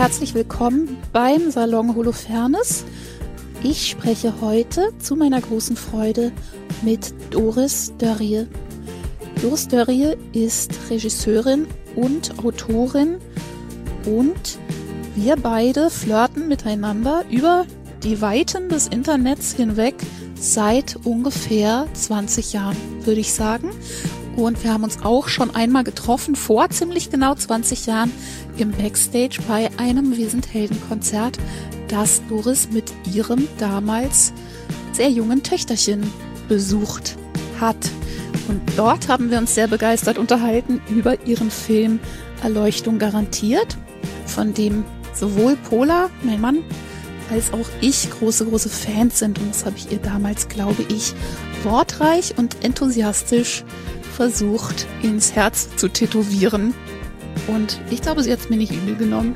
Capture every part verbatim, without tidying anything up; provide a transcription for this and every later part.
herzlich willkommen beim Salon Holofernes. Ich spreche heute zu meiner großen Freude mit Doris Dörrie. Doris Dörrie ist Regisseurin und Autorin und wir beide flirten miteinander über die Weiten des Internets hinweg seit ungefähr zwanzig Jahren, würde ich sagen. Und wir haben uns auch schon einmal getroffen, vor ziemlich genau zwanzig Jahren, im Backstage bei einem Wir sind Helden-Konzert, das Doris mit ihrem damals sehr jungen Töchterchen besucht hat. Und dort haben wir uns sehr begeistert unterhalten über ihren Film Erleuchtung garantiert, von dem sowohl Pola, mein Mann, als auch ich große, große Fans sind. Und das habe ich ihr damals, glaube ich, wortreich und enthusiastisch versucht, ins Herz zu tätowieren. Und ich glaube, sie hat es mir nicht übel genommen.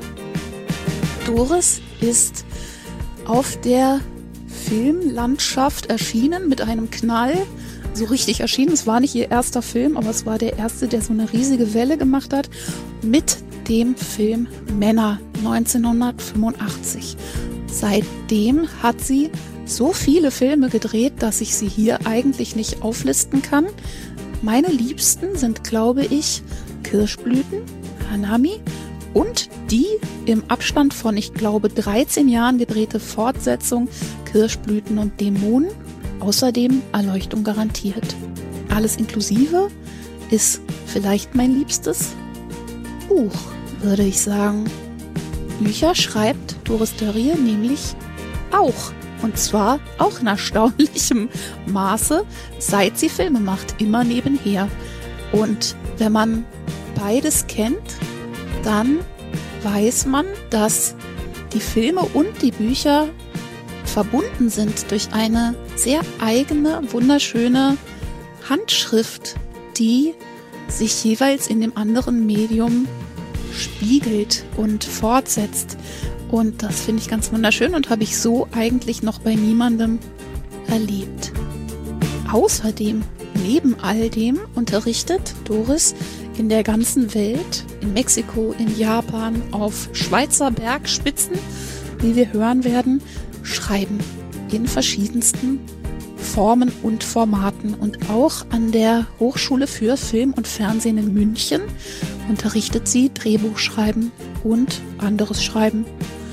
Doris ist auf der Filmlandschaft erschienen mit einem Knall. So richtig erschienen. Es war nicht ihr erster Film, aber es war der erste, der so eine riesige Welle gemacht hat, mit dem Film Männer neunzehnhundertfünfundachtzig. Seitdem hat sie so viele Filme gedreht, dass ich sie hier eigentlich nicht auflisten kann. Meine Liebsten sind, glaube ich, Kirschblüten, Hanami und die im Abstand von, ich glaube, dreizehn Jahren gedrehte Fortsetzung Kirschblüten und Dämonen. Außerdem Erleuchtung garantiert. Alles inklusive ist vielleicht mein liebstes Buch, würde ich sagen. Bücher schreibt Doris Dörrie nämlich auch. Und zwar auch in erstaunlichem Maße, seit sie Filme macht, immer nebenher. Und wenn man beides kennt, dann weiß man, dass die Filme und die Bücher verbunden sind durch eine sehr eigene, wunderschöne Handschrift, die sich jeweils in dem anderen Medium spiegelt und fortsetzt. Und das finde ich ganz wunderschön und habe ich so eigentlich noch bei niemandem erlebt. Außerdem, neben all dem, unterrichtet Doris in der ganzen Welt, in Mexiko, in Japan, auf Schweizer Bergspitzen, wie wir hören werden, Schreiben in verschiedensten Formen und Formaten. Und auch an der Hochschule für Film und Fernsehen in München unterrichtet sie Drehbuchschreiben und anderes Schreiben.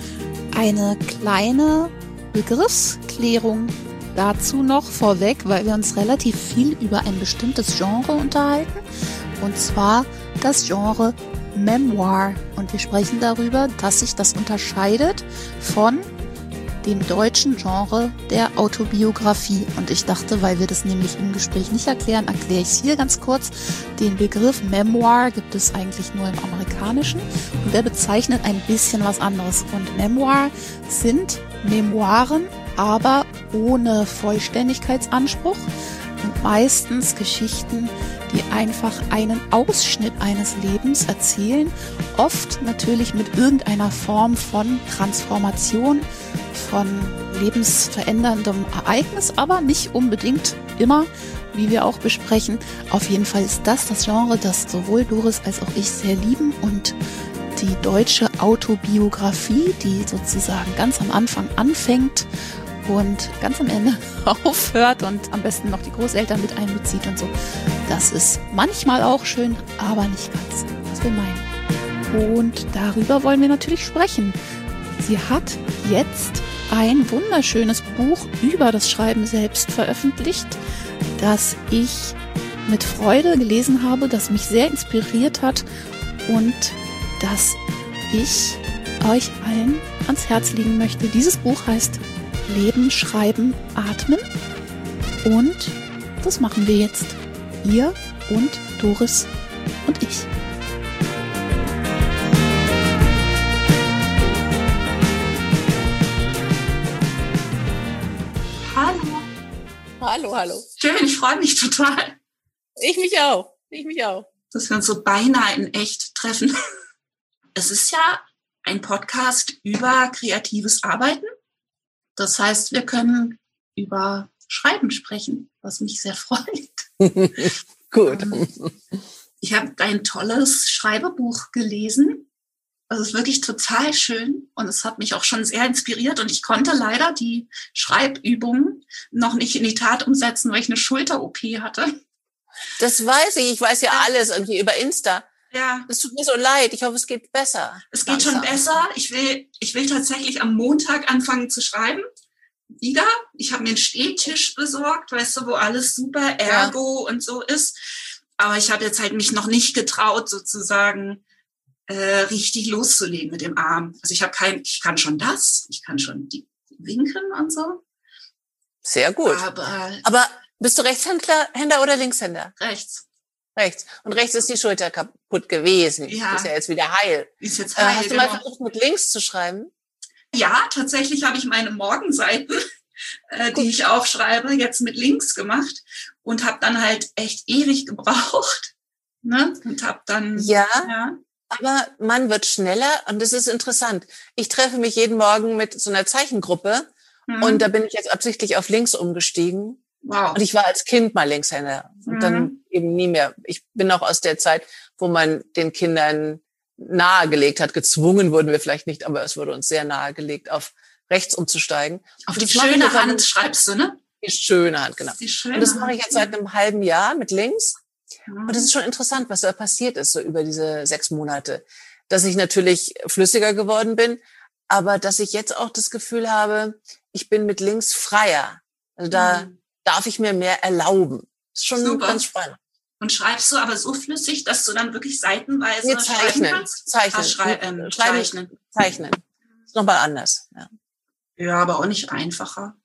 Eine kleine Begriffsklärung dazu noch vorweg, weil wir uns relativ viel über ein bestimmtes Genre unterhalten, und zwar das Genre Memoir. Und wir sprechen darüber, dass sich das unterscheidet von dem deutschen Genre der Autobiografie. Und ich dachte, weil wir das nämlich im Gespräch nicht erklären, erkläre ich es hier ganz kurz. Den Begriff Memoir gibt es eigentlich nur im Amerikanischen und der bezeichnet ein bisschen was anderes. Und Memoir sind Memoiren, aber ohne Vollständigkeitsanspruch und meistens Geschichten, die einfach einen Ausschnitt eines Lebens erzählen, oft natürlich mit irgendeiner Form von Transformation, von lebensveränderndem Ereignis, aber nicht unbedingt immer, wie wir auch besprechen. Auf jeden Fall ist das das Genre, das sowohl Doris als auch ich sehr lieben, und die deutsche Autobiografie, die sozusagen ganz am Anfang anfängt und ganz am Ende aufhört und am besten noch die Großeltern mit einbezieht und so. Das ist manchmal auch schön, aber nicht ganz, was wir meinen. Und darüber wollen wir natürlich sprechen. Sie hat jetzt ein wunderschönes Buch über das Schreiben selbst veröffentlicht, das ich mit Freude gelesen habe, das mich sehr inspiriert hat und das ich euch allen ans Herz legen möchte. Dieses Buch heißt Leben, Schreiben, Atmen, und das machen wir jetzt. Ihr und Doris und ich. Hallo. Hallo, hallo. Schön, ich freue mich total. Ich mich auch. Ich mich auch. Dass wir uns so beinahe in echt treffen. Es ist ja ein Podcast über kreatives Arbeiten. Das heißt, wir können über Schreiben sprechen, was mich sehr freut. Gut. Ähm, ich habe dein tolles Schreibebuch gelesen, Also es ist wirklich total schön und es hat mich auch schon sehr inspiriert und ich konnte leider die Schreibübungen noch nicht in die Tat umsetzen, weil ich eine Schulter-O P hatte. Das weiß ich. Ich weiß ja, Ja. alles irgendwie über Insta. Ja. Es tut mir so leid. Ich hoffe, es geht besser. Es geht Langsam. schon besser. Ich will, ich will tatsächlich am Montag anfangen zu schreiben. Wieder. Ich habe mir einen Stehtisch besorgt, weißt du, wo alles super Ergo ja. und so ist. Aber ich habe jetzt halt mich noch nicht getraut, sozusagen äh, richtig loszulegen mit dem Arm. Also ich habe kein, ich kann schon das, ich kann schon die winken und so. Sehr gut. Aber, Aber bist du Rechtshänder Händer oder Linkshänder? Rechts. Rechts. Und rechts ist die Schulter kaputt gewesen. Ja. Ist ja jetzt wieder heil. Ist jetzt heil, äh, hast du genau. mal versucht, mit links zu schreiben? Ja, tatsächlich habe ich meine Morgenseiten, äh, die ich aufschreibe, jetzt mit links gemacht und habe dann halt echt ewig gebraucht. Ne? Und habe dann... Ja, ja. Aber man wird schneller und das ist interessant. Ich treffe mich jeden Morgen mit so einer Zeichengruppe mhm. und da bin ich jetzt absichtlich auf links umgestiegen. Wow. Und ich war als Kind mal Linkshänder und mhm. dann eben nie mehr. Ich bin auch aus der Zeit, wo man den Kindern nahegelegt hat, gezwungen wurden wir vielleicht nicht, aber es wurde uns sehr nahegelegt, auf rechts umzusteigen. Auf und die schöne Hand schreibst du, ne? Die schöne Hand, genau. Die schöne und das mache ich Hand. jetzt seit einem halben Jahr mit links. Mhm. Und es ist schon interessant, was da passiert ist, so über diese sechs Monate. Dass ich natürlich flüssiger geworden bin, aber dass ich jetzt auch das Gefühl habe, ich bin mit links freier. Also da Mhm. darf ich mir mehr erlauben. Das ist schon Super. ganz spannend. Und schreibst du aber so flüssig, dass du dann wirklich seitenweise Wir zeichnen, schreiben kannst? zeichnen, Ah, schrei ähm, Schreiben, zeichnen. zeichnen. Ist nochmal anders. Ja. Ja, aber auch nicht einfacher.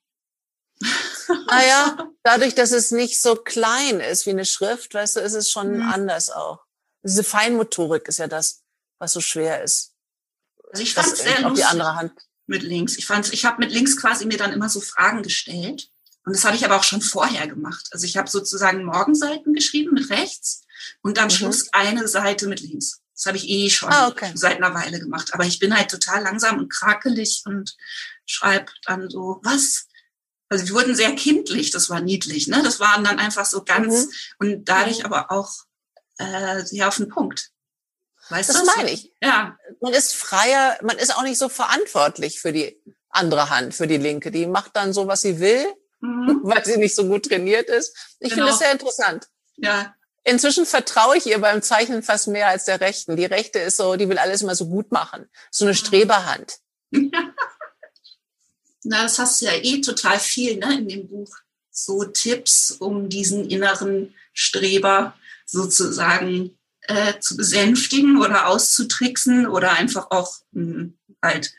Naja, dadurch, dass es nicht so klein ist wie eine Schrift, weißt du, ist es schon Mhm. anders auch. Diese Feinmotorik ist ja das, was so schwer ist. Also ich Das fand es sehr auf die lustig andere Hand. mit links. Ich fand's, ich habe mit links quasi mir dann immer so Fragen gestellt. Und das habe ich aber auch schon vorher gemacht. Also ich habe sozusagen Morgenseiten geschrieben mit rechts und am Mhm. Schluss eine Seite mit links. Das habe ich eh schon Ah, okay. seit einer Weile gemacht. Aber ich bin halt total langsam und krakelig und schreibe dann so, was? Also die wurden sehr kindlich, das war niedlich, ne? Das waren dann einfach so ganz Mhm. und dadurch Mhm. aber auch äh, sehr auf den Punkt. Weißt Das du? meine ich. Ja. Man ist freier, man ist auch nicht so verantwortlich für die andere Hand, für die linke. Die macht dann so, was sie will, Mhm. weil sie nicht so gut trainiert ist. Ich Genau. finde das sehr interessant. Ja. Inzwischen vertraue ich ihr beim Zeichnen fast mehr als der Rechten. Die Rechte ist so, die will alles immer so gut machen. So eine Streberhand. Na, das hast du ja eh total viel, ne, in dem Buch. So Tipps, um diesen inneren Streber sozusagen äh, zu besänftigen oder auszutricksen oder einfach auch mh, halt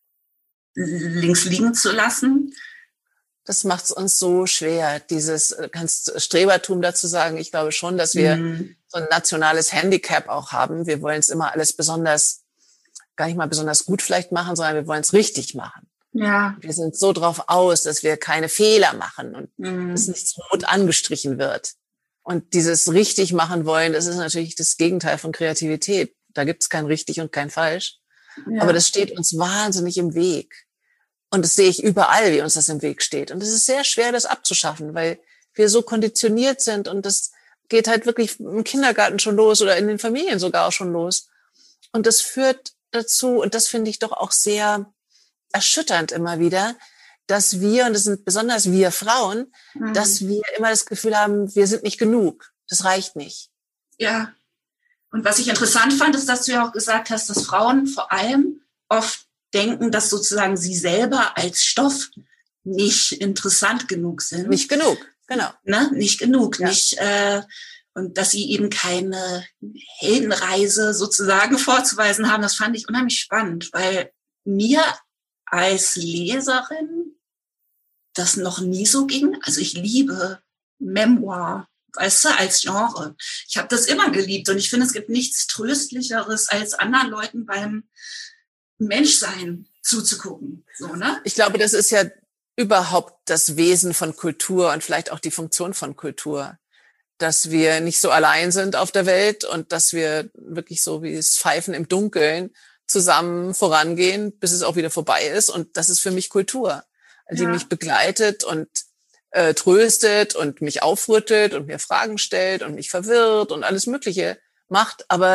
links liegen zu lassen. Das macht es uns so schwer, dieses, kannst Strebertum dazu sagen. Ich glaube schon, dass wir Mhm. so ein nationales Handicap auch haben. Wir wollen es immer alles besonders, gar nicht mal besonders gut vielleicht machen, sondern wir wollen es richtig machen. Ja. Wir sind so drauf aus, dass wir keine Fehler machen und Mhm. dass nichts rot angestrichen wird. Und dieses richtig machen wollen, das ist natürlich das Gegenteil von Kreativität. Da gibt es kein richtig und kein falsch. Ja. Aber das steht uns wahnsinnig im Weg. Und das sehe ich überall, wie uns das im Weg steht. Und es ist sehr schwer, das abzuschaffen, weil wir so konditioniert sind. Und das geht halt wirklich im Kindergarten schon los oder in den Familien sogar auch schon los. Und das führt dazu, und das finde ich doch auch sehr erschütternd immer wieder, dass wir, und das sind besonders wir Frauen, Mhm. dass wir immer das Gefühl haben, wir sind nicht genug. Das reicht nicht. Ja. Und was ich interessant fand, ist, dass du ja auch gesagt hast, dass Frauen vor allem oft denken, dass sozusagen sie selber als Stoff nicht interessant genug sind. Nicht genug, genau. Ne? Nicht genug, Ja. nicht äh, und dass sie eben keine Heldenreise sozusagen vorzuweisen haben. Das fand ich unheimlich spannend, weil mir als Leserin das noch nie so ging. Also ich liebe Memoir, weißt du, als Genre. Ich habe das immer geliebt und ich finde, es gibt nichts Tröstlicheres, als anderen Leuten beim Menschsein zuzugucken. So, ne? Ich glaube, das ist ja überhaupt das Wesen von Kultur und vielleicht auch die Funktion von Kultur, dass wir nicht so allein sind auf der Welt und dass wir wirklich so wie das Pfeifen im Dunkeln zusammen vorangehen, bis es auch wieder vorbei ist. Und das ist für mich Kultur, die Ja. mich begleitet und äh, tröstet und mich aufrüttelt und mir Fragen stellt und mich verwirrt und alles Mögliche macht, aber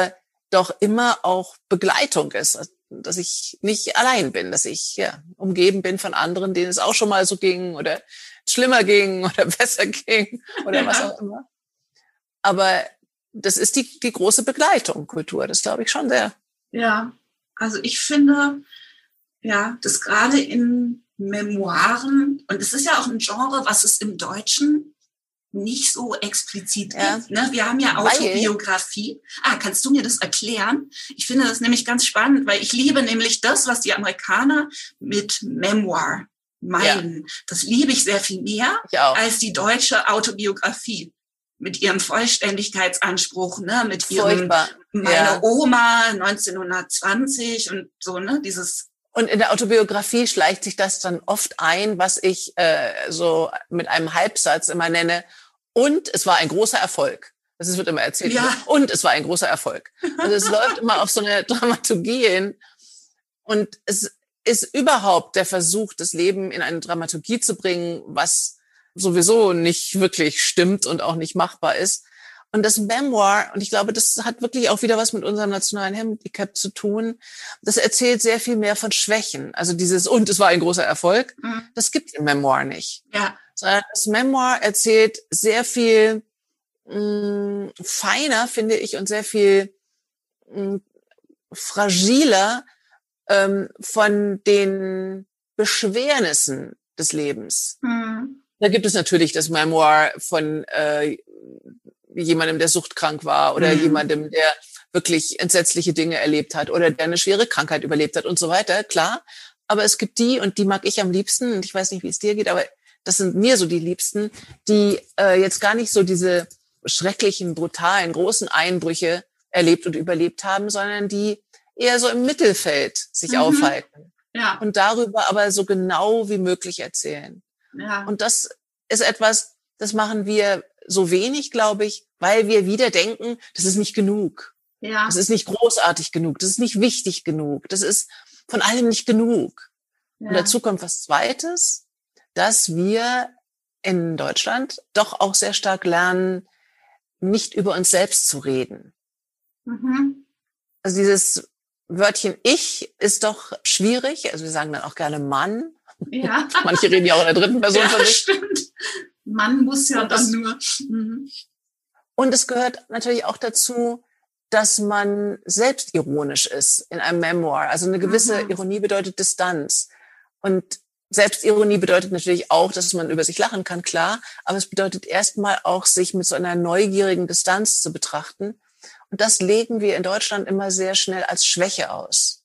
doch immer auch Begleitung ist, dass ich nicht allein bin, dass ich ja umgeben bin von anderen, denen es auch schon mal so ging oder schlimmer ging oder besser ging oder ja. was auch immer. Aber das ist die, die große Begleitung, Kultur, das glaube ich schon sehr. Ja, also ich finde, ja, das gerade in Memoiren, und es ist ja auch ein Genre, was es im Deutschen nicht so explizit ja. gibt. Ne? Wir haben ja Autobiografie. Ah, kannst du mir das erklären? Ich finde das nämlich ganz spannend, weil ich liebe nämlich das, was die Amerikaner mit Memoir meinen. Ja. Das liebe ich sehr viel mehr als die deutsche Autobiografie. Mit ihrem Vollständigkeitsanspruch, ne, mit ihrem Furchtbar. meine ja. Oma neunzehnhundertzwanzig und so, ne, dieses. Und in der Autobiografie schleicht sich das dann oft ein, was ich äh, so mit einem Halbsatz immer nenne. Und es war ein großer Erfolg. Das wird immer erzählt. Ja. Und es war ein großer Erfolg. Also es läuft immer auf so eine Dramaturgie hin. Und es ist überhaupt der Versuch, das Leben in eine Dramaturgie zu bringen, was sowieso nicht wirklich stimmt und auch nicht machbar ist. Und das Memoir, und ich glaube, das hat wirklich auch wieder was mit unserem nationalen Handicap zu tun, das erzählt sehr viel mehr von Schwächen. Also dieses, und es war ein großer Erfolg, mhm. das gibt im Memoir nicht. Ja. Sondern das Memoir erzählt sehr viel mh, feiner, finde ich, und sehr viel mh, fragiler ähm, von den Beschwernissen des Lebens. Mhm. Da gibt es natürlich das Memoir von äh, jemandem, der suchtkrank war oder mhm. jemandem, der wirklich entsetzliche Dinge erlebt hat oder der eine schwere Krankheit überlebt hat und so weiter, klar. Aber es gibt die, und die mag ich am liebsten, und ich weiß nicht, wie es dir geht, aber das sind mir so die Liebsten, die äh, jetzt gar nicht so diese schrecklichen, brutalen, großen Einbrüche erlebt und überlebt haben, sondern die eher so im Mittelfeld sich mhm. aufhalten. Ja. Und darüber aber so genau wie möglich erzählen. Ja. Und das ist etwas, das machen wir so wenig, glaube ich, weil wir wieder denken, das ist nicht genug. Ja. Das ist nicht großartig genug. Das ist nicht wichtig genug. Das ist von allem nicht genug. Ja. Und dazu kommt was Zweites, dass wir in Deutschland doch auch sehr stark lernen, nicht über uns selbst zu reden. Mhm. Also dieses Wörtchen Ich ist doch schwierig. Also wir sagen dann auch gerne Mann. Ja. Manche reden ja auch in der dritten Person ja, von sich. Stimmt. Man muss ja dann nur. Mhm. Und es gehört natürlich auch dazu, dass man selbstironisch ist in einem Memoir. Also eine gewisse mhm. Ironie bedeutet Distanz. Und Selbstironie bedeutet natürlich auch, dass man über sich lachen kann, klar. Aber es bedeutet erstmal auch, sich mit so einer neugierigen Distanz zu betrachten. Und das legen wir in Deutschland immer sehr schnell als Schwäche aus.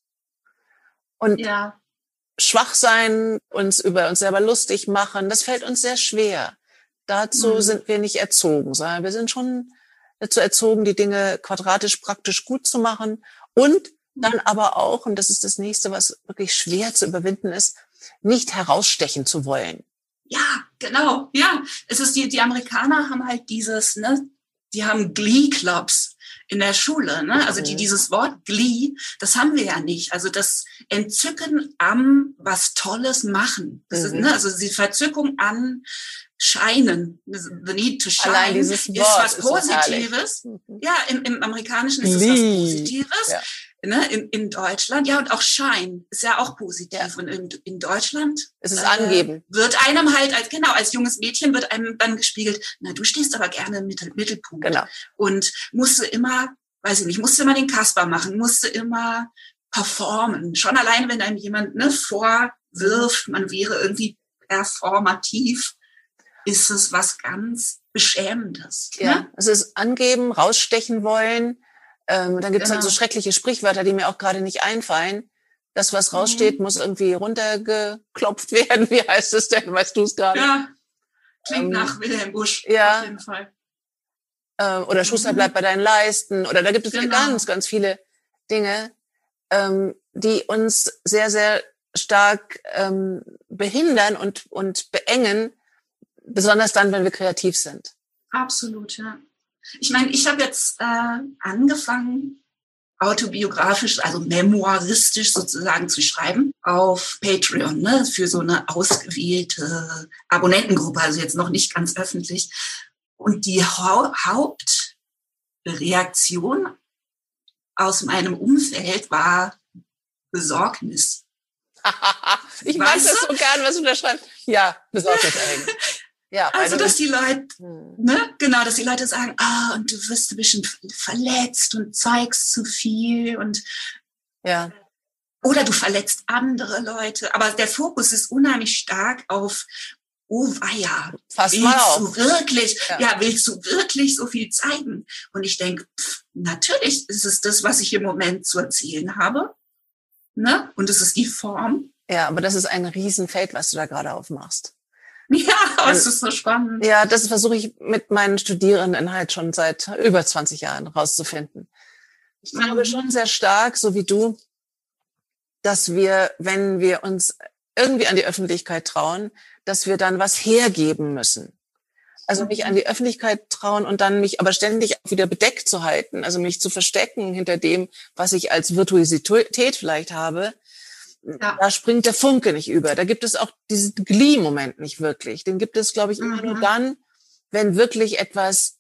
Und ja. schwach sein, uns über uns selber lustig machen, das fällt uns sehr schwer. Dazu mhm. sind wir nicht erzogen, sondern wir sind schon dazu erzogen, die Dinge quadratisch praktisch gut zu machen und dann aber auch, und das ist das Nächste, was wirklich schwer zu überwinden ist, nicht herausstechen zu wollen. Ja, genau, ja. Es ist die, die Amerikaner haben halt dieses, ne, die haben Glee-Clubs in der Schule, ne? Also die, dieses Wort Glee, das haben wir ja nicht. Also das Entzücken am was Tolles machen. Das mhm. ist, ne? Also die Verzückung an Scheinen, the need to shine, allein dieses ist Wort was Positives. Ist ja, im, im Amerikanischen ist Glee. es was Positives. Ja. Ne, in, in Deutschland, ja, und auch Shine ist ja auch positiv. Ja. Und in, in Deutschland es ist äh, angeben. Wird einem halt, als genau, als junges Mädchen wird einem dann gespiegelt, na, du stehst aber gerne im Mittel, Mittelpunkt. Genau. Und musste immer, weiß ich nicht, musste immer den Kasper machen, musste immer performen. Schon allein, wenn einem jemand ne, vorwirft, man wäre irgendwie performativ, ist es was ganz Beschämendes. Ja, ne? Es ist angeben, rausstechen wollen. Ähm, dann gibt es Genau. halt so schreckliche Sprichwörter, die mir auch gerade nicht einfallen. Das, was raussteht, mhm. muss irgendwie runtergeklopft werden. Wie heißt es denn? Weißt du es gerade? Ja, klingt ähm, nach Wilhelm Busch ja. auf jeden Fall. Ähm, oder Schuster, mhm. bleibt bei deinen Leisten. Oder da gibt es genau. ganz, ganz viele Dinge, ähm, die uns sehr, sehr stark ähm, behindern und, und beengen, besonders dann, wenn wir kreativ sind. Absolut, ja. Ich meine, ich habe jetzt äh, angefangen, autobiografisch, also memoiristisch sozusagen zu schreiben auf Patreon, ne, für so eine ausgewählte Abonnentengruppe, also jetzt noch nicht ganz öffentlich. Und die Hau- Hauptreaktion aus meinem Umfeld war Besorgnis. Ich mag das so gern, was du da schreibst. Ja, Besorgnis eigentlich. Ja, also, dass die Leute, hm. ne, genau, dass die Leute sagen, ah, und du wirst ein bisschen verletzt und zeigst zu viel und, ja. Oder du verletzt andere Leute. Aber der Fokus ist unheimlich stark auf, oh weia, Fass willst mal auf. du wirklich, ja. Ja. ja, willst du wirklich so viel zeigen? Und ich denke, pff, natürlich ist es das, was ich im Moment zu erzählen habe, ne, und es ist die Form. Ja, aber das ist ein Riesenfeld, was du da gerade aufmachst. Ja, aber es ist so spannend. Ja, das versuche ich mit meinen Studierenden halt schon seit über zwanzig Jahren rauszufinden. Ich glaube schon sehr stark, so wie du, dass wir, wenn wir uns irgendwie an die Öffentlichkeit trauen, dass wir dann was hergeben müssen. Also mich an die Öffentlichkeit trauen und dann mich aber ständig auch wieder bedeckt zu halten, also mich zu verstecken hinter dem, was ich als Virtuosität vielleicht habe. Ja. Da springt der Funke nicht über. Da gibt es auch diesen Glee-Moment nicht wirklich. Den gibt es, glaube ich, immer mhm. nur dann, wenn wirklich etwas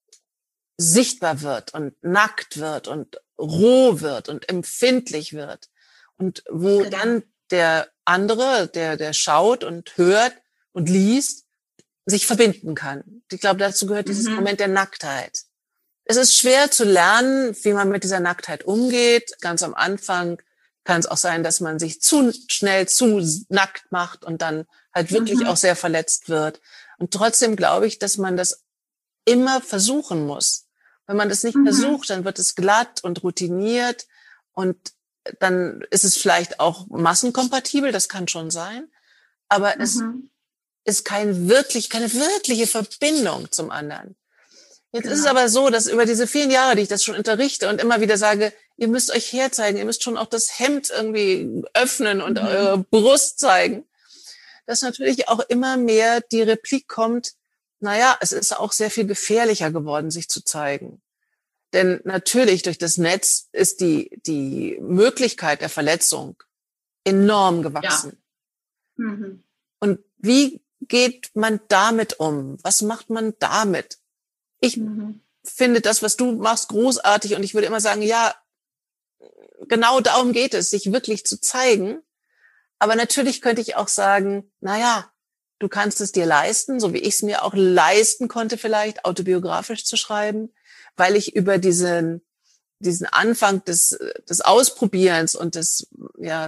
sichtbar wird und nackt wird und roh wird und empfindlich wird. Und wo genau. dann der andere, der, der schaut und hört und liest, sich verbinden kann. Ich glaube, dazu gehört dieses mhm. Moment der Nacktheit. Es ist schwer zu lernen, wie man mit dieser Nacktheit umgeht. Ganz am Anfang kann es auch sein, dass man sich zu schnell zu nackt macht und dann halt wirklich mhm. auch sehr verletzt wird. Und trotzdem glaube ich, dass man das immer versuchen muss. Wenn man das nicht mhm. versucht, dann wird es glatt und routiniert und dann ist es vielleicht auch massenkompatibel, das kann schon sein. Aber mhm. es ist kein wirklich, keine wirkliche Verbindung zum anderen. Jetzt genau. ist es aber so, dass über diese vielen Jahre, die ich das schon unterrichte und immer wieder sage, ihr müsst euch herzeigen, ihr müsst schon auch das Hemd irgendwie öffnen und mhm. eure Brust zeigen, dass natürlich auch immer mehr die Replik kommt, naja, es ist auch sehr viel gefährlicher geworden, sich zu zeigen. Denn natürlich durch das Netz ist die, die Möglichkeit der Verletzung enorm gewachsen. Ja. Mhm. Und wie geht man damit um? Was macht man damit? Ich mhm. finde das, was du machst, großartig und ich würde immer sagen, ja, genau darum geht es, sich wirklich zu zeigen. Aber natürlich könnte ich auch sagen, na ja, du kannst es dir leisten, so wie ich es mir auch leisten konnte, vielleicht autobiografisch zu schreiben, weil ich über diesen diesen Anfang des des Ausprobierens und des ja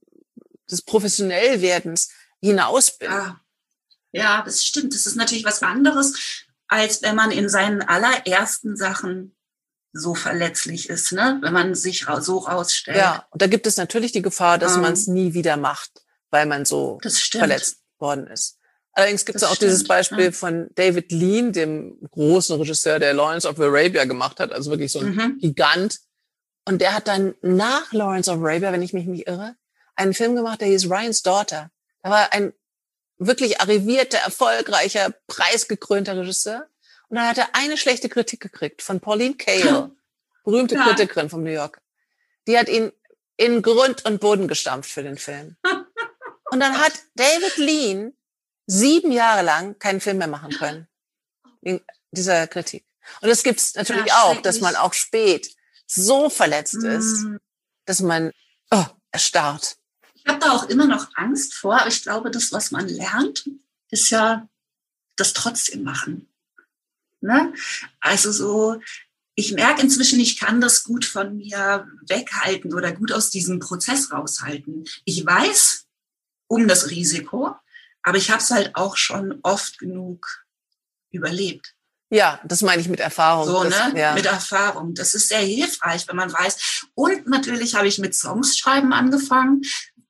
des Professionellwerdens hinaus bin. Ja. ja, das stimmt. Das ist natürlich was anderes, als wenn man in seinen allerersten Sachen so verletzlich ist, ne? Wenn man sich so rausstellt. Ja, und da gibt es natürlich die Gefahr, dass um, man es nie wieder macht, weil man so verletzt worden ist. Allerdings gibt es auch stimmt, dieses Beispiel ja. von David Lean, dem großen Regisseur, der Lawrence of Arabia gemacht hat, also wirklich so ein mhm. Gigant. Und der hat dann nach Lawrence of Arabia, wenn ich mich nicht irre, einen Film gemacht, der hieß Ryan's Daughter. Da war ein wirklich arrivierter, erfolgreicher, preisgekrönter Regisseur. Und dann hat er eine schlechte Kritik gekriegt von Pauline Kael, berühmte ja. Kritikerin vom New Yorker. Die hat ihn in Grund und Boden gestampft für den Film. Und dann hat David Lean sieben Jahre lang keinen Film mehr machen können. In dieser Kritik. Und das gibt's natürlich ja, auch, dass man auch spät so verletzt ist, mm. dass man oh, erstarrt. Ich habe da auch immer noch Angst vor, aber ich glaube, das, was man lernt, ist ja das trotzdem machen. Ne? Also so, ich merke inzwischen, ich kann das gut von mir weghalten oder gut aus diesem Prozess raushalten. Ich weiß um das Risiko, aber ich habe es halt auch schon oft genug überlebt. Ja, das meine ich mit Erfahrung. So, das, ne? Ja. Mit Erfahrung. Das ist sehr hilfreich, wenn man weiß. Und natürlich habe ich mit Songs schreiben angefangen,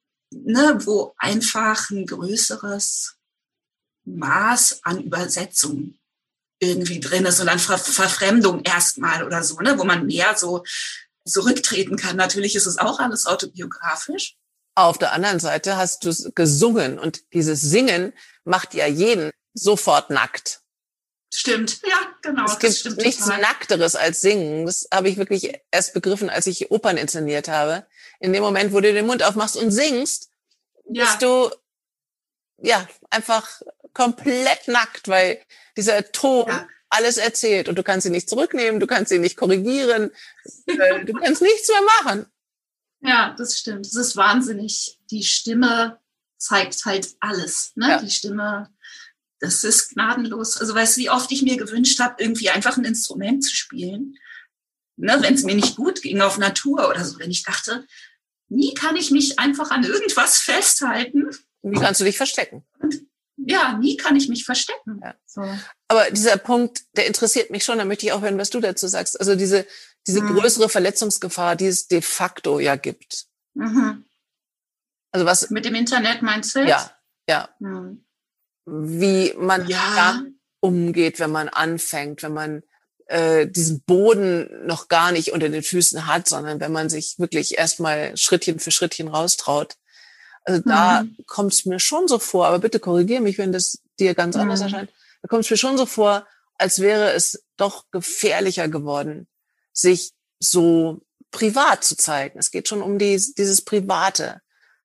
ne, wo einfach ein größeres Maß an Übersetzung irgendwie drin ist und an Ver- Verfremdung erstmal oder so, ne, wo man mehr so zurücktreten kann. Natürlich ist es auch alles autobiografisch. Auf der anderen Seite hast du es gesungen und dieses Singen macht ja jeden sofort nackt. Stimmt, ja, genau. Es gibt stimmt nichts total. Nackteres als Singen. Das habe ich wirklich erst begriffen, als ich Opern inszeniert habe. In dem Moment, wo du den Mund aufmachst und singst, Ja. bist du ja einfach komplett nackt, weil dieser Ton Ja. alles erzählt und du kannst sie nicht zurücknehmen, du kannst sie nicht korrigieren, äh, du kannst nichts mehr machen. Ja, das stimmt. Das ist wahnsinnig. Die Stimme zeigt halt alles. Ne? Ja. Die Stimme, das ist gnadenlos. Also weißt du, wie oft ich mir gewünscht habe, irgendwie einfach ein Instrument zu spielen. Ne? Wenn es mir nicht gut ging auf Natur oder so. Wenn ich dachte, nie kann ich mich einfach an irgendwas festhalten. Wie kannst du dich verstecken? Und ja, nie kann ich mich verstecken. Ja. So. Aber dieser Punkt, der interessiert mich schon, da möchte ich auch hören, was du dazu sagst. Also diese, diese Mhm. größere Verletzungsgefahr, die es de facto ja gibt. Mhm. Also was, Mit dem Internet meinst du jetzt? ja, ja, Mhm. wie man Ja. dann umgeht, wenn man anfängt, wenn man äh, diesen Boden noch gar nicht unter den Füßen hat, sondern wenn man sich wirklich erstmal Schrittchen für Schrittchen raustraut. Also da Mhm. kommt es mir schon so vor, aber bitte korrigiere mich, wenn das dir ganz Mhm. anders erscheint. Da kommt es mir schon so vor, als wäre es doch gefährlicher geworden, sich so privat zu zeigen. Es geht schon um die, dieses Private.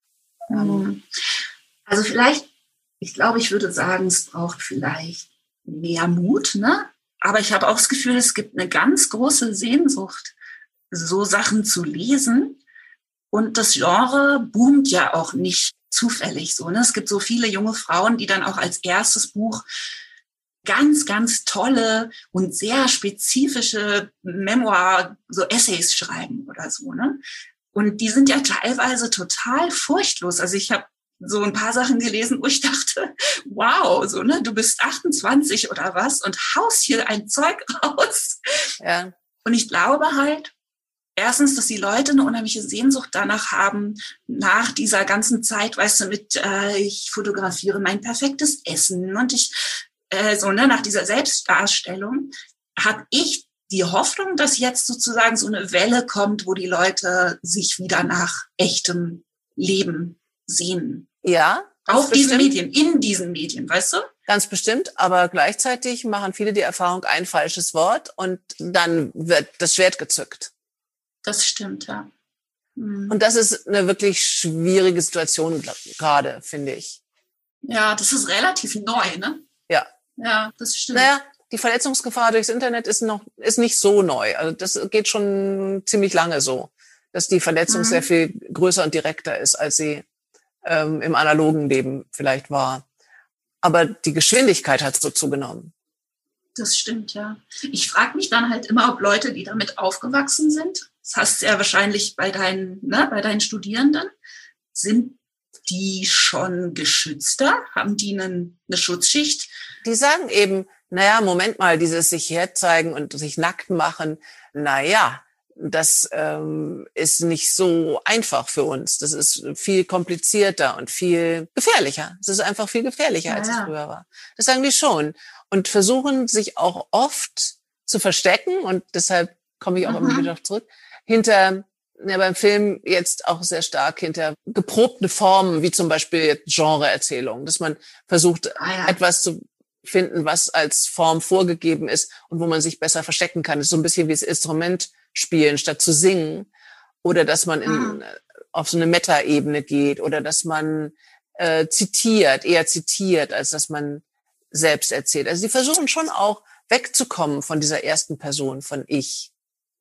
Mhm. Also vielleicht, ich glaube, ich würde sagen, es braucht vielleicht mehr Mut, ne? Aber ich habe auch das Gefühl, es gibt eine ganz große Sehnsucht, so Sachen zu lesen. Und das Genre boomt ja auch nicht zufällig so, ne? Es gibt so viele junge Frauen, die dann auch als erstes Buch ganz, ganz tolle und sehr spezifische Memoir, so Essays schreiben oder so, ne? Und die sind ja teilweise total furchtlos. Also ich habe so ein paar Sachen gelesen, wo ich dachte, wow, so, ne, du bist achtundzwanzig oder was und haust hier ein Zeug raus. Ja. Und ich glaube halt, erstens, dass die Leute eine unheimliche Sehnsucht danach haben, nach dieser ganzen Zeit, weißt du, mit, äh, ich fotografiere mein perfektes Essen und ich, äh, so, ne, nach dieser Selbstdarstellung, habe ich die Hoffnung, dass jetzt sozusagen so eine Welle kommt, wo die Leute sich wieder nach echtem Leben sehnen. Ja. Auf diesen bestimmt. Medien, in diesen Medien, weißt du? Ganz bestimmt, aber gleichzeitig machen viele die Erfahrung, ein falsches Wort und dann wird das Schwert gezückt. Das stimmt, ja. Mhm. Und das ist eine wirklich schwierige Situation gerade, finde ich. Ja, das ist relativ neu, ne? Ja. Ja, das stimmt. Naja, die Verletzungsgefahr durchs Internet ist noch, ist nicht so neu. Also das geht schon ziemlich lange so, dass die Verletzung Mhm. sehr viel größer und direkter ist, als sie ähm, im analogen Leben vielleicht war. Aber die Geschwindigkeit hat so zugenommen. Das stimmt, ja. Ich frage mich dann halt immer, ob Leute, die damit aufgewachsen sind, das hast du ja wahrscheinlich bei deinen, ne, bei deinen Studierenden, sind die schon geschützter? Haben die einen, eine Schutzschicht? Die sagen eben, naja, Moment mal, dieses sich herzeigen und sich nackt machen, naja, das ähm, ist nicht so einfach für uns. Das ist viel komplizierter und viel gefährlicher. Es ist einfach viel gefährlicher, Ja, als es ja. früher war. Das sagen die schon. Und versuchen sich auch oft zu verstecken. Und deshalb komme ich auch Mhm. immer wieder darauf zurück. Hinter, ja, beim Film jetzt auch sehr stark hinter geprobte Formen, wie zum Beispiel Genreerzählung. Dass man versucht, Ah, ja. etwas zu finden, was als Form vorgegeben ist und wo man sich besser verstecken kann. Das ist so ein bisschen wie das Instrument spielen, statt zu singen. Oder dass man in, Mhm. auf so eine Meta-Ebene geht. Oder dass man äh, zitiert, eher zitiert, als dass man selbst erzählt. Also sie versuchen schon auch wegzukommen von dieser ersten Person, von ich.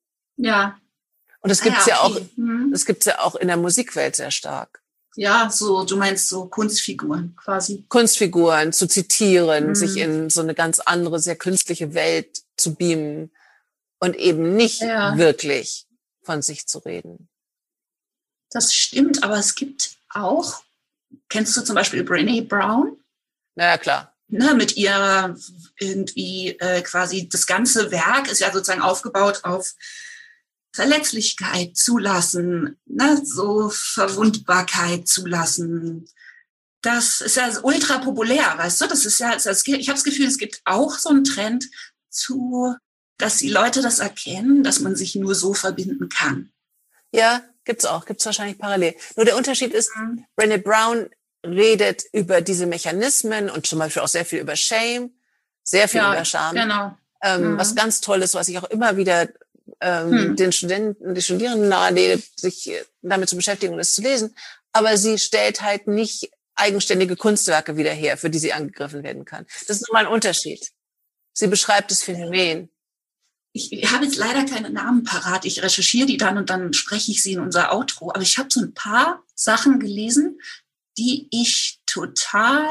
Ja. Und das Ah, gibt's ja, okay. auch, Mhm. das gibt's ja auch in der Musikwelt sehr stark. Ja, so, du meinst so Kunstfiguren quasi. Kunstfiguren zu zitieren, Mhm. sich in so eine ganz andere, sehr künstliche Welt zu beamen und eben nicht Ja. wirklich von sich zu reden. Das stimmt, aber es gibt auch, kennst du zum Beispiel Brené Brown? Naja, klar. Ne, mit ihrer irgendwie äh, quasi das ganze Werk ist ja sozusagen aufgebaut auf Verletzlichkeit zulassen, ne, so Verwundbarkeit zulassen. Das ist ja ultra populär, weißt du? Das ist ja, das, ich habe das Gefühl, es gibt auch so einen Trend zu, dass die Leute das erkennen, dass man sich nur so verbinden kann. Ja, gibt's auch, gibt's wahrscheinlich parallel. Nur der Unterschied ist, Mhm. Brené Brown redet über diese Mechanismen und zum Beispiel auch sehr viel über Shame, sehr viel Ja, über Scham. genau. Ähm, Mhm. Was ganz toll ist, was ich auch immer wieder ähm, Hm. den Studenten, die Studierenden nahelege, sich damit zu beschäftigen und es zu lesen. Aber sie stellt halt nicht eigenständige Kunstwerke wieder her, für die sie angegriffen werden kann. Das ist nochmal ein Unterschied. Sie beschreibt das Phänomen. Ich, ich habe jetzt leider keine Namen parat. Ich recherchiere die dann und dann spreche ich sie in unser Outro. Aber ich habe so ein paar Sachen gelesen, die ich total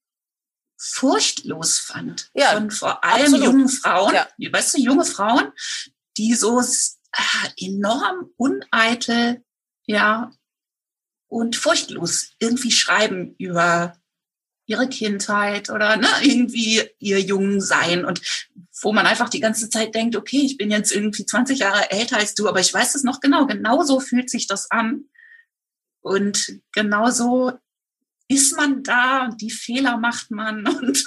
furchtlos fand. Ja, von vor allem absolut. jungen Frauen, Ja. weißt du, junge Frauen, die so äh, enorm uneitel, ja, und furchtlos irgendwie schreiben über ihre Kindheit oder ne, irgendwie ihr Jungsein und wo man einfach die ganze Zeit denkt, okay, ich bin jetzt irgendwie zwanzig Jahre älter als du, aber ich weiß es noch genau, genau so fühlt sich das an und genauso ist man da und die Fehler macht man und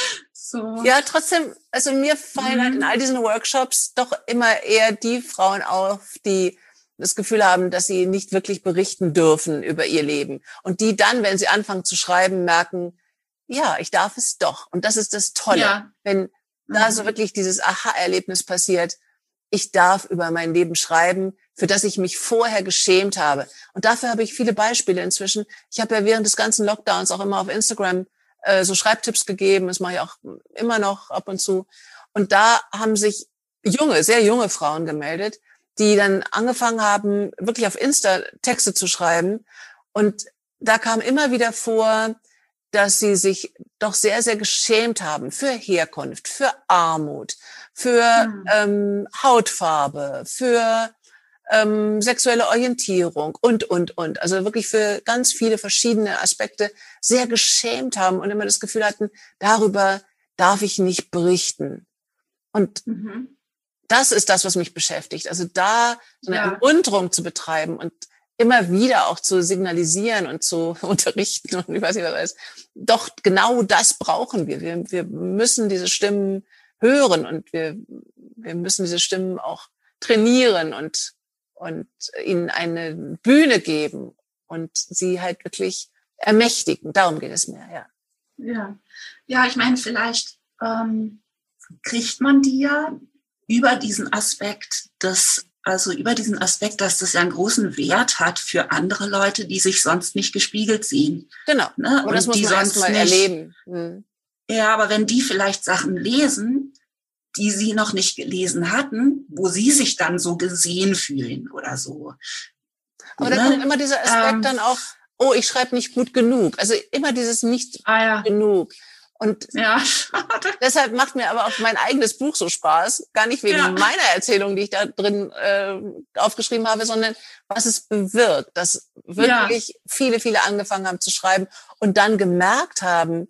so. Ja, trotzdem, also mir fallen Mhm. halt in all diesen Workshops doch immer eher die Frauen auf, die das Gefühl haben, dass sie nicht wirklich berichten dürfen über ihr Leben. Und die dann, wenn sie anfangen zu schreiben, merken, ja, ich darf es doch. Und das ist das Tolle, Ja. wenn da Mhm. so wirklich dieses Aha-Erlebnis passiert, ich darf über mein Leben schreiben, für das ich mich vorher geschämt habe. Und dafür habe ich viele Beispiele inzwischen. Ich habe ja während des ganzen Lockdowns auch immer auf Instagram äh, so Schreibtipps gegeben. Das mache ich auch immer noch ab und zu. Und da haben sich junge, sehr junge Frauen gemeldet, die dann angefangen haben, wirklich auf Insta Texte zu schreiben. Und da kam immer wieder vor, dass sie sich doch sehr, sehr geschämt haben für Herkunft, für Armut, für Mhm. ähm, Hautfarbe, für ähm, sexuelle Orientierung und, und, und. Also wirklich für ganz viele verschiedene Aspekte sehr geschämt haben und immer das Gefühl hatten, darüber darf ich nicht berichten. Und Mhm. das ist das, was mich beschäftigt. Also da so eine Ja. Ermunterung zu betreiben und immer wieder auch zu signalisieren und zu unterrichten und ich weiß nicht was alles. Doch genau das brauchen wir. Wir, wir müssen diese Stimmen hören und wir, wir müssen diese Stimmen auch trainieren und, und ihnen eine Bühne geben und sie halt wirklich ermächtigen. Darum geht es mir, ja. Ja, ja, ich meine, vielleicht ähm, kriegt man die ja über diesen Aspekt, dass also über diesen Aspekt, dass das ja einen großen Wert hat für andere Leute, die sich sonst nicht gespiegelt sehen. Genau. Ne? Aber das Und muss die man erst sonst mal nicht erleben. Hm. Ja, aber wenn die vielleicht Sachen lesen, die sie noch nicht gelesen hatten, wo sie sich dann so gesehen fühlen oder so. Aber da Ne? kommt immer dieser Aspekt Ähm, dann auch, oh, ich schreibe nicht gut genug. Also immer dieses nicht Ah ja, genug. Und ja, schade. deshalb macht mir aber auch mein eigenes Buch so Spaß. Gar nicht wegen Ja. meiner Erzählung, die ich da drin äh, aufgeschrieben habe, sondern was es bewirkt, dass wirklich viele, viele angefangen haben zu schreiben und dann gemerkt haben,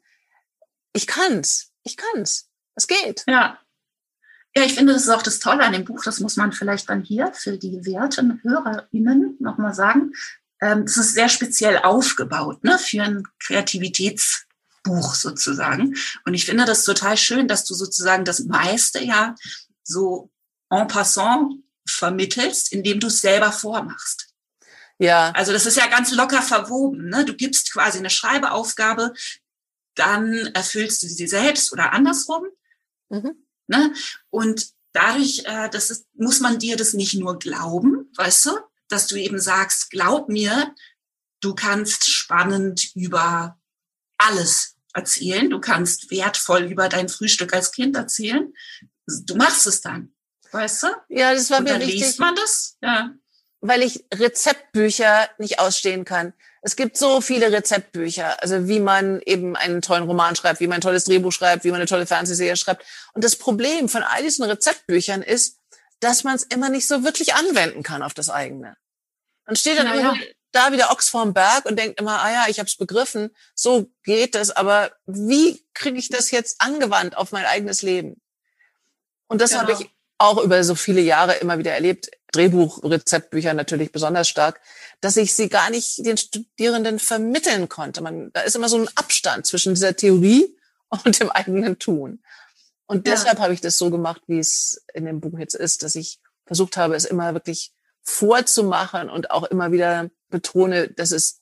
ich kann's, ich kann's, es geht. Ja. Ja, ich finde, das ist auch das Tolle an dem Buch, das muss man vielleicht dann hier für die werten HörerInnen nochmal sagen. Ähm, das ist sehr speziell aufgebaut, ne, für ein Kreativitätsbuch sozusagen. Und ich finde das total schön, dass du sozusagen das meiste ja so en passant vermittelst, indem du es selber vormachst. Ja, Also das ist ja ganz locker verwoben, ne? Du gibst quasi eine Schreibeaufgabe, dann erfüllst du sie selbst oder andersrum. mhm. Ne? Und dadurch, äh, das ist, muss man dir das nicht nur glauben, weißt du, dass du eben sagst, glaub mir, du kannst spannend über alles erzählen, du kannst wertvoll über dein Frühstück als Kind erzählen. Du machst es dann, weißt du? Ja, das war Und mir dann wichtig, liest man das. Ja. weil ich Rezeptbücher nicht ausstehen kann. Es gibt so viele Rezeptbücher, also wie man eben einen tollen Roman schreibt, wie man ein tolles Drehbuch schreibt, wie man eine tolle Fernsehserie schreibt. Und das Problem von all diesen Rezeptbüchern ist, dass man es immer nicht so wirklich anwenden kann auf das eigene. Man steht dann Ja, immer ja. da wie der Ochs vorm Berg und denkt immer, ah ja, ich habe es begriffen, so geht es, aber wie kriege ich das jetzt angewandt auf mein eigenes Leben? Und das Genau. habe ich auch über so viele Jahre immer wieder erlebt, Drehbuch-Rezeptbücher natürlich besonders stark, dass ich sie gar nicht den Studierenden vermitteln konnte. Man, da ist immer so ein Abstand zwischen dieser Theorie und dem eigenen Tun. Und Ja. deshalb habe ich das so gemacht, wie es in dem Buch jetzt ist, dass ich versucht habe, es immer wirklich vorzumachen und auch immer wieder betone, dass es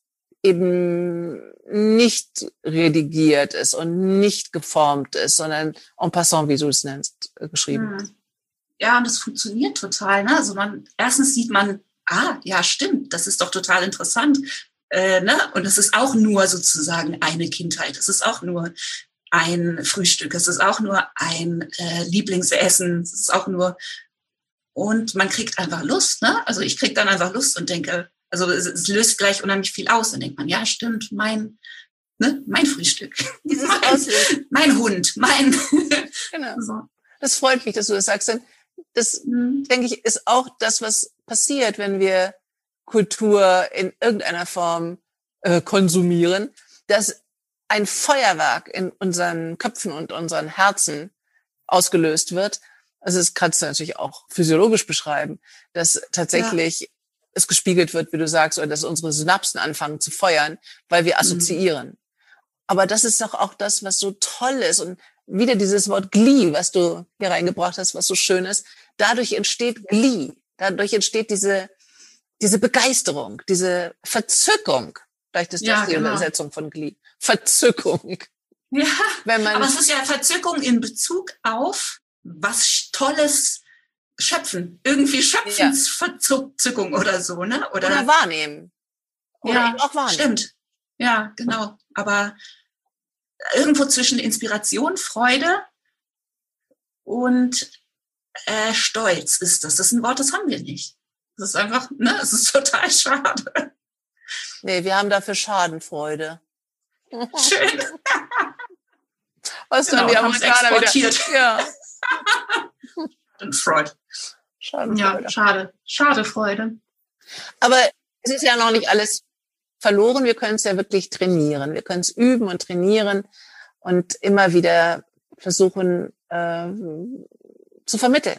eben nicht redigiert ist und nicht geformt ist, sondern en passant, wie du es nennst, geschrieben. Hm. Ja, und das funktioniert total. Ne? Also man, erstens sieht man, ah, ja, stimmt, das ist doch total interessant. Äh, ne? Und es ist auch nur sozusagen eine Kindheit. Es ist auch nur ein Frühstück, es ist auch nur ein äh, Lieblingsessen, es ist auch nur, und man kriegt einfach Lust, ne? Also ich krieg dann einfach Lust und denke, also es, es löst gleich unheimlich viel aus. Dann denkt man, ja, stimmt, mein, ne, mein Frühstück, Dieses mein, mein Hund, mein. Genau. So. Das freut mich, dass du das sagst. Denn das, Mhm. denke ich, ist auch das, was passiert, wenn wir Kultur in irgendeiner Form äh, konsumieren, dass ein Feuerwerk in unseren Köpfen und unseren Herzen ausgelöst wird. Also das kannst du natürlich auch physiologisch beschreiben, dass tatsächlich ja. es gespiegelt wird, wie du sagst, oder dass unsere Synapsen anfangen zu feuern, weil wir assoziieren. Mhm. Aber das ist doch auch das, was so toll ist. Und wieder dieses Wort Glee, was du hier reingebracht hast, was so schön ist. Dadurch entsteht Glee. Dadurch entsteht diese, diese Begeisterung, diese Verzückung. Vielleicht ist das ja, die genau. Übersetzung von Glee. Verzückung. Ja, Wenn man aber es ist ja Verzückung in Bezug auf was Tolles schöpfen. Irgendwie Schöpfensverzückung ja. oder so, ne? Oder, oder wahrnehmen. Oder ja, eben auch wahrnehmen. Stimmt. Ja, genau. Aber irgendwo zwischen Inspiration, Freude und äh, Stolz ist das. Das ist ein Wort, das haben wir nicht. Das ist einfach, ne, es ist total schade. Nee, wir haben dafür Schadenfreude. Schön. Was genau, dann die Amerikaner exportiert. Wieder, ja. Und Freud. Schadenfreude. Ja, schade. Schade Freude. Aber es ist ja noch nicht alles verloren. Wir können es ja wirklich trainieren. Wir können es üben und trainieren und immer wieder versuchen äh, zu vermitteln.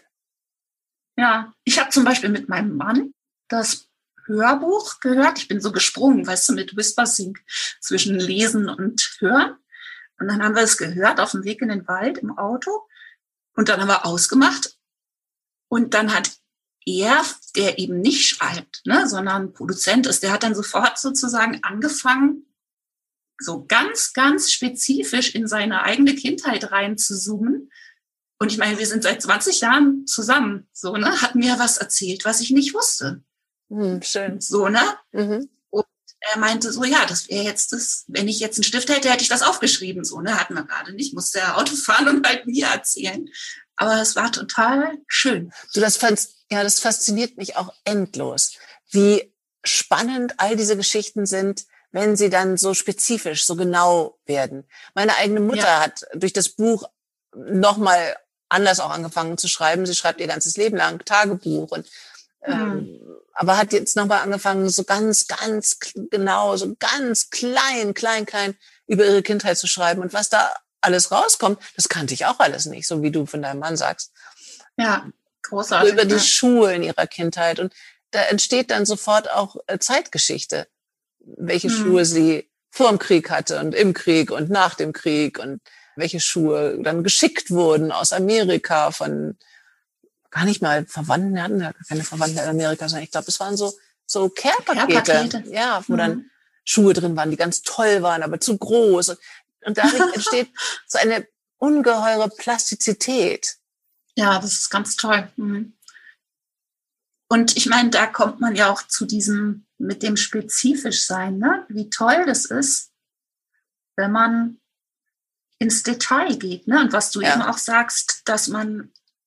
Ja, ich habe zum Beispiel mit meinem Mann das Hörbuch gehört. Ich bin so gesprungen, weißt du, mit Whispersync zwischen Lesen und Hören. Und dann haben wir es gehört auf dem Weg in den Wald im Auto. Und dann haben wir ausgemacht. Und dann hat er, der eben nicht schreibt, ne, sondern Produzent ist, der hat dann sofort sozusagen angefangen, so ganz, ganz spezifisch in seine eigene Kindheit rein zu zoomen. Und ich meine, wir sind seit zwanzig Jahren zusammen, so, ne, hat mir was erzählt, was ich nicht wusste. Hm, schön. So, ne? Mhm. Und er meinte so, ja, das wäre jetzt das, wenn ich jetzt einen Stift hätte, hätte ich das aufgeschrieben, so, ne, hatten wir gerade nicht, musste er Auto fahren und halt mir erzählen. Aber es war total schön. Du, das fandst, ja, das fasziniert mich auch endlos, wie spannend all diese Geschichten sind, wenn sie dann so spezifisch, so genau werden. Meine eigene Mutter ja. hat durch das Buch nochmal anders auch angefangen zu schreiben. Sie schreibt ihr ganzes Leben lang Tagebuch und ähm, mhm. aber hat jetzt nochmal angefangen, so ganz, ganz genau, so ganz klein, klein, klein über ihre Kindheit zu schreiben. Und was da alles rauskommt, das kannte ich auch alles nicht, so wie du von deinem Mann sagst. Ja, großartig. So über die ja. Schulen ihrer Kindheit. Und da entsteht dann sofort auch äh, Zeitgeschichte, welche hm. Schuhe sie vor dem Krieg hatte und im Krieg und nach dem Krieg und welche Schuhe dann geschickt wurden aus Amerika von gar nicht mal Verwandten, hatten ja keine Verwandten in Amerika, sondern ich glaube, es waren so so Care-Pakete, Care-Pakete. Ja, wo hm. dann Schuhe drin waren, die ganz toll waren, aber zu groß. Und, und dadurch entsteht so eine ungeheure Plastizität. Ja, das ist ganz toll. Mhm. Und ich meine, da kommt man ja auch zu diesem, mit dem spezifisch sein, ne? Wie toll das ist, wenn man ins Detail geht, ne? Und was du ja. eben auch sagst, dass man,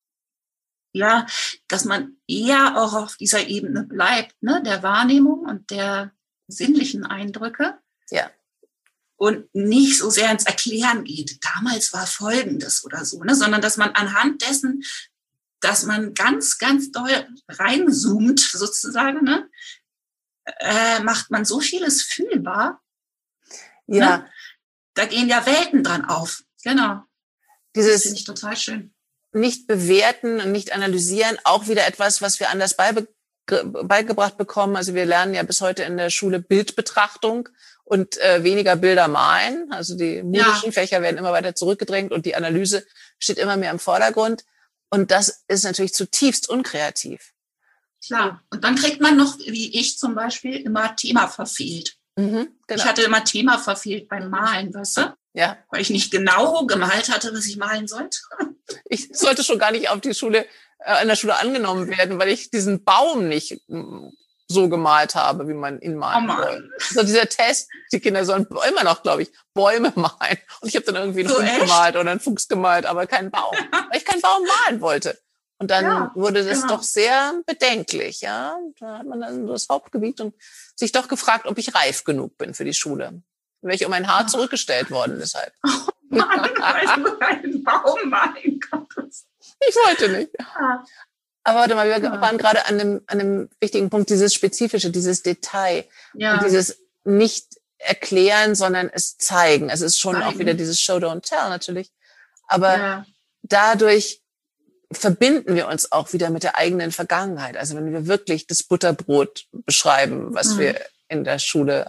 ja, dass man eher auch auf dieser Ebene bleibt, ne? Der Wahrnehmung und der sinnlichen Eindrücke. Ja. Und nicht so sehr ins Erklären geht, damals war Folgendes oder so, ne? Sondern dass man anhand dessen, dass man ganz, ganz doll reinzoomt, sozusagen, ne? Äh, macht man so vieles fühlbar. Ja. Ne? Da gehen ja Welten dran auf. Genau. Dieses das finde ich total schön. Nicht bewerten und nicht analysieren, auch wieder etwas, was wir anders beibe- beigebracht bekommen. Also wir lernen ja bis heute in der Schule Bildbetrachtung und äh, weniger Bilder malen. Also die musischen ja. Fächer werden immer weiter zurückgedrängt und die Analyse steht immer mehr im Vordergrund. Und das ist natürlich zutiefst unkreativ. Klar. Und dann kriegt man noch, wie ich zum Beispiel, immer Thema verfehlt. Mhm, genau. Ich hatte immer Thema verfehlt beim Malen, weißt du? Ja. Weil ich nicht genau gemalt hatte, was ich malen sollte. Ich sollte schon gar nicht auf die Schule, äh, an der Schule angenommen werden, weil ich diesen Baum nicht so gemalt habe, wie man ihn malen Oh soll. So dieser Test, die Kinder sollen immer noch, glaube ich, Bäume malen. Und ich habe dann irgendwie einen So Hund echt? gemalt oder einen Fuchs gemalt, aber keinen Baum, weil ich keinen Baum malen wollte. Und dann Ja, wurde das genau. doch sehr bedenklich, ja. Da hat man dann das Haupt gebiegt und sich doch gefragt, ob ich reif genug bin für die Schule. Dann wäre ich um ein Haar zurückgestellt worden deshalb. Oh Mann, weil du einen Baum malen konntest. Ich wollte nicht. Ja. Aber warte mal, wir Ja. waren gerade an einem, an einem wichtigen Punkt, dieses Spezifische, dieses Detail. Ja. Und dieses nicht erklären, sondern es zeigen. Also es ist schon Zeigen. auch wieder dieses Show, don't tell natürlich. Aber Ja. dadurch verbinden wir uns auch wieder mit der eigenen Vergangenheit. Also wenn wir wirklich das Butterbrot beschreiben, was Mhm. wir in der Schule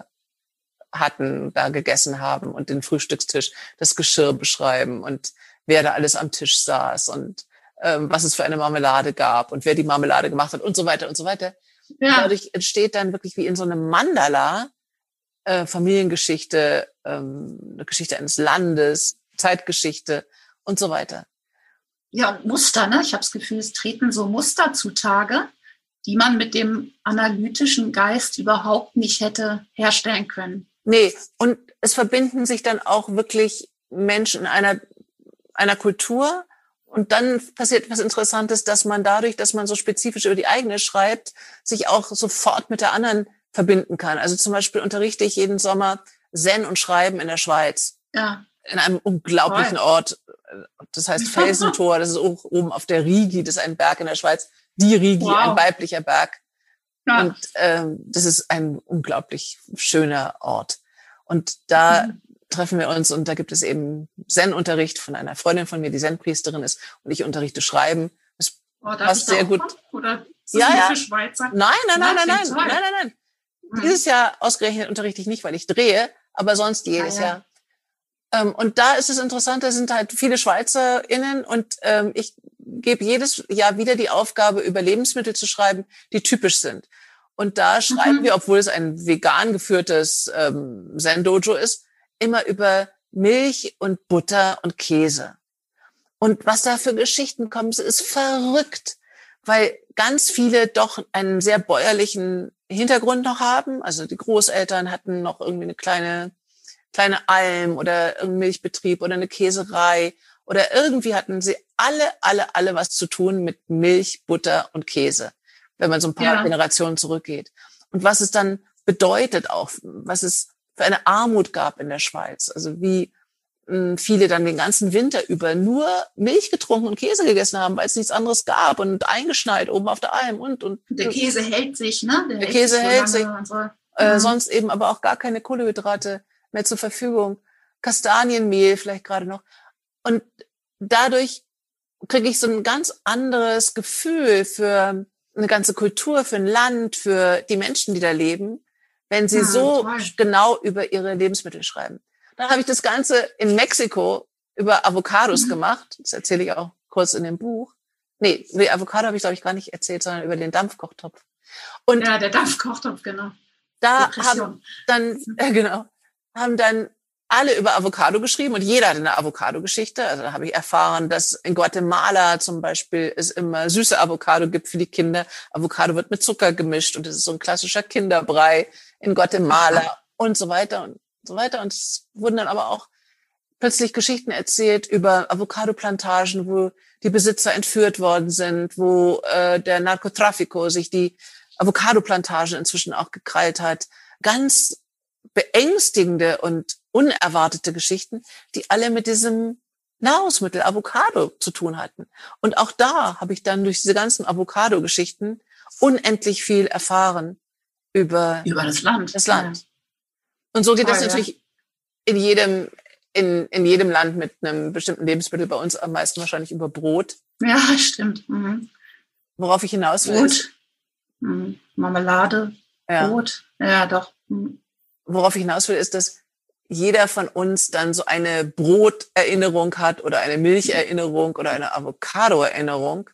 hatten, da gegessen haben und den Frühstückstisch, das Geschirr beschreiben und wer da alles am Tisch saß und ähm, was es für eine Marmelade gab und wer die Marmelade gemacht hat und so weiter und so weiter. Ja. Dadurch entsteht dann wirklich wie in so einem Mandala äh, Familiengeschichte, ähm, eine Geschichte eines Landes, Zeitgeschichte und so weiter. Ja, und Muster, ne? Ich habe das Gefühl, es treten so Muster zutage, die man mit dem analytischen Geist überhaupt nicht hätte herstellen können. Nee, und es verbinden sich dann auch wirklich Menschen in einer, einer Kultur. Und dann passiert etwas Interessantes, dass man dadurch, dass man so spezifisch über die eigene schreibt, sich auch sofort mit der anderen verbinden kann. Also zum Beispiel unterrichte ich jeden Sommer Zen und Schreiben in der Schweiz. Ja. In einem unglaublichen Toll. Ort. Das heißt Felsentor, das ist auch oben auf der Rigi, das ist ein Berg in der Schweiz. Die Rigi, Wow. ein weiblicher Berg. Ja. Und ähm, das ist ein unglaublich schöner Ort. Und da Mhm. treffen wir uns und da gibt es eben Zen-Unterricht von einer Freundin von mir, die Zen-Priesterin ist, und ich unterrichte Schreiben. Das Oh, darf passt ich da sehr auch gut. mal? Oder ist das Ja, nur ja. für Schweizer? Nein, nein, nein, Ja, nein, nein, klingt nein, toll. nein, nein. Mhm. Dieses Jahr ausgerechnet unterrichte ich nicht, weil ich drehe, aber sonst jedes Ah, ja. Jahr. Ähm, und da ist es interessant, da sind halt viele SchweizerInnen und ähm, ich gebe jedes Jahr wieder die Aufgabe, über Lebensmittel zu schreiben, die typisch sind. Und da schreiben Mhm. wir, obwohl es ein vegan geführtes ähm, Zen-Dojo ist, immer über Milch und Butter und Käse. Und was da für Geschichten kommen, ist verrückt, weil ganz viele doch einen sehr bäuerlichen Hintergrund noch haben. Also die Großeltern hatten noch irgendwie eine kleine kleine Alm oder irgendein Milchbetrieb oder eine Käserei oder irgendwie hatten sie alle, alle, alle was zu tun mit Milch, Butter und Käse, wenn man so ein paar Ja. Generationen zurückgeht. Und was es dann bedeutet auch, was es für eine Armut gab in der Schweiz. Also wie mh, viele dann den ganzen Winter über nur Milch getrunken und Käse gegessen haben, weil es nichts anderes gab und eingeschneit oben auf der Alm und, und Der Käse hält sich, ne? Der, Der Käse hält so sich. lange und so. äh, Mhm. sonst eben aber auch gar keine Kohlenhydrate mehr zur Verfügung. Kastanienmehl vielleicht gerade noch. Und dadurch kriege ich so ein ganz anderes Gefühl für eine ganze Kultur, für ein Land, für die Menschen, die da leben, wenn sie Ja, so toll. genau über ihre Lebensmittel schreiben. Dann habe ich das Ganze in Mexiko über Avocados Mhm. gemacht. Das erzähle ich auch kurz in dem Buch. Nee, über Avocado habe ich, glaube ich, gar nicht erzählt, sondern über den Dampfkochtopf. Und Ja, der Dampfkochtopf, genau. da Depression. haben dann, äh, genau, haben dann alle über Avocado geschrieben und jeder hat eine Avocado-Geschichte. Also da habe ich erfahren, dass in Guatemala zum Beispiel es immer süße Avocado gibt für die Kinder. Avocado wird mit Zucker gemischt und es ist so ein klassischer Kinderbrei in Guatemala und so weiter und so weiter. Und es wurden dann aber auch plötzlich Geschichten erzählt über Avocado-Plantagen, wo die Besitzer entführt worden sind, wo äh, der Narcotrafico sich die Avocado-Plantagen inzwischen auch gekrallt hat. Ganz beängstigende und unerwartete Geschichten, die alle mit diesem Nahrungsmittel Avocado zu tun hatten. Und auch da habe ich dann durch diese ganzen Avocado-Geschichten unendlich viel erfahren über Über das Land. das Land. Und so geht Toll, das ja. natürlich in jedem, in, in jedem Land mit einem bestimmten Lebensmittel, bei uns am meisten wahrscheinlich über Brot. Ja, stimmt. Mhm. Worauf ich hinaus will, ist, Brot, mhm. Marmelade, ja, Brot. Ja, doch. Mhm. worauf ich hinaus will, ist, dass jeder von uns dann so eine Broterinnerung hat oder eine Milcherinnerung oder eine Avocado-Erinnerung,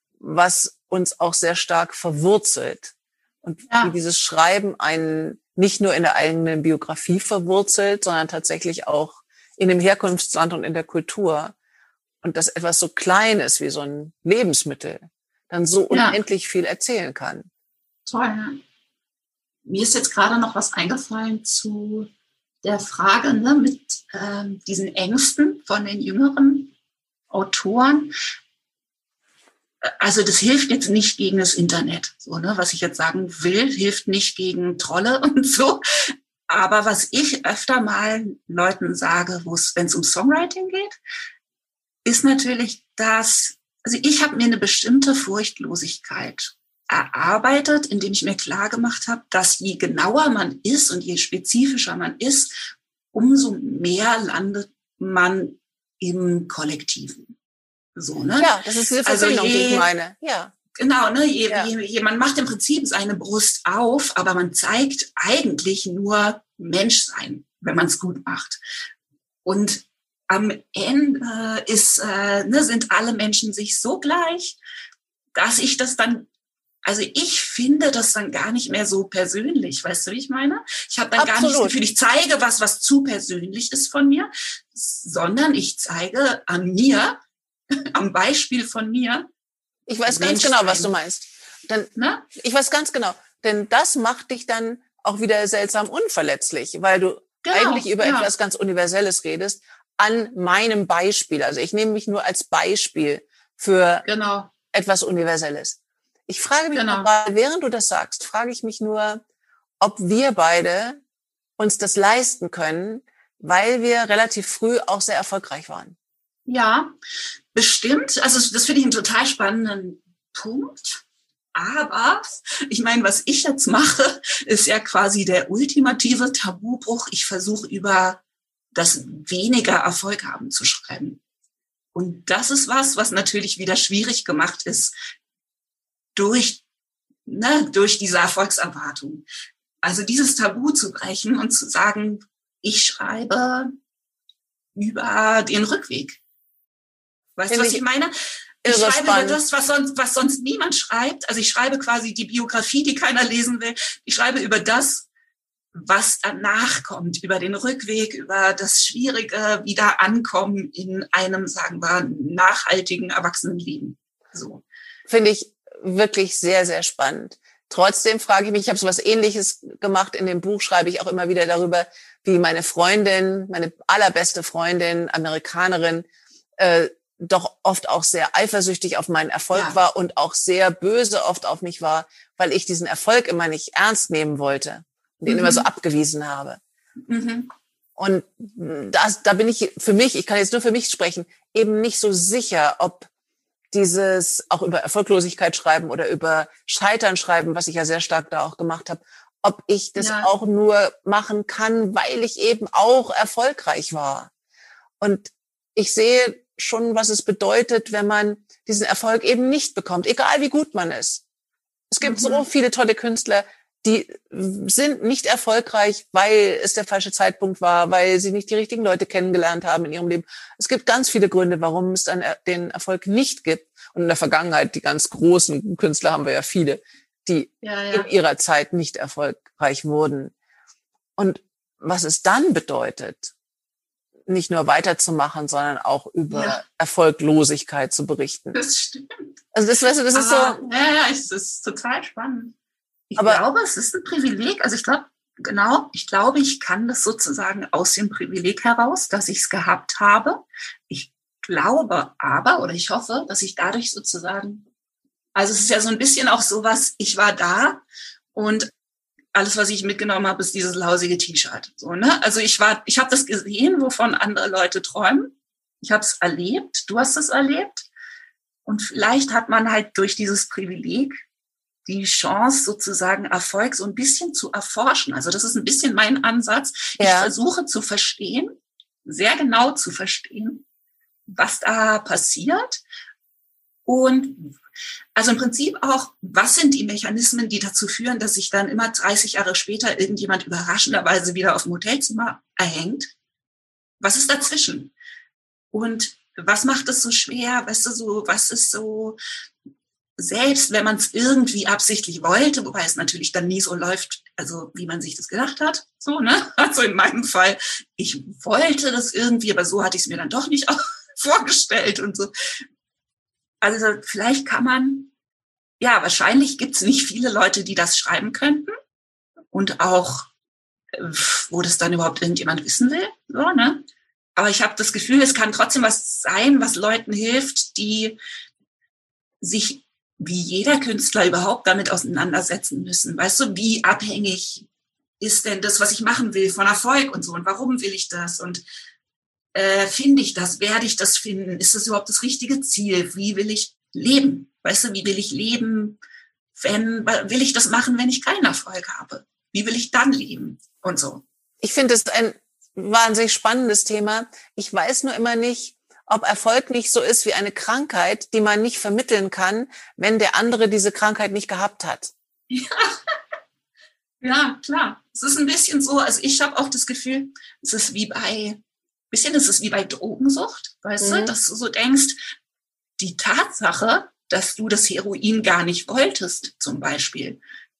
was uns auch sehr stark verwurzelt. Und Ja. wie dieses Schreiben einen nicht nur in der eigenen Biografie verwurzelt, sondern tatsächlich auch in dem Herkunftsland und in der Kultur. Und dass etwas so Kleines wie so ein Lebensmittel dann so Ja. unendlich viel erzählen kann. Toll, ja. mir ist jetzt gerade noch was eingefallen zu der Frage, ne, mit ähm, diesen Ängsten von den jüngeren Autoren. Also das hilft jetzt nicht gegen das Internet. So, ne, was ich jetzt sagen will, hilft nicht gegen Trolle und so. Aber was ich öfter mal Leuten sage, wo es, wenn es um Songwriting geht, ist natürlich, dass, also ich habe mir eine bestimmte Furchtlosigkeit erarbeitet, indem ich mir klar gemacht habe, dass je genauer man ist und je spezifischer man ist, umso mehr landet man im Kollektiven. So, ne? Ja, das ist diese Verbindung, also je, die ich meine. Ja. Genau, ne? Je, ja. je, je, man macht im Prinzip seine Brust auf, aber man zeigt eigentlich nur Menschsein, wenn man es gut macht. Und am Ende ist, äh, ne, sind alle Menschen sich so gleich, dass ich das dann, also ich finde das dann gar nicht mehr so persönlich, weißt du, wie ich meine? Ich habe dann Absolut. gar nicht das Gefühl, ich zeige was, was zu persönlich ist von mir, sondern ich zeige an mir, am Beispiel von mir. Ich weiß ganz genau, was du meinst. Denn, ne? Ich weiß ganz genau, denn das macht dich dann auch wieder seltsam unverletzlich, weil du genau, eigentlich über ja. etwas ganz Universelles redest, an meinem Beispiel. Also ich nehme mich nur als Beispiel für genau. etwas Universelles. Ich frage mich, genau. aber, während du das sagst, frage ich mich nur, ob wir beide uns das leisten können, weil wir relativ früh auch sehr erfolgreich waren. Ja, bestimmt. Also das finde ich einen total spannenden Punkt. Aber ich meine, was ich jetzt mache, ist ja quasi der ultimative Tabubruch. Ich versuche über das weniger Erfolg haben zu schreiben. Und das ist was, was natürlich wieder schwierig gemacht ist durch, ne, durch diese Erfolgserwartung. Also dieses Tabu zu brechen und zu sagen, ich schreibe über den Rückweg. Weißt du, was ich meine? Ich schreibe spannend. über das, was sonst, was sonst niemand schreibt. Also ich schreibe quasi die Biografie, die keiner lesen will. Ich schreibe über das, was danach kommt, über den Rückweg, über das schwierige Wiederankommen in einem, sagen wir, nachhaltigen Erwachsenenleben. So. Finde ich wirklich sehr, sehr spannend. Trotzdem frage ich mich, ich habe so was Ähnliches gemacht. In dem Buch schreibe ich auch immer wieder darüber, wie meine Freundin, meine allerbeste Freundin, Amerikanerin, äh, doch oft auch sehr eifersüchtig auf meinen Erfolg ja. war und auch sehr böse oft auf mich war, weil ich diesen Erfolg immer nicht ernst nehmen wollte und ihn mhm. immer so abgewiesen habe. Mhm. Und das, da bin ich für mich, ich kann jetzt nur für mich sprechen, eben nicht so sicher, ob dieses auch über Erfolglosigkeit schreiben oder über Scheitern schreiben, was ich ja sehr stark da auch gemacht habe, ob ich das ja. auch nur machen kann, weil ich eben auch erfolgreich war. Und ich sehe schon, was es bedeutet, wenn man diesen Erfolg eben nicht bekommt, egal wie gut man ist. Es gibt mhm. so viele tolle Künstler, die sind nicht erfolgreich, weil es der falsche Zeitpunkt war, weil sie nicht die richtigen Leute kennengelernt haben in ihrem Leben. Es gibt ganz viele Gründe, warum es dann den Erfolg nicht gibt. Und in der Vergangenheit, die ganz großen Künstler haben wir ja viele, die ja, ja. in ihrer Zeit nicht erfolgreich wurden. Und was es dann bedeutet, nicht nur weiterzumachen, sondern auch über ja. Erfolglosigkeit zu berichten. Das stimmt. Also das, weißt du, das aber, ist so. Ja, ja, es ist total spannend. Ich aber, glaube, es ist ein Privileg. Also ich glaube, genau, ich glaube, ich kann das sozusagen aus dem Privileg heraus, dass ich es gehabt habe. Ich glaube aber, oder ich hoffe, dass ich dadurch sozusagen, also es ist ja so ein bisschen auch sowas, ich war da und alles, was ich mitgenommen habe, ist dieses lausige T-Shirt. So, ne? Also ich war, ich habe das gesehen, wovon andere Leute träumen. Ich habe es erlebt, du hast es erlebt. Und vielleicht hat man halt durch dieses Privileg die Chance, sozusagen Erfolg so ein bisschen zu erforschen. Also das ist ein bisschen mein Ansatz. Ja. Ich versuche zu verstehen, sehr genau zu verstehen, was da passiert. Und also im Prinzip auch, was sind die Mechanismen, die dazu führen, dass sich dann immer dreißig Jahre später irgendjemand überraschenderweise wieder auf dem Hotelzimmer erhängt? Was ist dazwischen? Und was macht es so schwer? Weißt du, so, was ist so, selbst wenn man es irgendwie absichtlich wollte, wobei es natürlich dann nie so läuft, also wie man sich das gedacht hat, so, ne? Also in meinem Fall, ich wollte das irgendwie, aber so hatte ich es mir dann doch nicht auch vorgestellt und so. Also vielleicht kann man, ja, wahrscheinlich gibt es nicht viele Leute, die das schreiben könnten. und auch, wo das dann überhaupt irgendjemand wissen will. So, ne? Aber ich habe das Gefühl, es kann trotzdem was sein, was Leuten hilft, die sich wie jeder Künstler überhaupt damit auseinandersetzen müssen. Weißt du, wie abhängig ist denn das, was ich machen will, von Erfolg und so? Und warum will ich das? Und äh, finde ich das? Werde ich das finden? Ist das überhaupt das richtige Ziel? Wie will ich leben? Weißt du, wie will ich leben, wenn, will ich das machen, wenn ich keinen Erfolg habe? Wie will ich dann leben? Und so. Ich finde es ein wahnsinnig spannendes Thema. Ich weiß nur immer nicht, ob Erfolg nicht so ist wie eine Krankheit, die man nicht vermitteln kann, wenn der andere diese Krankheit nicht gehabt hat. Ja, ja, klar. Es ist ein bisschen so, also ich habe auch das Gefühl, es ist wie bei, ein bisschen ist es wie bei Drogensucht, weißt mhm. du, dass du so denkst, die Tatsache, dass du das Heroin gar nicht wolltest, zum Beispiel,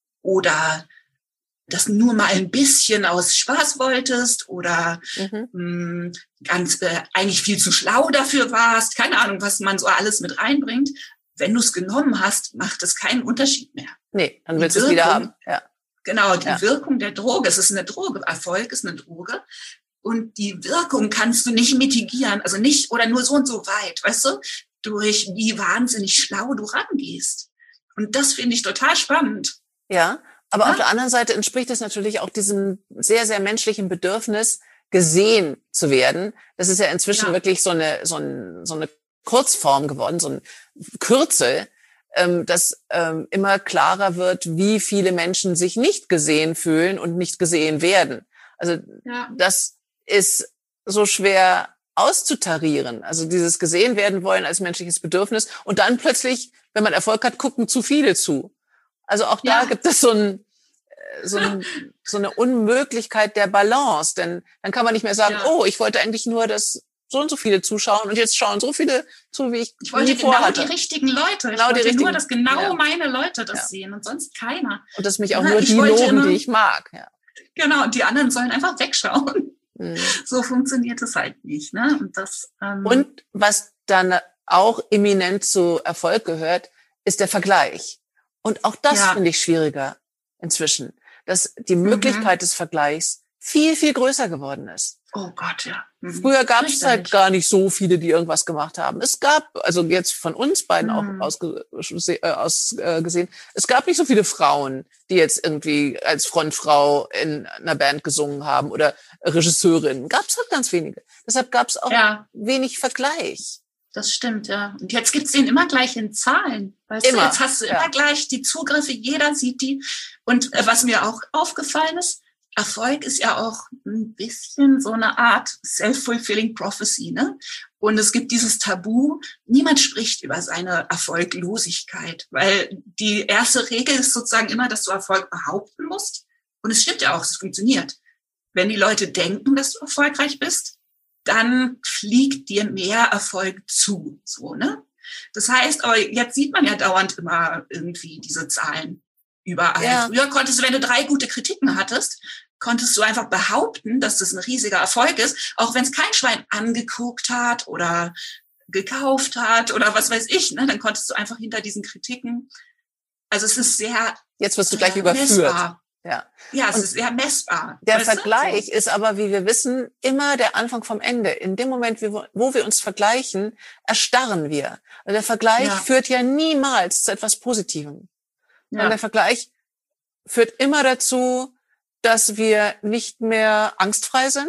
oder das nur mal ein bisschen aus Spaß wolltest oder mhm. mh, ganz äh, eigentlich viel zu schlau dafür warst, keine Ahnung, was man so alles mit reinbringt. Wenn du es genommen hast, macht es keinen Unterschied mehr. Nee, dann willst du es wieder haben. Ja. Genau, die ja. Wirkung der Droge, es ist eine Droge, Erfolg ist eine Droge und die Wirkung kannst du nicht mitigieren, also nicht oder nur so und so weit, weißt du, durch wie wahnsinnig schlau du rangehst. Und das finde ich total spannend. Ja. Aber ja. auf der anderen Seite entspricht es natürlich auch diesem sehr, sehr menschlichen Bedürfnis, gesehen zu werden. Das ist ja inzwischen ja. wirklich so eine, so, ein, so eine Kurzform geworden, so ein Kürzel, ähm, dass ähm, immer klarer wird, wie viele Menschen sich nicht gesehen fühlen und nicht gesehen werden. Also ja. das ist so schwer auszutarieren. Also dieses gesehen werden wollen als menschliches Bedürfnis und dann plötzlich, wenn man Erfolg hat, gucken zu viele zu. Also auch da ja. gibt es so, ein, so, ein, so eine Unmöglichkeit der Balance, denn dann kann man nicht mehr sagen, ja. oh, ich wollte eigentlich nur, dass so und so viele zuschauen und jetzt schauen so viele zu, wie ich Ich wollte genau vorhatte. die richtigen Leute. Genau ich wollte die richtigen, nur, dass genau ja. meine Leute das ja. sehen und sonst keiner. Und dass mich auch ja, nur die loben, immer, die ich mag. Ja. Genau, und die anderen sollen einfach wegschauen. Mhm. So funktioniert es halt nicht. Ne? Und, das, ähm, und was dann auch eminent zu Erfolg gehört, ist der Vergleich. Und auch das ja. finde ich schwieriger inzwischen, dass die Möglichkeit mhm. des Vergleichs viel, viel größer geworden ist. Oh Gott, ja. Mhm. Früher gab es halt gar nicht so viele, die irgendwas gemacht haben. Es gab, also jetzt von uns beiden mhm. auch ausge, äh, aus, äh, gesehen, es gab nicht so viele Frauen, die jetzt irgendwie als Frontfrau in einer Band gesungen haben oder Regisseurinnen. Gab es halt ganz wenige. Deshalb gab es auch ja. wenig Vergleich. Das stimmt, ja. Und jetzt gibt's den immer gleich in Zahlen. Weißt immer. du, jetzt hast du immer ja. gleich die Zugriffe, jeder sieht die. Und äh, was mir auch aufgefallen ist, Erfolg ist ja auch ein bisschen so eine Art self-fulfilling prophecy, ne? Und es gibt dieses Tabu, niemand spricht über seine Erfolglosigkeit, weil die erste Regel ist sozusagen immer, dass du Erfolg behaupten musst. Und es stimmt ja auch, es funktioniert. Wenn die Leute denken, dass du erfolgreich bist, dann fliegt dir mehr Erfolg zu, so, ne? Das heißt, aber jetzt sieht man ja dauernd immer irgendwie diese Zahlen überall. Ja. Früher konntest du, wenn du drei gute Kritiken hattest, konntest du einfach behaupten, dass das ein riesiger Erfolg ist, auch wenn es kein Schwein angeguckt hat oder gekauft hat oder was weiß ich, ne? Dann konntest du einfach hinter diesen Kritiken, also es ist sehr Jetzt wirst du gleich überführt. Messbar. Ja, ja, es und ist sehr messbar. Der Vergleich ist aber, wie wir wissen, immer der Anfang vom Ende. In dem Moment, wo wir uns vergleichen, erstarren wir. Also der Vergleich ja. führt ja niemals zu etwas Positivem. Ja. Der Vergleich führt immer dazu, dass wir nicht mehr angstfrei sind,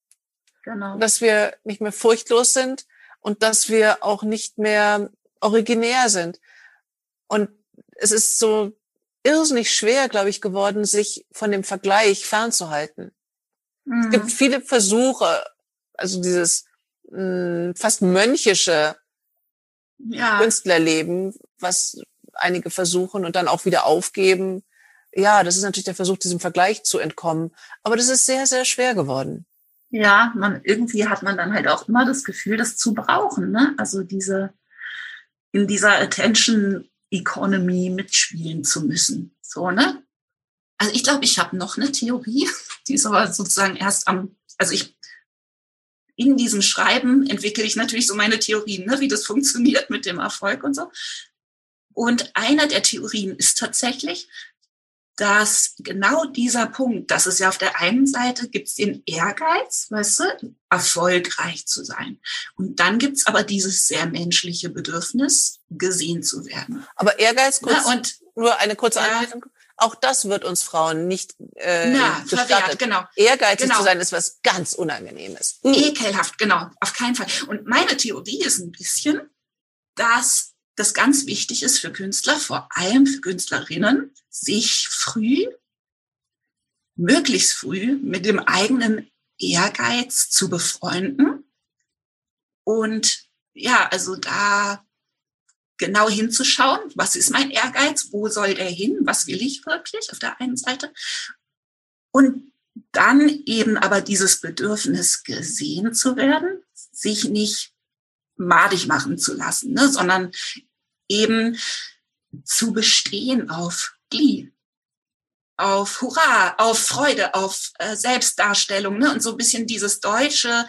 genau. dass wir nicht mehr furchtlos sind und dass wir auch nicht mehr originär sind. Und es ist so irrsinnig schwer, glaube ich, geworden, sich von dem Vergleich fernzuhalten. Mhm. Es gibt viele Versuche, also dieses mh, fast mönchische ja. Künstlerleben, was einige versuchen und dann auch wieder aufgeben. Ja, das ist natürlich der Versuch, diesem Vergleich zu entkommen. Aber das ist sehr, sehr schwer geworden. Ja, man irgendwie hat man dann halt auch immer das Gefühl, das zu brauchen, ne? Also diese in dieser Attention Economy mitspielen zu müssen. So, ne? Also ich glaube, ich habe noch eine Theorie, die ist aber sozusagen erst am, also ich in diesem Schreiben entwickle ich natürlich so meine Theorien, ne, wie das funktioniert mit dem Erfolg und so. Und eine der Theorien ist tatsächlich, dass genau dieser Punkt, dass es ja auf der einen Seite gibt es den Ehrgeiz, weißt du, erfolgreich zu sein. Und dann gibt es aber dieses sehr menschliche Bedürfnis, gesehen zu werden. Aber Ehrgeiz, kurz, ja, und, nur eine kurze ja, Anmerkung, auch das wird uns Frauen nicht äh, na, gestattet. verwehrt, genau. Ehrgeizig genau. zu sein ist was ganz Unangenehmes. Mhm. Ekelhaft, genau, auf keinen Fall. Und meine Theorie ist ein bisschen, dass das ganz wichtig ist für Künstler, vor allem für Künstlerinnen, sich früh, möglichst früh mit dem eigenen Ehrgeiz zu befreunden und ja, also da genau hinzuschauen, was ist mein Ehrgeiz, wo soll der hin, was will ich wirklich auf der einen Seite und dann eben aber dieses Bedürfnis gesehen zu werden, sich nicht madig machen zu lassen, ne, sondern eben zu bestehen auf Glee, auf Hurra, auf Freude, auf äh, Selbstdarstellung, ne? Und so ein bisschen dieses deutsche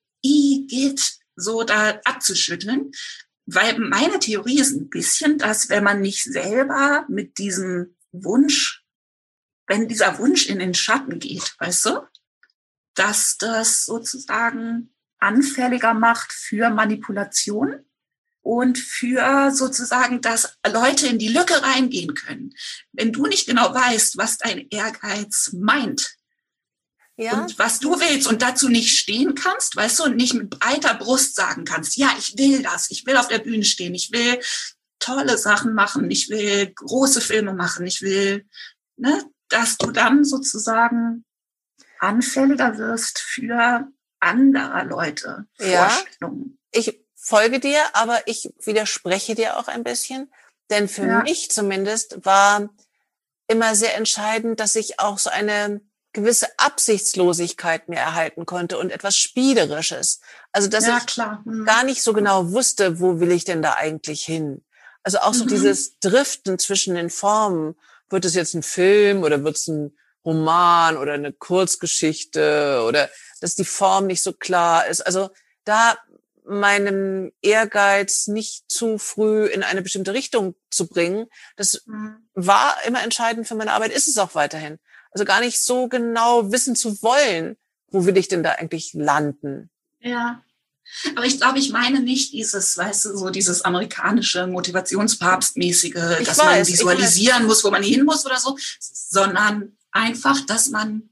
Igitt so da abzuschütteln. Weil meine Theorie ist ein bisschen, dass wenn man nicht selber mit diesem Wunsch, wenn dieser Wunsch in den Schatten geht, weißt du, dass das sozusagen anfälliger macht für Manipulation und für sozusagen, dass Leute in die Lücke reingehen können. Wenn du nicht genau weißt, was dein Ehrgeiz meint ja. und was du willst und dazu nicht stehen kannst, weißt du, und nicht mit breiter Brust sagen kannst, ja, ich will das, ich will auf der Bühne stehen, ich will tolle Sachen machen, ich will große Filme machen, ich will, ne, dass du dann sozusagen anfälliger wirst für anderer Leute ja. Vorstellungen. Ich folge dir, aber ich widerspreche dir auch ein bisschen, denn für ja. mich zumindest war immer sehr entscheidend, dass ich auch so eine gewisse Absichtslosigkeit mir erhalten konnte und etwas Spielerisches. Also dass ja, ich klar. Mhm. gar nicht so genau wusste, wo will ich denn da eigentlich hin. Also auch so mhm. dieses Driften zwischen den Formen. Wird es jetzt ein Film oder wird es ein Roman oder eine Kurzgeschichte oder dass die Form nicht so klar ist. Also da meinem Ehrgeiz nicht zu früh in eine bestimmte Richtung zu bringen, das mhm. war immer entscheidend für meine Arbeit, ist es auch weiterhin. Also gar nicht so genau wissen zu wollen, wo will ich denn da eigentlich landen. Ja, aber ich glaube, ich meine nicht dieses, weißt du, so dieses amerikanische Motivationspapstmäßige, dass weiß, man visualisieren muss, wo man hin muss oder so, sondern einfach, dass man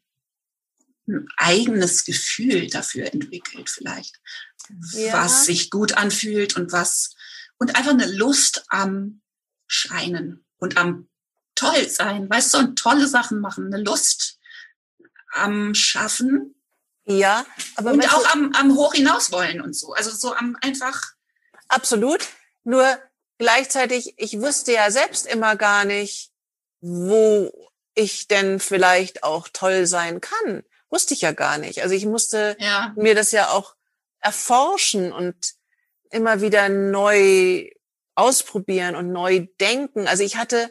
ein eigenes Gefühl dafür entwickelt vielleicht, ja. was sich gut anfühlt und was und einfach eine Lust am Scheinen und am toll sein, weißt du, und tolle Sachen machen, eine Lust am Schaffen. Ja, aber und auch am, am hoch hinaus wollen und so, also so am einfach. Absolut. Nur gleichzeitig, ich wusste ja selbst immer gar nicht, wo ich denn vielleicht auch toll sein kann. Wusste ich ja gar nicht. Also ich musste ja. mir das ja auch erforschen und immer wieder neu ausprobieren und neu denken. Also ich hatte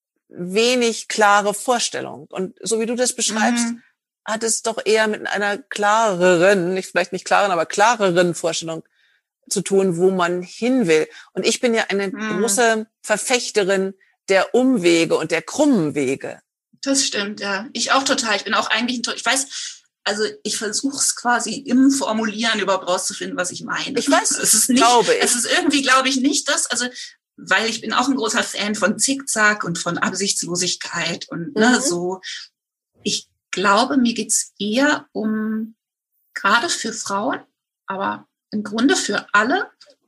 wenig klare Vorstellung. Und so wie du das beschreibst, mhm. hat es doch eher mit einer klareren, nicht vielleicht nicht klaren, aber klareren Vorstellung zu tun, wo man hin will. Und ich bin ja eine mhm. große Verfechterin der Umwege und der krummen Wege. Das stimmt, ja. Ich auch total. Ich bin auch eigentlich, ein, ich weiß, also ich versuche es quasi im Formulieren überhaupt rauszufinden, was ich meine. Ich weiß, es ist nicht, glaube ich. Es ist irgendwie, glaube ich, nicht das, also weil ich bin auch ein großer Fan von Zickzack und von Absichtslosigkeit und mhm. ne, so. Ich glaube, mir geht's eher um, gerade für Frauen, aber im Grunde für alle,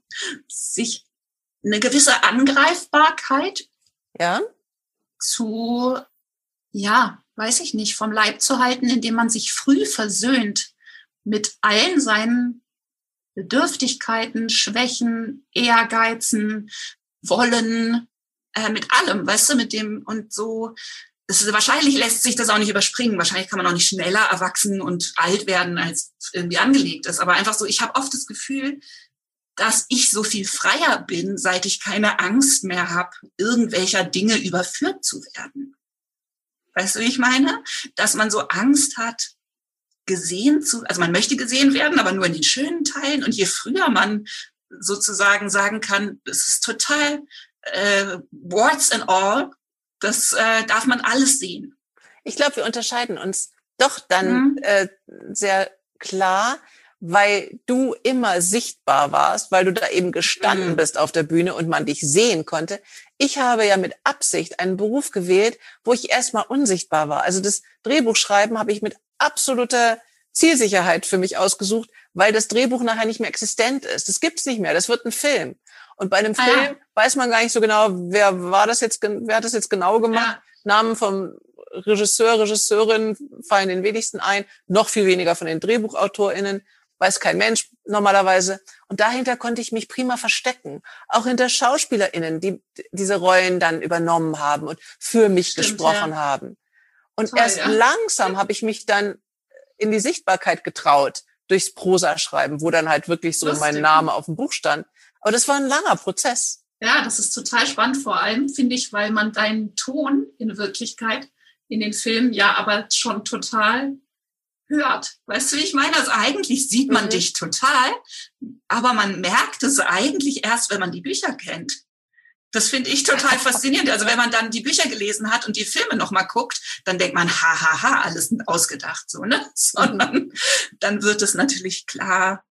sich eine gewisse Angreifbarkeit ja. zu, ja, weiß ich nicht, vom Leib zu halten, indem man sich früh versöhnt mit allen seinen Bedürftigkeiten, Schwächen, Ehrgeizen, Wollen, äh, mit allem, weißt du, mit dem und so. Das ist, wahrscheinlich lässt sich das auch nicht überspringen. Wahrscheinlich kann man auch nicht schneller erwachsen und alt werden, als irgendwie angelegt ist. Aber einfach so, ich habe oft das Gefühl, dass ich so viel freier bin, seit ich keine Angst mehr habe, irgendwelcher Dinge überführt zu werden. Weißt du, wie ich meine? Dass man so Angst hat, gesehen zu, also man möchte gesehen werden, aber nur in den schönen Teilen. Und je früher man sozusagen sagen kann, es ist total äh, warts and all, Das äh, darf man alles sehen. Ich glaube, wir unterscheiden uns doch dann Mhm. äh, sehr klar, weil du immer sichtbar warst, weil du da eben gestanden Mhm. bist auf der Bühne und man dich sehen konnte. Ich habe ja mit Absicht einen Beruf gewählt, wo ich erstmal unsichtbar war. Also das Drehbuchschreiben habe ich mit absoluter Zielsicherheit für mich ausgesucht, weil das Drehbuch nachher nicht mehr existent ist. Das gibt's nicht mehr. Das wird ein Film. Und bei einem Ah, Film ja. weiß man gar nicht so genau, wer war das jetzt, gen- wer hat das jetzt genau gemacht. Ja. Namen vom Regisseur, Regisseurin fallen den wenigsten ein, noch viel weniger von den DrehbuchautorInnen, weiß kein Mensch normalerweise. Und dahinter konnte ich mich prima verstecken. Auch hinter SchauspielerInnen, die diese Rollen dann übernommen haben und für mich Stimmt, gesprochen ja. haben. Und Toll, erst ja. langsam habe ich mich dann in die Sichtbarkeit getraut durchs Prosaschreiben, wo dann halt wirklich so Lustig. mein Name auf dem Buch stand. Aber das war ein langer Prozess. Ja, das ist total spannend, vor allem, finde ich, weil man deinen Ton in Wirklichkeit in den Filmen ja aber schon total hört. Weißt du, wie ich meine? Also eigentlich sieht man Mhm. dich total, aber man merkt es eigentlich erst, wenn man die Bücher kennt. Das finde ich total faszinierend. Also wenn man dann die Bücher gelesen hat und die Filme nochmal guckt, dann denkt man, ha, ha, ha, alles ausgedacht, so, ne? Sondern dann wird es natürlich klar,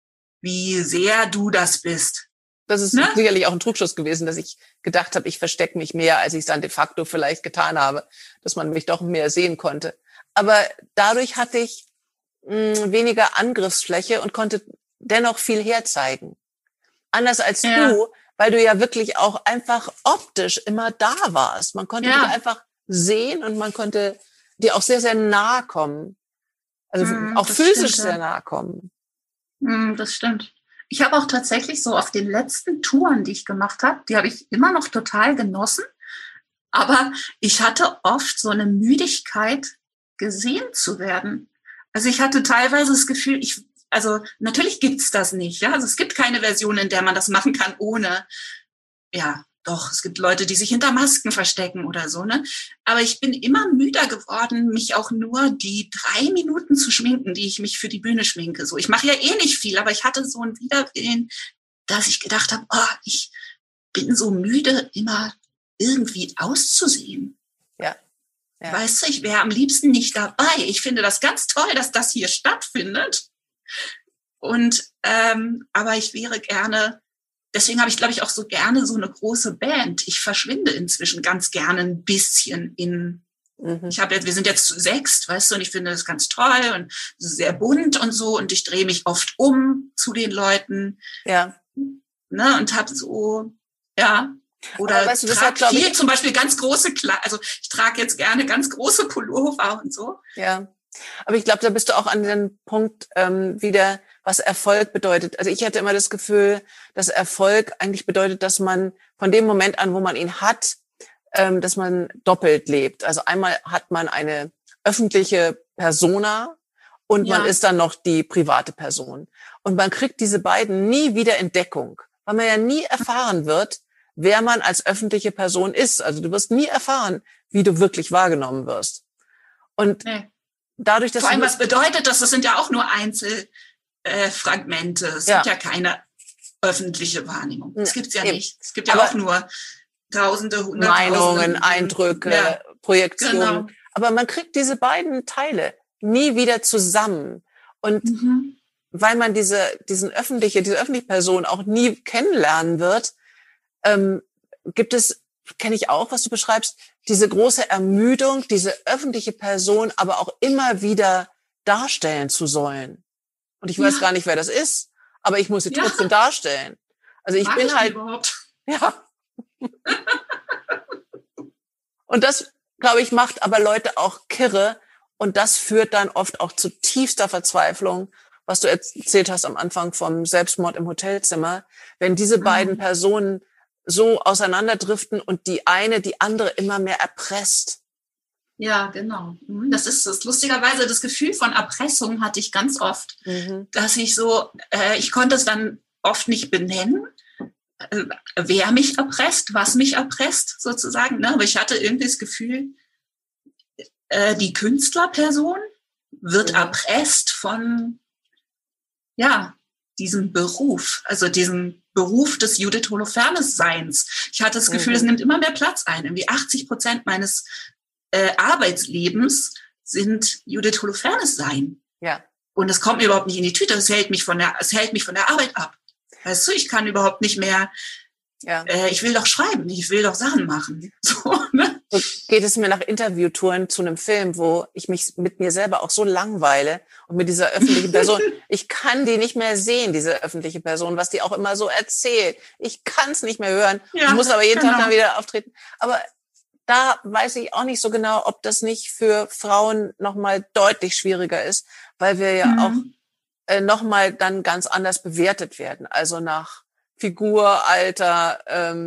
wie sehr du das bist. Das ist Ne? sicherlich auch ein Trugschluss gewesen, dass ich gedacht habe, ich verstecke mich mehr, als ich es dann de facto vielleicht getan habe, dass man mich doch mehr sehen konnte. Aber dadurch hatte ich mh, weniger Angriffsfläche und konnte dennoch viel herzeigen. Anders als Ja. du, weil du ja wirklich auch einfach optisch immer da warst. Man konnte Ja. dich einfach sehen und man konnte dir auch sehr, sehr nahe kommen. Also Mm, auch das physisch stimmt, ja. sehr nahe kommen. Mm, das stimmt. Ich habe auch tatsächlich so auf den letzten Touren, die ich gemacht habe, die habe ich immer noch total genossen. Aber ich hatte oft so eine Müdigkeit, gesehen zu werden. Also ich hatte teilweise das Gefühl, ich, also natürlich gibt's das nicht, ja. Also es gibt keine Version, in der man das machen kann, ohne, ja, doch, es gibt Leute, die sich hinter Masken verstecken oder so, ne? Aber ich bin immer müder geworden, mich auch nur die drei Minuten zu schminken, die ich mich für die Bühne schminke. So, ich mache ja eh nicht viel, aber ich hatte so einen Widerwillen, dass ich gedacht habe, oh, ich bin so müde, immer irgendwie auszusehen. Ja. Ja. Weißt du, ich wäre am liebsten nicht dabei. Ich finde das ganz toll, dass das hier stattfindet. Und ähm, aber ich wäre gerne, deswegen habe ich, glaube ich, auch so gerne so eine große Band. Ich verschwinde inzwischen ganz gerne ein bisschen in. Mhm. Ich habe jetzt, wir sind jetzt zu sechst, weißt du, und ich finde das ganz toll und sehr bunt und so. Und ich drehe mich oft um zu den Leuten, Ja. ne, und habe so, ja. Oder Aber weißt du, das trage hat, glaub ich, viel, zum Beispiel ganz große, Kle- also ich trage jetzt gerne ganz große Pullover und so. Ja, aber ich glaube, da bist du auch an dem Punkt ähm, wieder, was Erfolg bedeutet. Also ich hatte immer das Gefühl, dass Erfolg eigentlich bedeutet, dass man von dem Moment an, wo man ihn hat, ähm, dass man doppelt lebt. Also einmal hat man eine öffentliche Persona und Ja. man ist dann noch die private Person. Und man kriegt diese beiden nie wieder in Deckung, weil man ja nie erfahren wird, wer man als öffentliche Person ist. Also du wirst nie erfahren, wie du wirklich wahrgenommen wirst. Und Nee. dadurch, dass Vor allem, du, was bedeutet das? Das sind ja auch nur Einzelfragmente. Äh, Fragmente. es Ja. gibt ja keine öffentliche Wahrnehmung. Das gibt's ja Eben. nicht. Es gibt ja Aber auch nur Tausende, Hunderttausende. Meinungen, Eindrücke, Ja, Projektionen. genau. Aber man kriegt diese beiden Teile nie wieder zusammen. Und Mhm. weil man diese, diesen öffentliche, diese öffentliche Person auch nie kennenlernen wird, ähm, gibt es, kenne ich auch, was du beschreibst, diese große Ermüdung, diese öffentliche Person aber auch immer wieder darstellen zu sollen. Und ich weiß Ja. gar nicht, wer das ist, aber ich muss sie Ja. trotzdem darstellen. Also ich Mag bin ich halt, die überhaupt? ja. Und das, glaube ich, macht aber Leute auch kirre. Und das führt dann oft auch zu tiefster Verzweiflung, was du erzählt hast am Anfang vom Selbstmord im Hotelzimmer. Wenn diese Mhm. beiden Personen so auseinanderdriften und die eine die andere immer mehr erpresst. Ja, genau. Mhm. Das ist das. Lustigerweise, das Gefühl von Erpressung hatte ich ganz oft, Mhm. dass ich so, äh, ich konnte es dann oft nicht benennen, äh, wer mich erpresst, was mich erpresst, sozusagen. Ne? Aber ich hatte irgendwie das Gefühl, äh, die Künstlerperson wird Mhm. erpresst von, ja, diesem Beruf, also diesem Beruf des Judith Holofernes-Seins. Ich hatte das Gefühl, es Mhm. nimmt immer mehr Platz ein. Irgendwie achtzig Prozent meines äh, Arbeitslebens sind Judith Holofernes-Sein. Ja. Und es kommt mir überhaupt nicht in die Tüte. Es hält mich von der, es hält mich von der Arbeit ab. Weißt du, ich kann überhaupt nicht mehr, Ja. äh, ich will doch schreiben, ich will doch Sachen machen. So, ne? So geht es mir nach Interviewtouren zu einem Film, wo ich mich mit mir selber auch so langweile und mit dieser öffentlichen Person. Ich kann die nicht mehr sehen, diese öffentliche Person, was die auch immer so erzählt. Ich kann es nicht mehr hören. Ja, ich muss aber jeden genau. Tag dann wieder auftreten. Aber da weiß ich auch nicht so genau, ob das nicht für Frauen nochmal deutlich schwieriger ist, weil wir ja Mhm. auch äh, nochmal dann ganz anders bewertet werden. Also nach Figur, Alter,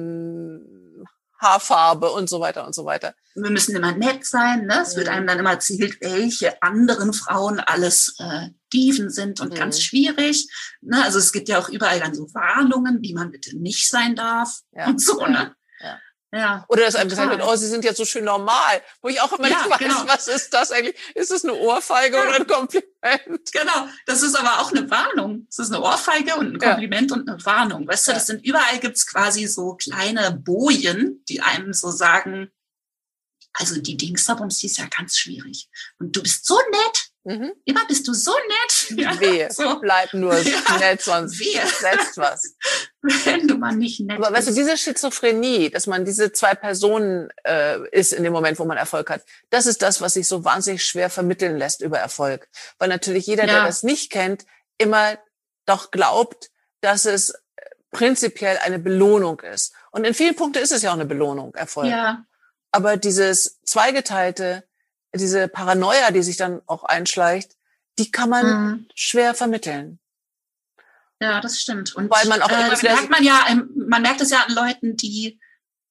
ähm, Haarfarbe und so weiter und so weiter. Wir müssen immer nett sein, ne? Es wird Mhm. einem dann immer erzählt, welche anderen Frauen alles äh, Dieven sind und Mhm. ganz schwierig. Ne? Also es gibt ja auch überall dann so Warnungen, wie man bitte nicht sein darf Ja. und so, Ja. ne? Ja. Ja. Oder dass einem gesagt Total. wird, oh, Sie sind jetzt so schön normal. Wo ich auch immer Ja, nicht weiß, genau. was ist das eigentlich? Ist es eine Ohrfeige Ja. oder ein Kompliment? Genau, das ist aber auch eine Warnung. Das ist eine Ohrfeige und ein Ja. Kompliment und eine Warnung. Weißt du, Ja. das sind überall gibt's quasi so kleine Bojen, die einem so sagen, also die Dingsabums, die ist ja ganz schwierig. Und du bist so nett. Mhm. Immer bist du so nett. Ja, Wehe, so, bleib nur Ja, nett, sonst wehe. setzt was. wenn du mal nicht nett Aber weißt du, bist. diese Schizophrenie, dass man diese zwei Personen äh, ist in dem Moment, wo man Erfolg hat, das ist das, was sich so wahnsinnig schwer vermitteln lässt über Erfolg. Weil natürlich jeder, der Ja. das nicht kennt, immer doch glaubt, dass es prinzipiell eine Belohnung ist. Und in vielen Punkten ist es ja auch eine Belohnung, Erfolg. Ja, Aber dieses Zweigeteilte, diese Paranoia, die sich dann auch einschleicht, die kann man mhm. schwer vermitteln. ja, das stimmt. Und Weil man auch äh, immer das wieder- merkt man ja, ähm, man merkt es ja an Leuten, die,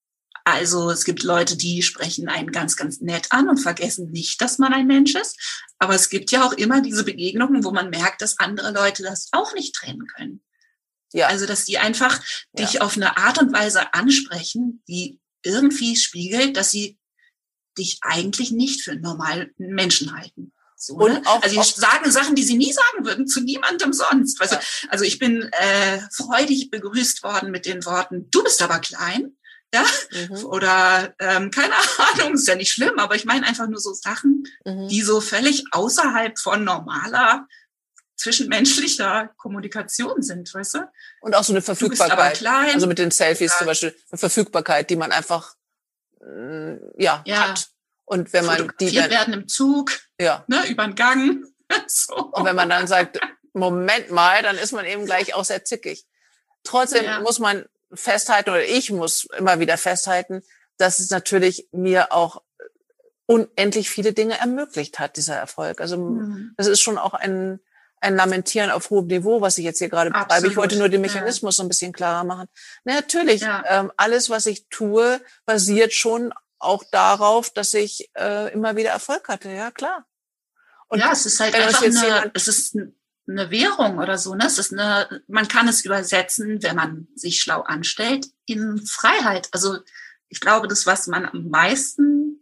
also es gibt Leute, die sprechen einen ganz, ganz nett an und vergessen nicht, dass man ein Mensch ist. Aber es gibt ja auch immer diese Begegnungen, wo man merkt, dass andere Leute das auch nicht trennen können. Ja, Also, dass die einfach Ja. dich auf eine Art und Weise ansprechen, die irgendwie spiegelt, dass sie dich eigentlich nicht für einen normalen Menschen halten. So, Und ne? auch- also die auch- sagen Sachen, die sie nie sagen würden, zu niemandem sonst. Weißt Ja. du? Also ich bin äh, freudig begrüßt worden mit den Worten, du bist aber klein. Ja? mhm. Oder ähm, keine Ahnung, ist ja nicht schlimm, aber ich meine einfach nur so Sachen, Mhm. die so völlig außerhalb von normaler zwischenmenschlicher Kommunikation sind, weißt du? Und auch so eine Du bist aber Verfügbarkeit. klein. Also mit den Selfies Ja. zum Beispiel, eine Verfügbarkeit, die man einfach äh, ja, Ja. hat. Und wenn man die fotografiert dann, werden im Zug, ja, ne, über den Gang. So. und wenn man dann sagt, Moment mal, dann ist man eben gleich auch sehr zickig. Trotzdem Ja. muss man festhalten, oder ich muss immer wieder festhalten, dass es natürlich mir auch unendlich viele Dinge ermöglicht hat, dieser Erfolg. Also Hm. das ist schon auch ein, ein Lamentieren auf hohem Niveau, was ich jetzt hier gerade betreibe. Absolut, Ich wollte nur den ja. Mechanismus so ein bisschen klarer machen. Na, natürlich, Ja. ähm, alles, was ich tue, basiert schon auch darauf, dass ich äh, immer wieder Erfolg hatte. Ja, klar. Und ja, es ist halt wenn uns einfach jetzt eine, jemand- es ist eine Währung oder so, ne? Es ist eine, man kann es übersetzen, wenn man sich schlau anstellt, in Freiheit. Also ich glaube, das, was man am meisten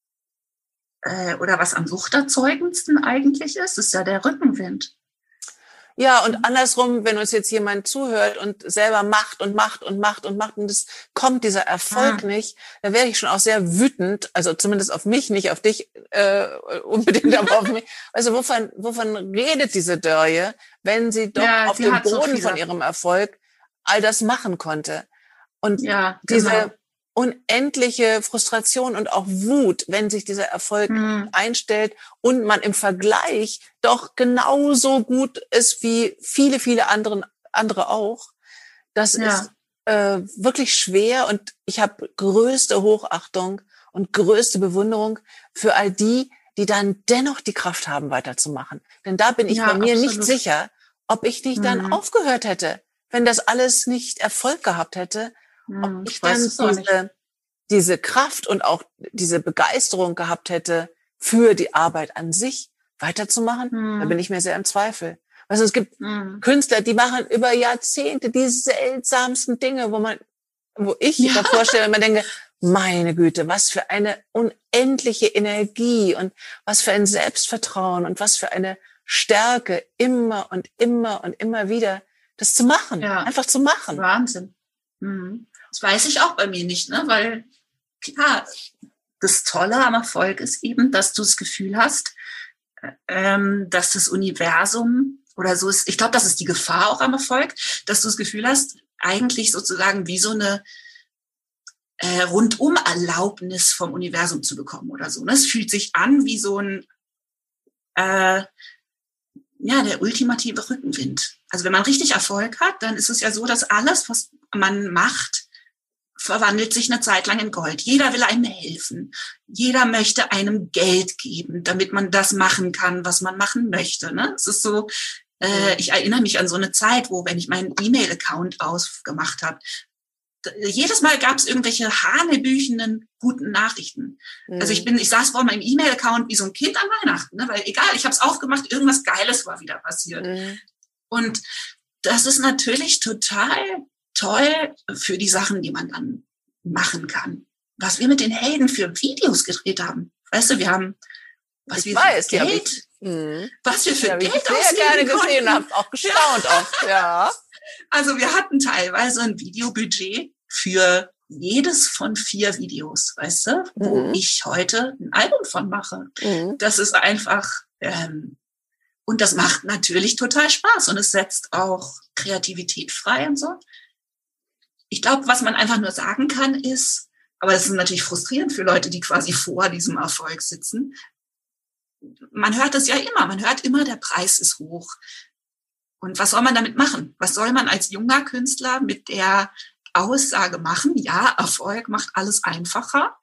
äh, oder was am suchterzeugendsten eigentlich ist, ist ja der Rückenwind. Ja, und andersrum, wenn uns jetzt jemand zuhört und selber macht und macht und macht und macht und es kommt dieser Erfolg Ah. nicht, dann wäre ich schon auch sehr wütend, also zumindest auf mich, nicht auf dich äh, unbedingt, aber auf mich. Also wovon, wovon redet diese Dörje, wenn sie doch Ja, auf die dem hat so Boden viel von davon. ihrem Erfolg all das machen konnte? Und Ja, diese genau. unendliche Frustration und auch Wut, wenn sich dieser Erfolg Hm. einstellt und man im Vergleich doch genauso gut ist wie viele, viele anderen, andere auch. Das Ja. ist äh, wirklich schwer und ich habe größte Hochachtung und größte Bewunderung für all die, die dann dennoch die Kraft haben, weiterzumachen. Denn da bin ich Ja, bei mir nicht absolut. sicher, ob ich nicht dann Mhm. aufgehört hätte, wenn das alles nicht Erfolg gehabt hätte, Hm, ob ich ich weiß dann es auch nicht. diese, diese Kraft und auch diese Begeisterung gehabt hätte, für die Arbeit an sich weiterzumachen, Hm. da bin ich mir sehr im Zweifel. Also es gibt Hm. Künstler, die machen über Jahrzehnte die seltsamsten Dinge, wo man, wo ich Ja. davor stelle und mir denke, meine Güte, was für eine unendliche Energie und was für ein Selbstvertrauen und was für eine Stärke immer und immer und immer wieder das zu machen, Ja. einfach zu machen. Wahnsinn. Mhm. Das weiß ich auch bei mir nicht, ne? Weil klar, das Tolle am Erfolg ist eben, dass du das Gefühl hast, ähm, dass das Universum oder so ist, ich glaube, das ist die Gefahr auch am Erfolg, dass du das Gefühl hast, eigentlich sozusagen wie so eine äh, Rundum-Erlaubnis vom Universum zu bekommen oder so. Ne? Es fühlt sich an wie so ein, äh, ja, der ultimative Rückenwind. Also wenn man richtig Erfolg hat, dann ist es ja so, dass alles, was man macht, verwandelt sich eine Zeit lang in Gold. Jeder will einem helfen. Jeder möchte einem Geld geben, damit man das machen kann, was man machen möchte. Ne? Es ist so, äh, ich erinnere mich an so eine Zeit, wo, wenn ich meinen E-Mail-Account ausgemacht habe, jedes Mal gab es irgendwelche hanebüchenden guten Nachrichten. Mhm. Also ich bin, ich saß vor meinem E-Mail-Account wie so ein Kind an Weihnachten, ne? Weil egal, ich habe es aufgemacht, irgendwas Geiles war wieder passiert. Mhm. Und das ist natürlich total toll für die Sachen, die man dann machen kann. Was wir mit den Helden für Videos gedreht haben. Weißt du, wir haben, was ich wir weiß, für Geld, ich, mh. was wir für ja, Geld ausgeben konnten. Ich sehr gerne gesehen, habe auch gestaunt ja. oft, ja. Also wir hatten teilweise ein Videobudget für jedes von vier Videos, weißt du, wo mhm. ich heute ein Album von mache. Mhm. Das ist einfach, ähm, und das macht natürlich total Spaß und es setzt auch Kreativität frei und so. Ich glaube, was man einfach nur sagen kann, ist, aber das ist natürlich frustrierend für Leute, die quasi vor diesem Erfolg sitzen. Man hört es ja immer, man hört immer, der Preis ist hoch. Und was soll man damit machen? Was soll man als junger Künstler mit der Aussage machen? Ja, Erfolg macht alles einfacher.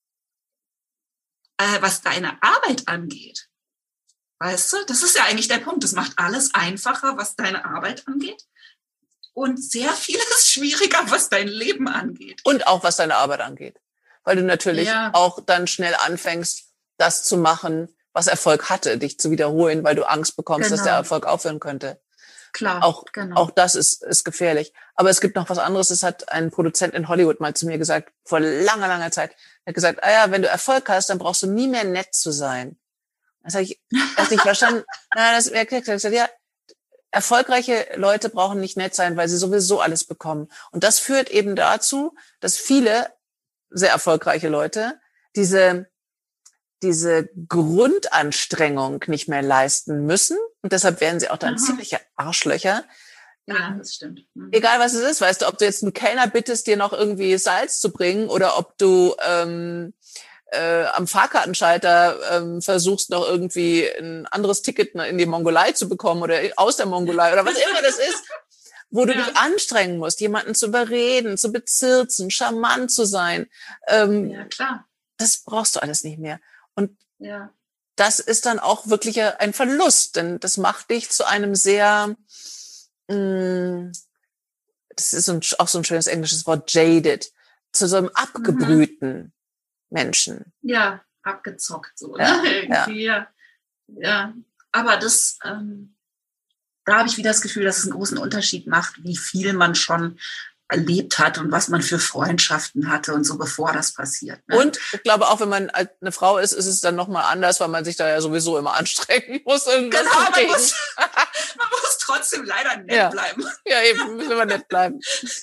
Äh, was deine Arbeit angeht, weißt du, das ist ja eigentlich der Punkt. Das macht alles einfacher, was deine Arbeit angeht. Und sehr vieles schwieriger, was dein Leben angeht. Und auch, was deine Arbeit angeht. Weil du natürlich ja. auch dann schnell anfängst, das zu machen, was Erfolg hatte, dich zu wiederholen, weil du Angst bekommst, genau. dass der Erfolg aufhören könnte. Klar, auch, genau. auch das ist, ist gefährlich. Aber es gibt noch was anderes. Das hat ein Produzent in Hollywood mal zu mir gesagt, vor langer, langer Zeit. Er hat gesagt, ah ja, wenn du Erfolg hast, dann brauchst du nie mehr nett zu sein. Das habe ich erst nicht verstanden. Na, das erklärt er. Ja, erfolgreiche Leute brauchen nicht nett sein, weil sie sowieso alles bekommen. Und das führt eben dazu, dass viele sehr erfolgreiche Leute diese, diese Grundanstrengung nicht mehr leisten müssen. Und deshalb werden sie auch dann Aha. ziemliche Arschlöcher. Ja, das stimmt. Mhm. Egal, was es ist, weißt du, ob du jetzt einen Kellner bittest, dir noch irgendwie Salz zu bringen oder ob du ähm, äh, am Fahrkartenschalter ähm, versuchst, noch irgendwie ein anderes Ticket in die Mongolei zu bekommen oder aus der Mongolei oder was immer das ist, wo du ja. dich anstrengen musst, jemanden zu überreden, zu bezirzen, charmant zu sein. Ähm, ja, klar. Das brauchst du alles nicht mehr. Und ja. das ist dann auch wirklich ein Verlust, denn das macht dich zu einem sehr, mh, das ist ein, auch so ein schönes englisches Wort, jaded, zu so einem abgebrühten mhm. Menschen. Ja, abgezockt so. Ja, ne? Irgendwie, ja. ja. Aber das, ähm, da habe ich wieder das Gefühl, dass es einen großen Unterschied macht, wie viel man schon erlebt hat und was man für Freundschaften hatte und so, bevor das passiert. Ne? Und ich glaube auch, wenn man eine Frau ist, ist es dann nochmal anders, weil man sich da ja sowieso immer anstrengen muss. Genau, man muss, man muss trotzdem leider nett ja. bleiben. Ja, eben, müssen wir nett bleiben.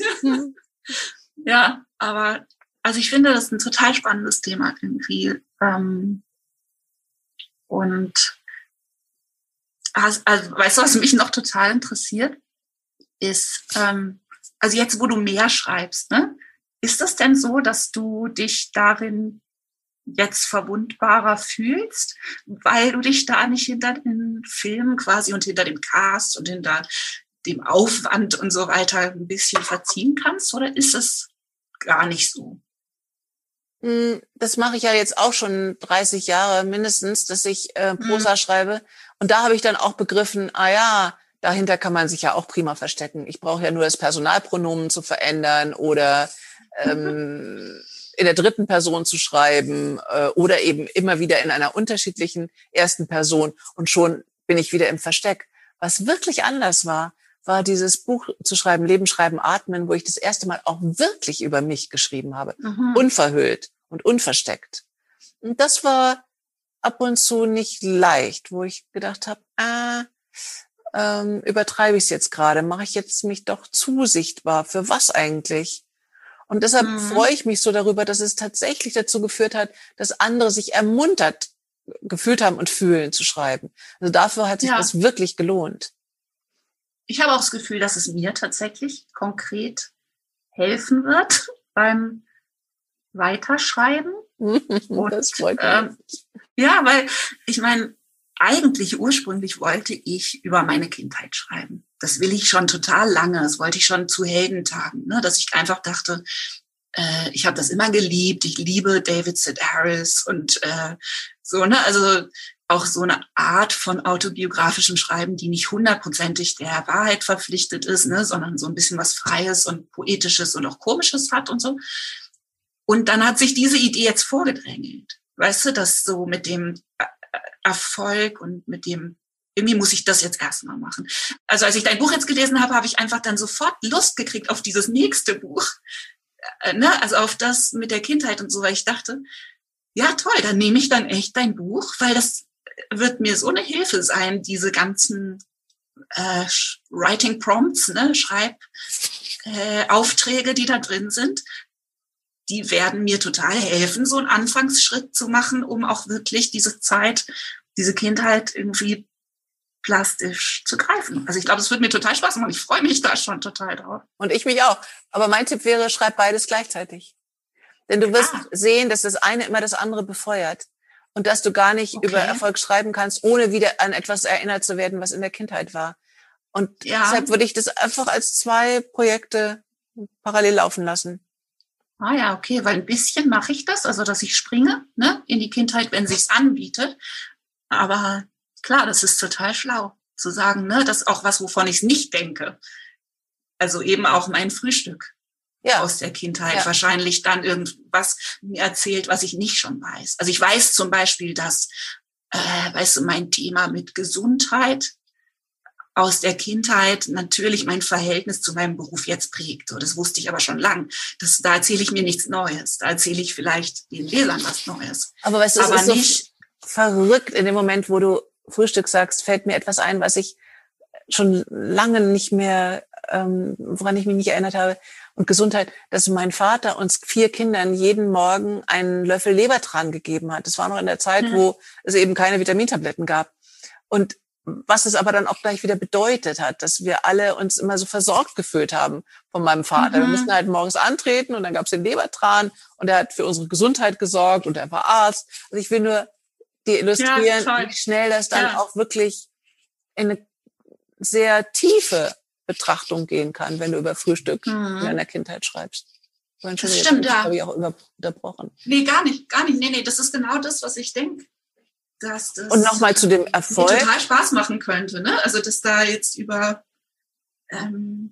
Ja, aber also ich finde, das ist ein total spannendes Thema irgendwie. Ähm, und also, also, weißt du, was mich noch total interessiert, ist, ähm, also jetzt, wo du mehr schreibst, ne, ist das denn so, dass du dich darin jetzt verwundbarer fühlst, weil du dich da nicht hinter den Filmen quasi und hinter dem Cast und hinter dem Aufwand und so weiter ein bisschen verziehen kannst? Oder ist es gar nicht so? Das mache ich ja jetzt auch schon dreißig Jahre mindestens, dass ich äh, Prosa mhm. schreibe. Und da habe ich dann auch begriffen, ah ja, dahinter kann man sich ja auch prima verstecken. Ich brauche ja nur das Personalpronomen zu verändern oder ähm, in der dritten Person zu schreiben äh, oder eben immer wieder in einer unterschiedlichen ersten Person. Und schon bin ich wieder im Versteck. Was wirklich anders war, war dieses Buch zu schreiben, Leben, Schreiben, Atmen, wo ich das erste Mal auch wirklich über mich geschrieben habe. Mhm. Unverhüllt und unversteckt. Und das war ab und zu nicht leicht, wo ich gedacht habe, ah, ähm, übertreibe ich es jetzt gerade? Mache ich jetzt mich doch zu sichtbar? Für was eigentlich? Und deshalb mhm. freue ich mich so darüber, dass es tatsächlich dazu geführt hat, dass andere sich ermuntert gefühlt haben und fühlen zu schreiben. Also dafür hat sich ja. das wirklich gelohnt. Ich habe auch das Gefühl, dass es mir tatsächlich konkret helfen wird beim Weiterschreiben. Und, das freut mich. Ähm, ja, weil ich meine, eigentlich ursprünglich wollte ich über meine Kindheit schreiben. Das will ich schon total lange. Das wollte ich schon zu Heldentagen, ne? Dass ich einfach dachte, äh, ich habe das immer geliebt. Ich liebe David Sedaris und äh, so, ne? Also auch so eine Art von autobiografischem Schreiben, die nicht hundertprozentig der Wahrheit verpflichtet ist, ne? Sondern so ein bisschen was Freies und Poetisches und auch Komisches hat und so. Und dann hat sich diese Idee jetzt vorgedrängelt. Weißt du, dass so mit dem Erfolg und mit dem, irgendwie muss ich das jetzt erstmal machen. Also als ich dein Buch jetzt gelesen habe, habe ich einfach dann sofort Lust gekriegt auf dieses nächste Buch. Äh, ne? Also auf das mit der Kindheit und so, weil ich dachte, ja toll, dann nehme ich dann echt dein Buch, weil das wird mir so eine Hilfe sein, diese ganzen äh, Writing Prompts, ne? Schreibaufträge, äh, die da drin sind. Die werden mir total helfen, so einen Anfangsschritt zu machen, um auch wirklich diese Zeit, diese Kindheit irgendwie plastisch zu greifen. Also ich glaube, es wird mir total Spaß machen. Ich freue mich da schon total drauf. Und ich mich auch. Aber mein Tipp wäre, schreib beides gleichzeitig. Denn du wirst ah. sehen, dass das eine immer das andere befeuert. Und dass du gar nicht okay. über Erfolg schreiben kannst, ohne wieder an etwas erinnert zu werden, was in der Kindheit war. Und ja. deshalb würde ich das einfach als zwei Projekte parallel laufen lassen. Ah ja, okay, weil ein bisschen mache ich das, also dass ich springe, ne, in die Kindheit, wenn sich's anbietet. Aber klar, das ist total schlau, zu sagen, ne, das ist auch was, wovon ich nicht denke. Also eben auch mein Frühstück ja. aus der Kindheit. Ja. Wahrscheinlich dann irgendwas mir erzählt, was ich nicht schon weiß. Also ich weiß zum Beispiel, dass, äh, weißt du, mein Thema mit Gesundheit aus der Kindheit natürlich mein Verhältnis zu meinem Beruf jetzt prägt. So, das wusste ich aber schon lang. Das, da erzähle ich mir nichts Neues. Da erzähle ich vielleicht den Lesern was Neues. Aber weißt du, es ist nicht so verrückt in dem Moment, wo du Frühstück sagst, fällt mir etwas ein, was ich schon lange nicht mehr, ähm, woran ich mich nicht erinnert habe. Und Gesundheit, dass mein Vater uns vier Kindern jeden Morgen einen Löffel Lebertran gegeben hat. Das war noch in der Zeit, mhm. wo es eben keine Vitamintabletten gab. Und was es aber dann auch gleich wieder bedeutet hat, dass wir alle uns immer so versorgt gefühlt haben von meinem Vater. Mhm. Wir mussten halt morgens antreten und dann gab es den Lebertran und er hat für unsere Gesundheit gesorgt und er war Arzt. Also ich will nur dir illustrieren, ja, wie schnell das dann ja. auch wirklich in eine sehr tiefe Betrachtung gehen kann, wenn du über Frühstück mhm. in deiner Kindheit schreibst. Das stimmt, ja. habe ich auch unterbrochen. Nee, gar nicht, gar nicht. Nee, nee, das ist genau das, was ich denke. Dass das und nochmal zu dem Erfolg. Mir total Spaß machen könnte, ne? Also, dass da jetzt über, ähm,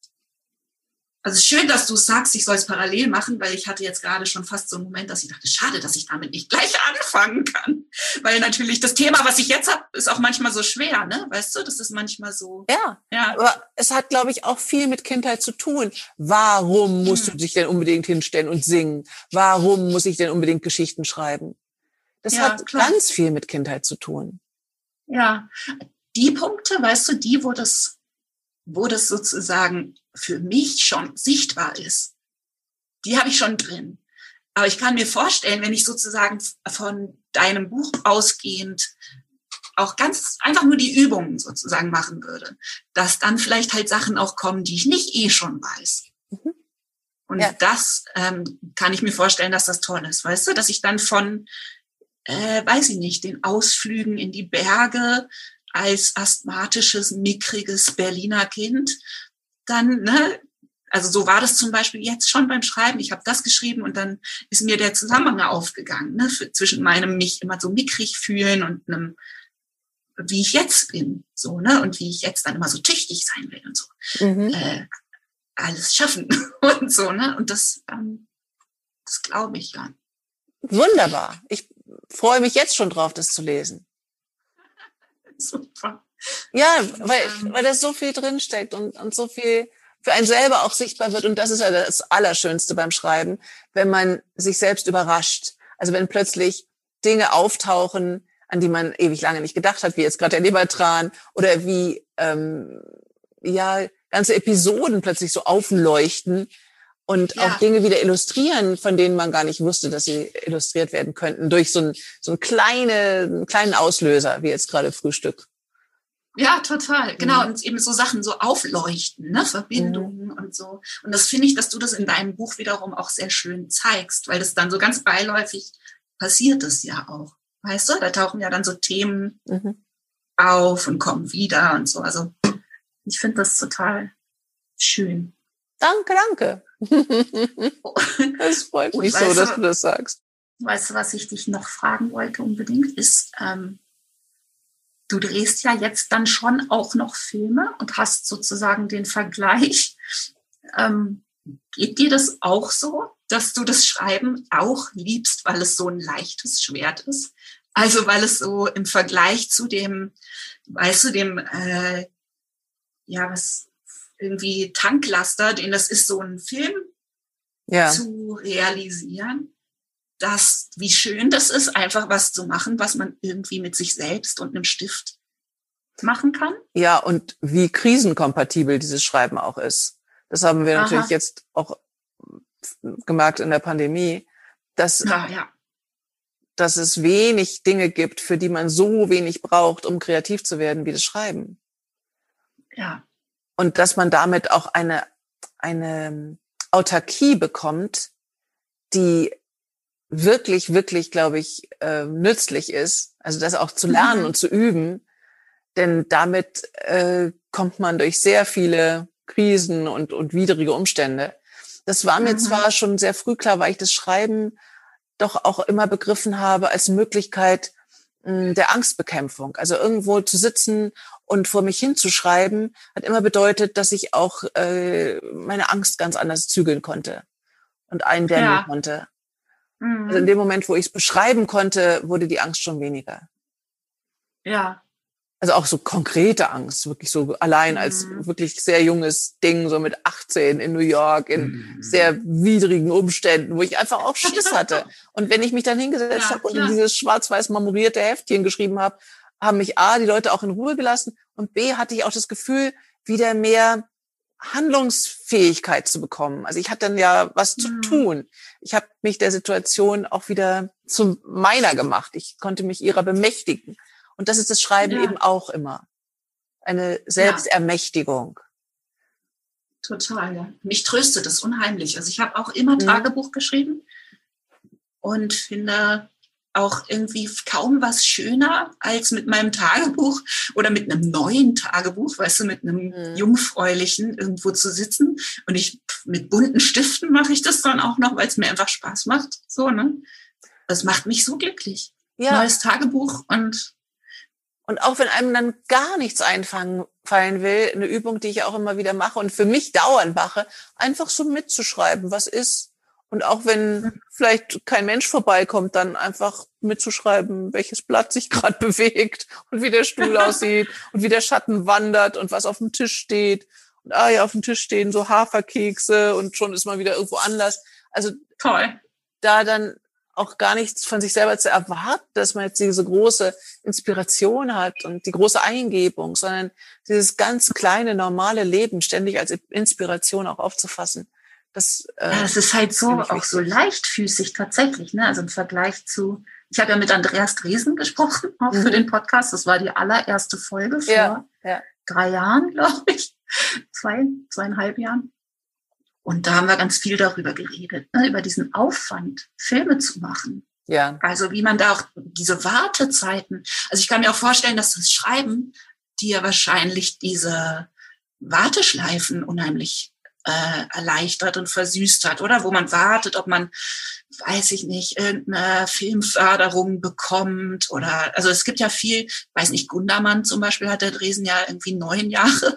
also schön, dass du sagst, ich soll es parallel machen, weil ich hatte jetzt gerade schon fast so einen Moment, dass ich dachte, schade, dass ich damit nicht gleich anfangen kann. Weil natürlich das Thema, was ich jetzt habe, ist auch manchmal so schwer, ne? Weißt du, das ist manchmal so. Ja, ja. Aber es hat, glaube ich, auch viel mit Kindheit zu tun. Warum musst hm. du dich denn unbedingt hinstellen und singen? Warum muss ich denn unbedingt Geschichten schreiben? Das ja, hat klar. ganz viel mit Kindheit zu tun. Ja, die Punkte, weißt du, die, wo das, wo das sozusagen für mich schon sichtbar ist, die habe ich schon drin. Aber ich kann mir vorstellen, wenn ich sozusagen von deinem Buch ausgehend auch ganz einfach nur die Übungen sozusagen machen würde, dass dann vielleicht halt Sachen auch kommen, die ich nicht eh schon weiß. Mhm. Und ja. das ähm, kann ich mir vorstellen, dass das toll ist, weißt du, dass ich dann von Äh, weiß ich nicht, den Ausflügen in die Berge als asthmatisches, mickriges Berliner Kind, dann, ne, also so war das zum Beispiel jetzt schon beim Schreiben. Ich habe das geschrieben und dann ist mir der Zusammenhang aufgegangen, ne, für, zwischen meinem mich immer so mickrig fühlen und einem, wie ich jetzt bin, so, ne, und wie ich jetzt dann immer so tüchtig sein will und so. Mhm. Äh, alles schaffen und so, ne, und das, ähm, das glaube ich ja. Wunderbar. Ich freue mich jetzt schon drauf, das zu lesen. Super. Ja, weil, weil da so viel drinsteckt und, und so viel für einen selber auch sichtbar wird. Und das ist ja das Allerschönste beim Schreiben, wenn man sich selbst überrascht. Also wenn plötzlich Dinge auftauchen, an die man ewig lange nicht gedacht hat, wie jetzt gerade der Lebertran oder wie ähm, ja ganze Episoden plötzlich so aufleuchten und Ja. auch Dinge wieder illustrieren, von denen man gar nicht wusste, dass sie illustriert werden könnten, durch so einen so einen kleine, einen kleinen Auslöser, wie jetzt gerade Frühstück. Ja, total. Genau. Mhm. Und eben so Sachen so aufleuchten, ne? Verbindungen mhm. und so. Und das finde ich, dass du das in deinem Buch wiederum auch sehr schön zeigst, weil das dann so ganz beiläufig passiert es ja auch. Weißt du, da tauchen ja dann so Themen Mhm. auf und kommen wieder und so. Also ich finde das total schön. Danke, danke. Das freut mich so, dass du das sagst. Weißt du, was ich dich noch fragen wollte unbedingt, ist, ähm, du drehst ja jetzt dann schon auch noch Filme und hast sozusagen den Vergleich. Ähm, geht dir das auch so, dass du das Schreiben auch liebst, weil es so ein leichtes Schwert ist? Also weil es so im Vergleich zu dem, weißt du, dem, äh, ja, was irgendwie Tanklaster, den das ist, so ein Film Ja. zu realisieren, dass, wie schön das ist, einfach was zu machen, was man irgendwie mit sich selbst und einem Stift machen kann. Ja, und wie krisenkompatibel dieses Schreiben auch ist. Das haben wir Aha. natürlich jetzt auch gemerkt in der Pandemie, dass, Ja, ja. dass es wenig Dinge gibt, für die man so wenig braucht, um kreativ zu werden, wie das Schreiben. Ja. Und dass man damit auch eine, eine Autarkie bekommt, die wirklich, wirklich, glaube ich, äh, nützlich ist. Also das auch zu lernen Mhm. und zu üben. Denn damit äh, kommt man durch sehr viele Krisen und, und widrige Umstände. Das war mir Mhm. zwar schon sehr früh klar, weil ich das Schreiben doch auch immer begriffen habe als Möglichkeit mh, der Angstbekämpfung. Also irgendwo zu sitzen und vor mich hinzuschreiben, hat immer bedeutet, dass ich auch äh, meine Angst ganz anders zügeln konnte und eindämmen Ja. konnte. Mhm. Also in dem Moment, wo ich es beschreiben konnte, wurde die Angst schon weniger. Ja. Also auch so konkrete Angst, wirklich so allein als Mhm. wirklich sehr junges Ding, so mit achtzehn in New York, in sehr widrigen Umständen, wo ich einfach auch Schiss hatte. Und wenn ich mich dann hingesetzt Ja, habe und in klar. dieses schwarz-weiß marmorierte Heftchen geschrieben habe, haben mich A, die Leute auch in Ruhe gelassen und B, hatte ich auch das Gefühl, wieder mehr Handlungsfähigkeit zu bekommen. Also ich hatte dann ja was zu Mhm. tun. Ich habe mich der Situation auch wieder zu meiner gemacht. Ich konnte mich ihrer bemächtigen. Und das ist das Schreiben Ja. eben auch immer. Eine Selbstermächtigung. Total, ja. Mich tröstet das unheimlich. Also ich habe auch immer Mhm. Tagebuch geschrieben und finde auch irgendwie kaum was schöner als mit meinem Tagebuch oder mit einem neuen Tagebuch, weißt du, mit einem Mhm. jungfräulichen irgendwo zu sitzen. Und ich mit bunten Stiften mache ich das dann auch noch, weil es mir einfach Spaß macht. So, ne? Das macht mich so glücklich. Ja. Neues Tagebuch und Und auch wenn einem dann gar nichts einfallen fallen will, eine Übung, die ich auch immer wieder mache und für mich dauernd mache, einfach so mitzuschreiben, was ist. Und auch wenn vielleicht kein Mensch vorbeikommt, dann einfach mitzuschreiben, welches Blatt sich gerade bewegt und wie der Stuhl aussieht und wie der Schatten wandert und was auf dem Tisch steht. Und ah ja, auf dem Tisch stehen so Haferkekse und schon ist man wieder irgendwo anders. Also toll. da dann auch gar nichts von sich selber zu erwarten, dass man jetzt diese große Inspiration hat und die große Eingebung, sondern dieses ganz kleine, normale Leben ständig als Inspiration auch aufzufassen. Das, äh, Ja, es ist halt so, finde ich auch so wichtig. leichtfüßig tatsächlich, ne? Also im Vergleich zu, ich habe ja mit Andreas Dresen gesprochen, auch Mhm. für den Podcast. Das war die allererste Folge vor Ja, ja. drei Jahren, glaube ich. Zwei, zweieinhalb Jahren. Und da haben wir ganz viel darüber geredet, ne? Über diesen Aufwand, Filme zu machen. Ja. Also wie man da auch diese Wartezeiten, also ich kann mir auch vorstellen, dass das Schreiben dir wahrscheinlich diese Warteschleifen unheimlich äh, erleichtert und versüßt hat, oder? Wo man wartet, ob man, weiß ich nicht, irgendeine Filmförderung bekommt oder, also es gibt ja viel, weiß nicht, Gundermann zum Beispiel hat der Dresen ja irgendwie neun Jahre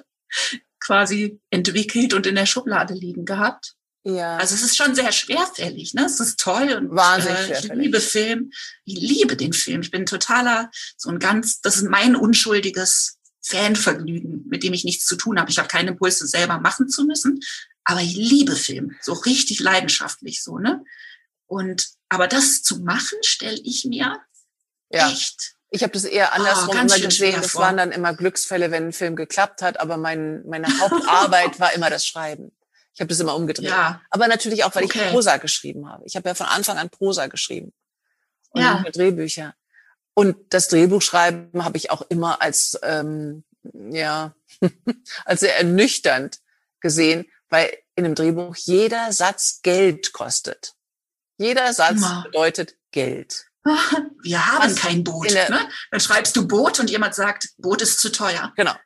quasi entwickelt und in der Schublade liegen gehabt. Ja. Also es ist schon sehr schwerfällig, ne? Es ist toll und Wahnsinnig äh, ich schwerfällig. liebe Film, ich liebe den Film. Ich bin totaler, so ein ganz, das ist mein unschuldiges Fanvergnügen, mit dem ich nichts zu tun habe. Ich habe keinen Impuls, das selber machen zu müssen, aber ich liebe Film, so richtig leidenschaftlich so, ne? Und aber das zu machen, stelle ich mir Ja. echt Ich habe das eher andersrum oh, ganz immer gesehen. Das vor. waren dann immer Glücksfälle, wenn ein Film geklappt hat. Aber mein, meine Hauptarbeit war immer das Schreiben. Ich habe das immer umgedreht. Ja. Aber natürlich auch, weil okay. ich Prosa geschrieben habe. Ich habe ja von Anfang an Prosa geschrieben. Und ja. nicht nur Drehbücher. Und das Drehbuchschreiben habe ich auch immer als, ähm, ja, als sehr ernüchternd gesehen, weil in einem Drehbuch jeder Satz Geld kostet. Jeder Satz ja. bedeutet Geld. Wir haben Was kein Boot. Der, ne? Dann schreibst du Boot und jemand sagt, Boot ist zu teuer. Genau.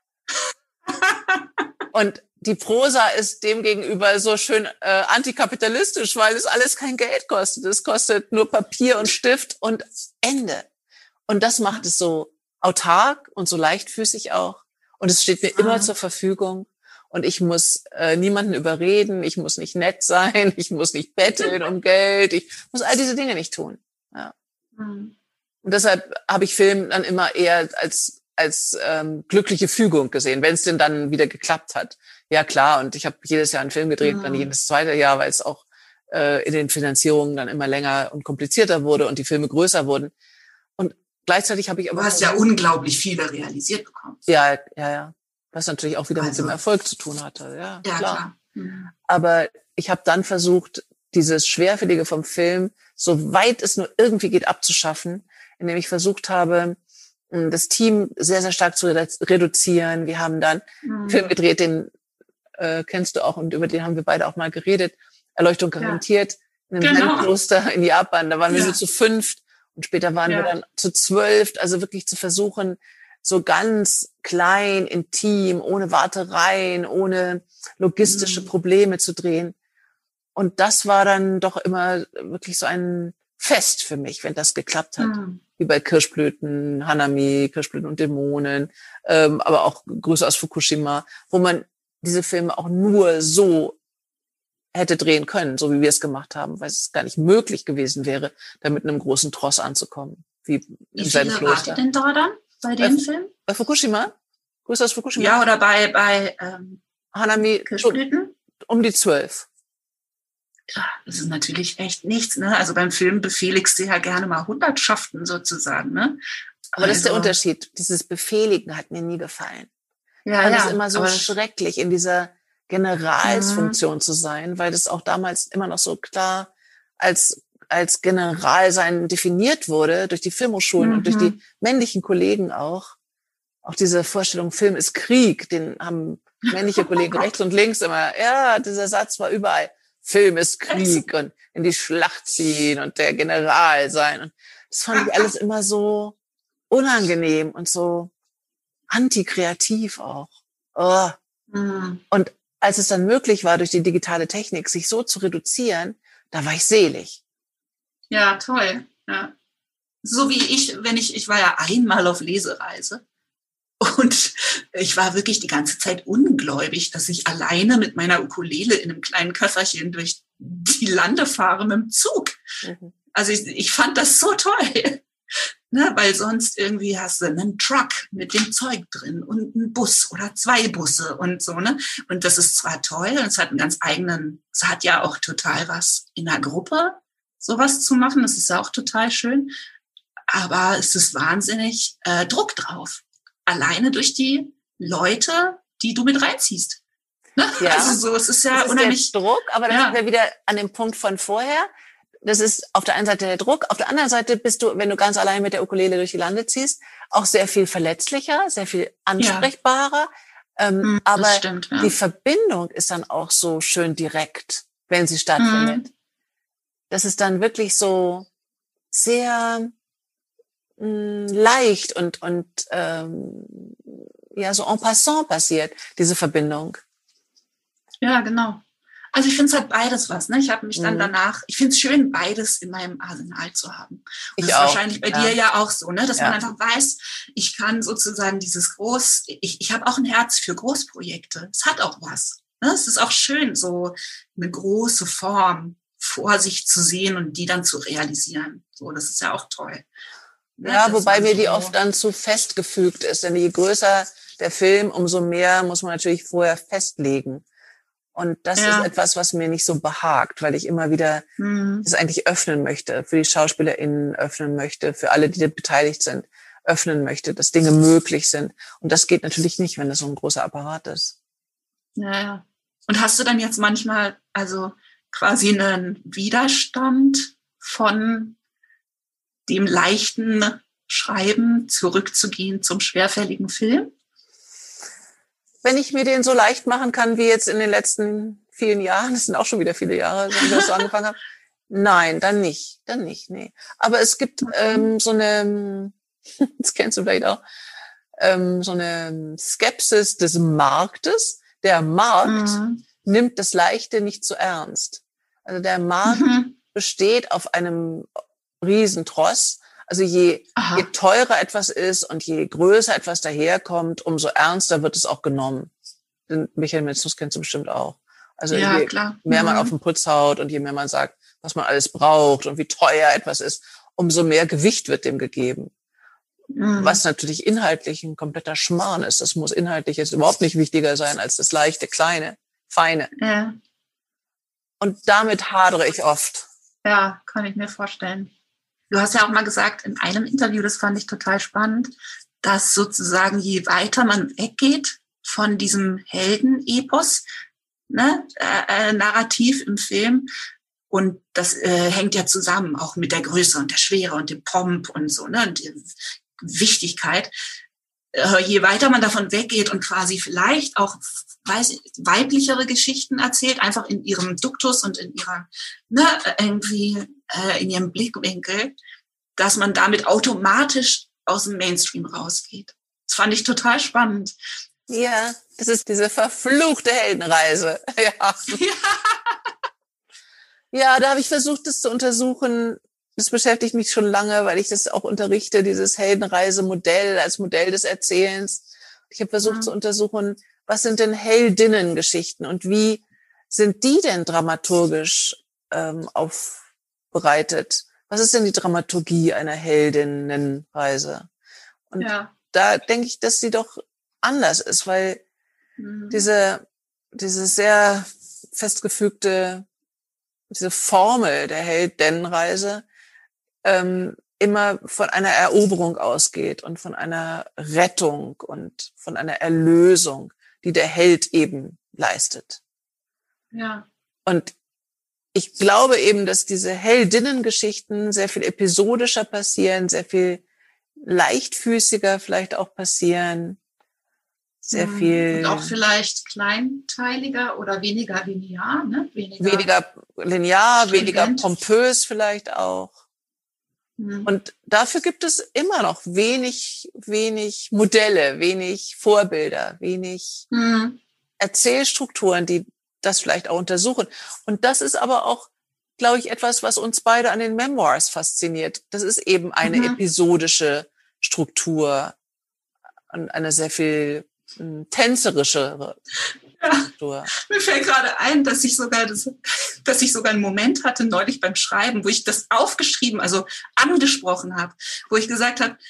Und die Prosa ist demgegenüber so schön äh, antikapitalistisch, weil es alles kein Geld kostet. Es kostet nur Papier und Stift und Ende. Und das macht es so autark und so leichtfüßig auch. Und es steht mir ah. immer zur Verfügung. Und ich muss äh, niemanden überreden. Ich muss nicht nett sein. Ich muss nicht betteln um Geld. Ich muss all diese Dinge nicht tun. Ja. Mhm. Und deshalb habe ich Film dann immer eher als als ähm, glückliche Fügung gesehen, wenn es denn dann wieder geklappt hat. Ja klar, und ich habe jedes Jahr einen Film gedreht, mhm. dann jedes zweite Jahr, weil es auch äh, in den Finanzierungen dann immer länger und komplizierter wurde und die Filme größer wurden. Und gleichzeitig habe ich aber... Du hast ja unglaublich viele realisiert bekommen. Ja, ja, ja. Was natürlich auch wieder also, mit dem Erfolg zu tun hatte. Ja, ja klar. klar. Mhm. Aber ich habe dann versucht, dieses Schwerfällige vom Film, so weit es nur irgendwie geht, abzuschaffen, indem ich versucht habe, das Team sehr, sehr stark zu reduzieren. Wir haben dann mhm. einen Film gedreht, den äh, kennst du auch und über den haben wir beide auch mal geredet. Erleuchtung garantiert, ja. in einem genau. Zen-Kloster in Japan. Da waren wir ja. nur zu fünft und später waren ja. wir dann zu zwölft. Also wirklich zu versuchen, so ganz klein, intim, ohne Wartereien, ohne logistische mhm. Probleme zu drehen. Und das war dann doch immer wirklich so ein Fest für mich, wenn das geklappt hat. Mhm. Wie bei Kirschblüten, Hanami, Kirschblüten und Dämonen, ähm, aber auch Grüße aus Fukushima, wo man diese Filme auch nur so hätte drehen können, so wie wir es gemacht haben, weil es gar nicht möglich gewesen wäre, da mit einem großen Tross anzukommen. Wie, wie in seinem Kloster. Wie viele denn da dann bei dem bei, Film? Bei Fukushima? Grüße aus Fukushima? Ja, oder bei, bei ähm, Hanami, Kirschblüten? Um die zwölf. Ja, das ist natürlich echt nichts, ne? Also beim Film befehligst du ja gerne mal Hundertschaften sozusagen, ne? Aber also, das ist der Unterschied. Dieses Befehligen hat mir nie gefallen. Ja, fand ja. es immer so schrecklich, in dieser Generalsfunktion mhm. zu sein, weil das auch damals immer noch so klar als als Generalsein definiert wurde durch die Filmhochschulen mhm. und durch die männlichen Kollegen auch. Auch diese Vorstellung, Film ist Krieg, den haben männliche Kollegen rechts und links immer, ja, dieser Satz war überall. Film ist Krieg und in die Schlacht ziehen und der General sein. Und das fand ich alles immer so unangenehm und so antikreativ auch. Oh. Mhm. Und als es dann möglich war, durch die digitale Technik sich so zu reduzieren, da war ich selig. Ja, toll. Ja. So wie ich, wenn ich, ich war ja einmal auf Lesereise. Und ich war wirklich die ganze Zeit ungläubig, dass ich alleine mit meiner Ukulele in einem kleinen Köfferchen durch die Lande fahre mit dem Zug. Mhm. Also ich, ich fand das so toll, ne? Weil sonst irgendwie hast du einen Truck mit dem Zeug drin und einen Bus oder zwei Busse und so, ne? Und das ist zwar toll, und es hat einen ganz eigenen, es hat ja auch total was in einer Gruppe, sowas zu machen, das ist ja auch total schön, aber es ist wahnsinnig äh, Druck drauf. Alleine durch die Leute, die du mit reinziehst. Ne? Ja. Also so, es ist ja das ist unheimlich. Der Druck, aber dann ja. sind wir wieder an dem Punkt von vorher. Das ist auf der einen Seite der Druck, auf der anderen Seite bist du, wenn du ganz allein mit der Ukulele durch die Lande ziehst, auch sehr viel verletzlicher, sehr viel ansprechbarer. Ja. Ähm, hm, aber stimmt, ja. die Verbindung ist dann auch so schön direkt, wenn sie stattfindet. Hm. Das ist dann wirklich so sehr leicht und und ähm, ja so en passant passiert, diese Verbindung. Ja, genau. Also ich finde es halt beides was. Ne? Ich habe mich dann mhm. danach, ich finde es schön, beides in meinem Arsenal zu haben. Und ich das ist auch. wahrscheinlich bei ja. dir ja auch so, ne? Dass ja. man einfach weiß, ich kann sozusagen dieses Groß, ich, ich habe auch ein Herz für Großprojekte. Es hat auch was. Ne? Es ist auch schön, so eine große Form vor sich zu sehen und die dann zu realisieren. So, das ist ja auch toll. Ja, ja wobei mir die so oft dann zu festgefügt ist. Denn je größer der Film, umso mehr muss man natürlich vorher festlegen. Und das ja. ist etwas, was mir nicht so behagt, weil ich immer wieder mhm. das eigentlich öffnen möchte, für die SchauspielerInnen öffnen möchte, für alle, die beteiligt sind, öffnen möchte, dass Dinge möglich sind. Und das geht natürlich nicht, wenn das so ein großer Apparat ist. Ja, ja. Und hast du dann jetzt manchmal also quasi einen Widerstand von dem leichten Schreiben zurückzugehen zum schwerfälligen Film? Wenn ich mir den so leicht machen kann, wie jetzt in den letzten vielen Jahren, das sind auch schon wieder viele Jahre, seit ich das so angefangen habe, nein, dann nicht, dann nicht, nee. Aber es gibt ähm, so eine, das kennst du vielleicht auch, ähm, so eine Skepsis des Marktes. Der Markt mhm. nimmt das Leichte nicht so ernst. Also der Markt mhm. besteht auf einem Riesentross. Also je, je teurer etwas ist und je größer etwas daherkommt, umso ernster wird es auch genommen. Den Mechanismus kennst du bestimmt auch. Also ja, je klar. mehr man mhm. auf den Putz haut und je mehr man sagt, was man alles braucht und wie teuer etwas ist, umso mehr Gewicht wird dem gegeben. Mhm. Was natürlich inhaltlich ein kompletter Schmarrn ist. Das muss inhaltlich jetzt überhaupt nicht wichtiger sein als das leichte, kleine, feine. Ja. Und damit hadere ich oft. Ja, kann ich mir vorstellen. Du hast ja auch mal gesagt in einem Interview, das fand ich total spannend, dass sozusagen je weiter man weggeht von diesem Heldenepos, ne, äh, Narrativ im Film, und das äh, hängt ja zusammen auch mit der Größe und der Schwere und dem Pomp und so, ne, und der Wichtigkeit. Äh, je weiter man davon weggeht und quasi vielleicht auch weiß, weiblichere Geschichten erzählt, einfach in ihrem Duktus und in ihrer, ne, irgendwie äh, in ihrem Blickwinkel, dass man damit automatisch aus dem Mainstream rausgeht. Das fand ich total spannend. Ja, das ist diese verfluchte Heldenreise. Ja, ja. Ja, da habe ich versucht, das zu untersuchen. Das beschäftigt mich schon lange, weil ich das auch unterrichte, dieses Heldenreisemodell als Modell des Erzählens. Ich habe versucht mhm. zu untersuchen, was sind denn Heldinnengeschichten und wie sind die denn dramaturgisch ähm, aufbereitet? Was ist denn die Dramaturgie einer Heldinnenreise? Und ja. da denke ich, dass sie doch anders ist, weil mhm. diese diese sehr festgefügte, diese Formel der Heldinnenreise ähm, immer von einer Eroberung ausgeht und von einer Rettung und von einer Erlösung, die der Held eben leistet. Ja. Und ich glaube eben, dass diese Heldinnengeschichten sehr viel episodischer passieren, sehr viel leichtfüßiger vielleicht auch passieren, sehr viel... Und auch vielleicht kleinteiliger oder weniger linear, ne? Weniger, weniger linear, stringent. Weniger pompös vielleicht auch. Mhm. Und dafür gibt es immer noch wenig, wenig Modelle, wenig Vorbilder, wenig mhm. Erzählstrukturen, die das vielleicht auch untersuchen. Und das ist aber auch, glaube ich, etwas, was uns beide an den Memoirs fasziniert. Das ist eben eine mhm. episodische Struktur und eine sehr viel m, tänzerischere ja. Struktur. Mir fällt gerade ein, dass ich sogar das, dass ich sogar einen Moment hatte neulich beim Schreiben, wo ich das aufgeschrieben, also angesprochen habe, wo ich gesagt habe,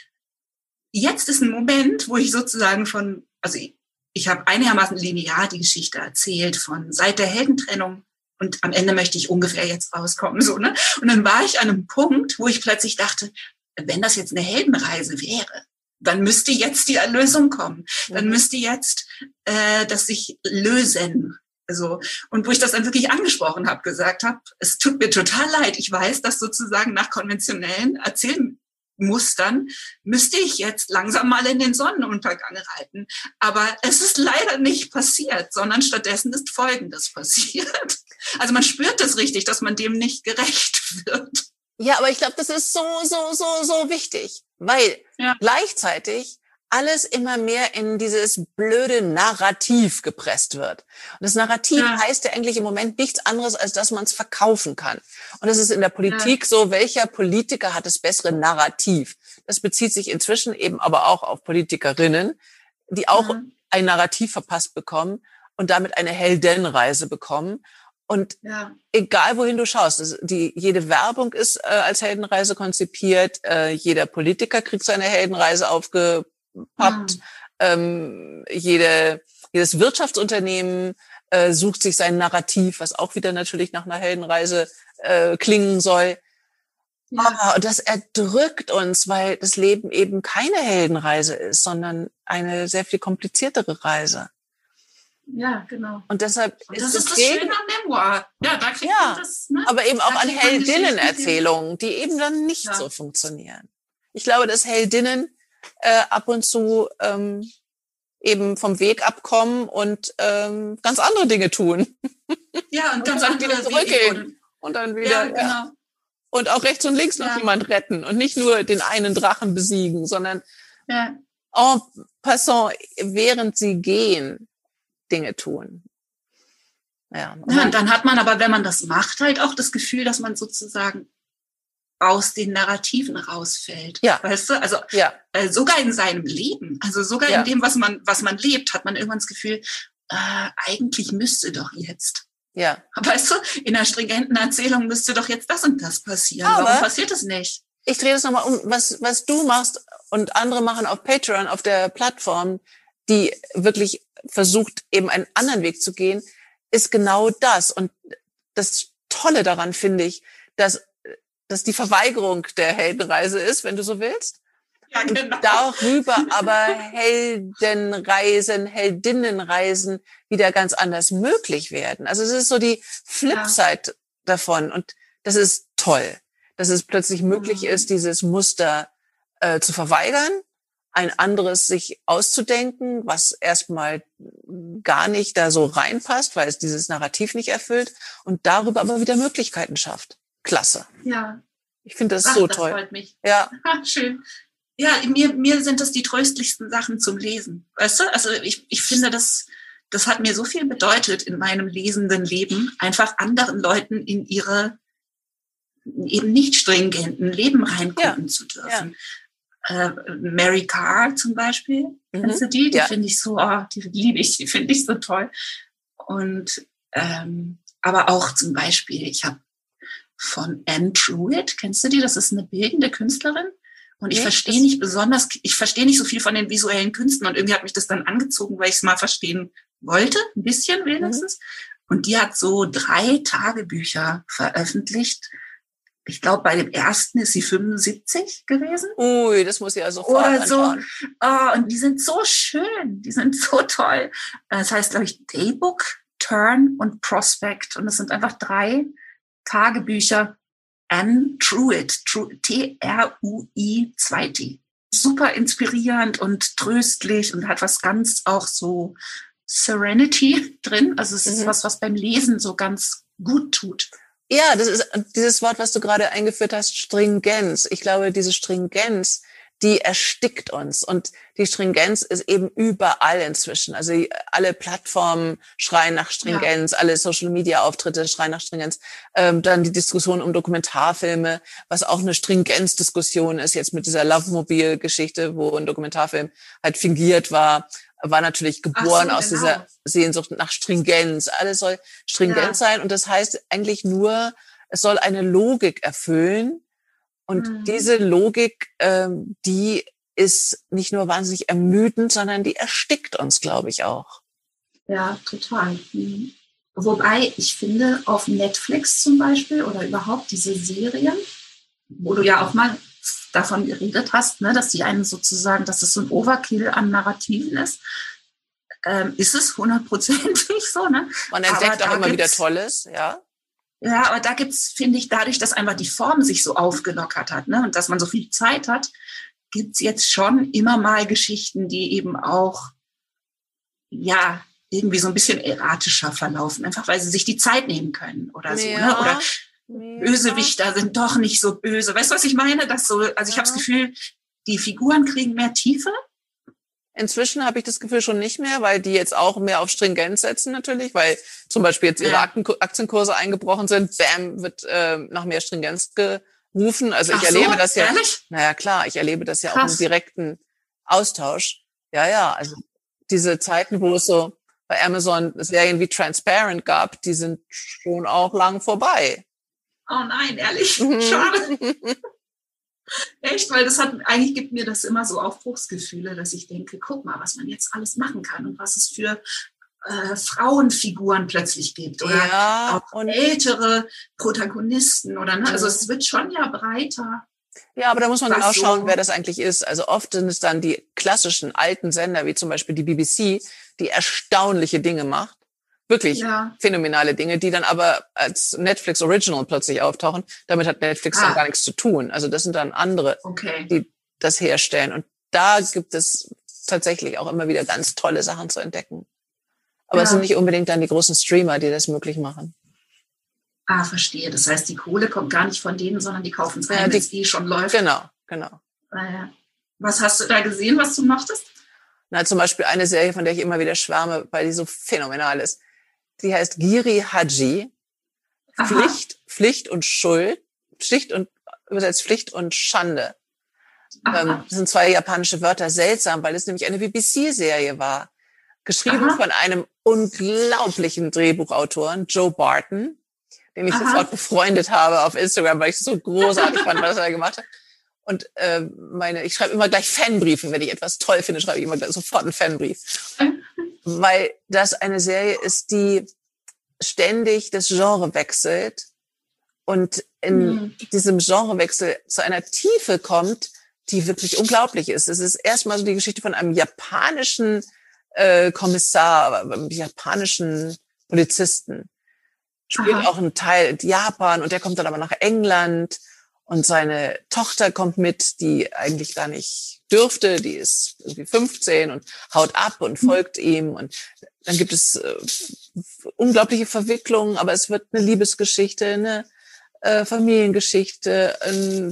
jetzt ist ein Moment, wo ich sozusagen von, also ich, ich habe einigermaßen linear die Geschichte erzählt von seit der Heldentrennung und am Ende möchte ich ungefähr jetzt rauskommen, so, ne? Und dann war ich an einem Punkt, wo ich plötzlich dachte, wenn das jetzt eine Heldenreise wäre, dann müsste jetzt die Erlösung kommen. Dann mhm. müsste jetzt äh, das sich lösen. So. Und wo ich das dann wirklich angesprochen habe, gesagt habe, es tut mir total leid. Ich weiß, dass sozusagen nach konventionellen Erzählmustern müsste ich jetzt langsam mal in den Sonnenuntergang reiten. Aber es ist leider nicht passiert, sondern stattdessen ist Folgendes passiert. Also man spürt das richtig, dass man dem nicht gerecht wird. Ja, aber ich glaube, das ist so, so, so, so wichtig, weil ja. gleichzeitig alles immer mehr in dieses blöde Narrativ gepresst wird. Und das Narrativ ja. heißt ja eigentlich im Moment nichts anderes, als dass man es verkaufen kann. Und das ist in der Politik ja. so, welcher Politiker hat das bessere Narrativ? Das bezieht sich inzwischen eben aber auch auf Politikerinnen, die auch mhm. ein Narrativ verpasst bekommen und damit eine Heldenreise bekommen. Und ja. egal, wohin du schaust, also die, jede Werbung ist äh, als Heldenreise konzipiert, äh, jeder Politiker kriegt seine Heldenreise aufgepappt, mhm. ähm, jede, jedes Wirtschaftsunternehmen äh, sucht sich sein Narrativ, was auch wieder natürlich nach einer Heldenreise äh, klingen soll. Ja. Oh, das erdrückt uns, weil das Leben eben keine Heldenreise ist, sondern eine sehr viel kompliziertere Reise. Ja, genau. Und deshalb und ist das es ist das gegen, Schöne am Memoir. Ja, da kriegt ja, man das, ne? aber eben auch Da an kriegt man Heldinnenerzählungen, die eben dann nicht Ja. so funktionieren. Ich glaube, dass Heldinnen äh, ab und zu ähm, eben vom Weg abkommen und ähm, ganz andere Dinge tun. Ja, und Und ganz dann andere wieder zurückgehen. Und dann wieder, Ja, ja. genau. Und auch rechts und links noch Ja. jemand retten und nicht nur den einen Drachen besiegen, sondern Ja. en passant, während sie gehen, Dinge tun. Ja, Ja, und dann hat man aber, wenn man das macht, halt auch das Gefühl, dass man sozusagen aus den Narrativen rausfällt. Ja. Weißt du? Also ja, äh, sogar in seinem Leben, also sogar Ja. in dem, was man, was man lebt, hat man irgendwann das Gefühl, äh, eigentlich müsste doch jetzt. ja. Weißt du, in einer stringenten Erzählung müsste doch jetzt das und das passieren. Aber Warum passiert es nicht? Ich drehe das nochmal um, was, was du machst und andere machen auf Patreon, auf der Plattform, die wirklich versucht, eben einen anderen Weg zu gehen, ist genau das. Und das Tolle daran finde ich, dass, dass die Verweigerung der Heldenreise ist, wenn du so willst. Ja, genau. Und darüber aber Heldenreisen, Heldinnenreisen wieder ganz anders möglich werden. Also es ist so die Flipside ja. davon und das ist toll, dass es plötzlich möglich mhm. ist, dieses Muster äh, zu verweigern, ein anderes sich auszudenken, was erstmal gar nicht da so reinpasst, weil es dieses Narrativ nicht erfüllt und darüber aber wieder Möglichkeiten schafft. Klasse. Ja. Ich finde das Ach, so das toll. Freut mich. Ja. Ach, schön. Ja, mir, mir sind das die tröstlichsten Sachen zum Lesen. Weißt du? Also ich, ich finde, das, das hat mir so viel bedeutet in meinem lesenden Leben, einfach anderen Leuten in ihre eben nicht stringenten Leben reingucken ja. zu dürfen. Ja. Äh, Mary Carr zum Beispiel, mhm. kennst du die? Die ja. finde ich so, oh, die liebe ich, die finde ich so toll. Und ähm, aber auch zum Beispiel, ich habe von Anne Truitt, kennst du die? Das ist eine bildende Künstlerin. Und ich nee, verstehe nicht besonders, ich verstehe nicht so viel von den visuellen Künsten und irgendwie hat mich das dann angezogen, weil ich es mal verstehen wollte, ein bisschen wenigstens. Mhm. Und die hat so drei Tagebücher veröffentlicht. Ich glaube, bei dem ersten ist sie fünfundsiebzig gewesen. Ui, das muss ich also sofort Oder so. anschauen. Oh, und die sind so schön, die sind so toll. Das heißt, glaube ich, Daybook, Turn und Prospect. Und es sind einfach drei Tagebücher. Anne Truitt, T R U I zwei T. Super inspirierend und tröstlich und hat was ganz auch so Serenity drin. Also es ist mhm. was, was beim Lesen so ganz gut tut. Ja, das ist dieses Wort, was du gerade eingeführt hast, Stringenz. Ich glaube, diese Stringenz, die erstickt uns. Und die Stringenz ist eben überall inzwischen. Also alle Plattformen schreien nach Stringenz, ja. alle Social-Media-Auftritte schreien nach Stringenz. Ähm, dann die Diskussion um Dokumentarfilme, was auch eine Stringenz-Diskussion ist, jetzt mit dieser Love-Mobil-Geschichte, wo ein Dokumentarfilm halt fingiert war, war natürlich geboren so, aus genau. dieser Sehnsucht nach Stringenz. Alles soll stringent ja. sein. Und das heißt eigentlich nur, es soll eine Logik erfüllen. Und mhm. diese Logik, ähm, die ist nicht nur wahnsinnig ermüdend, sondern die erstickt uns, glaube ich, auch. Ja, total. Mhm. Wobei ich finde, auf Netflix zum Beispiel oder überhaupt diese Serien, wo du ja auch mal davon geredet hast, ne, dass die einen sozusagen, dass es so ein Overkill an Narrativen ist, ähm, ist es hundertprozentig so. Ne? Man entdeckt auch immer wieder Tolles, ja. Ja, aber da gibt's, finde ich, dadurch, dass einfach die Form sich so aufgelockert hat, ne, und dass man so viel Zeit hat, gibt's jetzt schon immer mal Geschichten, die eben auch, ja, irgendwie so ein bisschen erratischer verlaufen, einfach weil sie sich die Zeit nehmen können oder so, ja. ne, oder ja. Bösewichter sind doch nicht so böse. Weißt du, was ich meine? Dass so, also ich ja. habe das Gefühl, die Figuren kriegen mehr Tiefe. Inzwischen habe ich das Gefühl schon nicht mehr, weil die jetzt auch mehr auf Stringenz setzen natürlich, weil zum Beispiel jetzt ihre ja. Aktienkurse eingebrochen sind. Bam, wird äh, nach mehr Stringenz gerufen. Also ich Ach erlebe so? das ja. Ehrlich? Naja, klar, ich erlebe das ja Krass. auch im direkten Austausch. Ja, ja, also diese Zeiten, wo es so bei Amazon Serien wie Transparent gab, die sind schon auch lang vorbei. Oh nein, ehrlich, schade. Echt, weil das hat, eigentlich gibt mir das immer so Aufbruchsgefühle, dass ich denke, guck mal, was man jetzt alles machen kann und was es für äh, Frauenfiguren plötzlich gibt oder ja, auch und ältere Protagonisten oder ne? Also es wird schon ja breiter. Ja, aber da muss man Was genau so? schauen, wer das eigentlich ist. Also oft sind es dann die klassischen alten Sender, wie zum Beispiel die B B C, die erstaunliche Dinge macht. Wirklich Ja. phänomenale Dinge, die dann aber als Netflix Original plötzlich auftauchen. Damit hat Netflix Ah. dann gar nichts zu tun. Also das sind dann andere, Okay. die das herstellen. Und da gibt es tatsächlich auch immer wieder ganz tolle Sachen zu entdecken. Aber Ja. es sind nicht unbedingt dann die großen Streamer, die das möglich machen. Ah, verstehe. Das heißt, die Kohle kommt gar nicht von denen, sondern die kaufen es Ja, ein, die- wenn es eh schon läuft. Genau, genau. Naja. Was hast du da gesehen, was du mochtest? Na, zum Beispiel eine Serie, von der ich immer wieder schwärme, weil die so phänomenal ist. Die heißt Giri Haji. Aha. Pflicht, Pflicht und Schuld. Pflicht und, übersetzt Pflicht und Schande. Aha. Ähm, das sind zwei japanische Wörter, seltsam, weil es nämlich eine B B C-Serie war. Geschrieben Aha. von einem unglaublichen Drehbuchautoren, Joe Barton, den ich Aha. sofort befreundet habe auf Instagram, weil ich es so großartig fand, was er gemacht hat. Und äh, meine, ich schreibe immer gleich Fanbriefe, wenn ich etwas toll finde, schreibe ich immer gleich sofort einen Fanbrief. Weil das eine Serie ist, die ständig das Genre wechselt und in Mhm. diesem Genrewechsel zu einer Tiefe kommt, die wirklich unglaublich ist. Es ist erstmal so die Geschichte von einem japanischen äh, Kommissar, einem japanischen Polizisten. Spielt Aha. auch einen Teil in Japan und der kommt dann aber nach England und seine Tochter kommt mit, die eigentlich gar nicht dürfte, die ist irgendwie fünfzehn und haut ab und folgt ihm und dann gibt es äh, unglaubliche Verwicklungen, aber es wird eine Liebesgeschichte, eine äh, Familiengeschichte, ein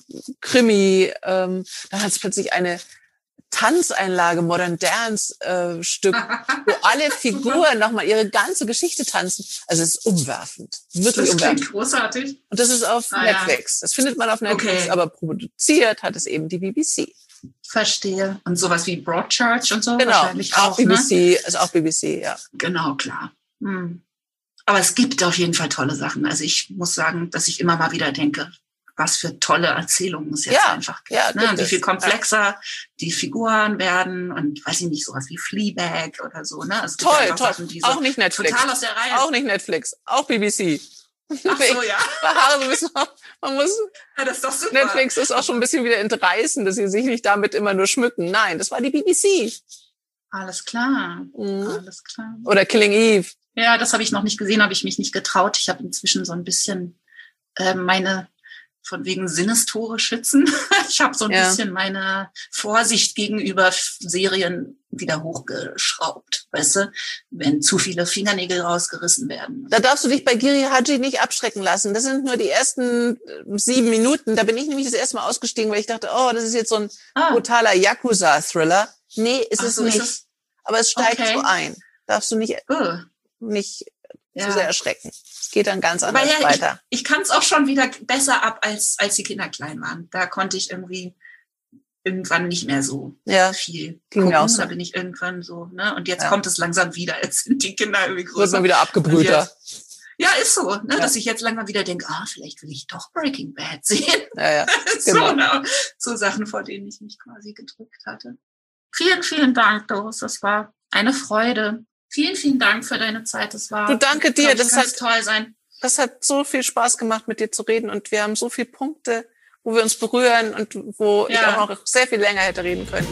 Krimi, ähm, dann hat es plötzlich eine Tanzeinlage, Modern Dance äh, Stück, wo alle Figuren nochmal ihre ganze Geschichte tanzen. Also es ist umwerfend, wirklich Das umwerfend. klingt großartig. Und das ist auf Ah, ja. Netflix. Das findet man auf Netflix, Okay. aber produziert hat es eben die B B C. Verstehe. Und sowas wie Broadchurch und so Genau, wahrscheinlich auch auch, B B ne? C, also auch B B C, ja. Genau, klar. Hm. Aber es gibt auf jeden Fall tolle Sachen. Also ich muss sagen, dass ich immer mal wieder denke, was für tolle Erzählungen es jetzt Ja, einfach gibt. ja, Ne? gibt Und wie es. viel komplexer die Figuren werden und weiß ich nicht, sowas wie Fleabag oder so. Ne? Also es gibt ja Toll, einfach toll. Sachen, die so Auch nicht Netflix. total aus der Reihe. Auch nicht Netflix, auch B B C. Ach so, ja. Bei Haare so ein bisschen, man muss, ja. Das ist doch super. Netflix ist auch schon ein bisschen wieder entreißen, dass sie sich nicht damit immer nur schmücken. Nein, das war die B B C. Alles klar. Mhm. Alles klar. Oder Killing Eve. Ja, das habe ich noch nicht gesehen, habe ich mich nicht getraut. Ich habe inzwischen so ein bisschen äh, meine, von wegen Sinnestore schützen. Ich habe so ein Ja. bisschen meine Vorsicht gegenüber F- Serien wieder hochgeschraubt. Weißt du, wenn zu viele Fingernägel rausgerissen werden. Da darfst du dich bei Giri Haji nicht abschrecken lassen. Das sind nur die ersten äh, sieben Minuten. Da bin ich nämlich das erste Mal ausgestiegen, weil ich dachte, oh, das ist jetzt so ein Ah, brutaler Yakuza-Thriller. Nee, ist ach es so, nicht. ist es? Aber es steigt Okay. so ein. Darfst du nicht, Oh, nicht ja. zu sehr erschrecken. Es geht dann ganz Aber anders ja, weiter. Ich kann es auch schon wieder besser ab, als, als die Kinder klein waren. Da konnte ich irgendwie irgendwann nicht mehr so Ja, viel ging mir gucken. auch so. Da bin ich irgendwann so, ne? Und jetzt Ja. kommt es langsam wieder. Jetzt sind die Kinder irgendwie wird größer. man wieder abgebrühter. Ja, ist so, ne? Ja. Dass ich jetzt langsam wieder denke, ah, vielleicht will ich doch Breaking Bad sehen. Ja, ja. so, Genau. ne? So Sachen, vor denen ich mich quasi gedrückt hatte. Vielen, vielen Dank, Doris. Das war eine Freude. Vielen, vielen Dank für deine Zeit. Das war, Du, danke dir. glaub ich, Das ganz hat- toll sein. Das hat so viel Spaß gemacht, mit dir zu reden und wir haben so viele Punkte, wo wir uns berühren und wo ich Ja. auch noch sehr viel länger hätte reden können.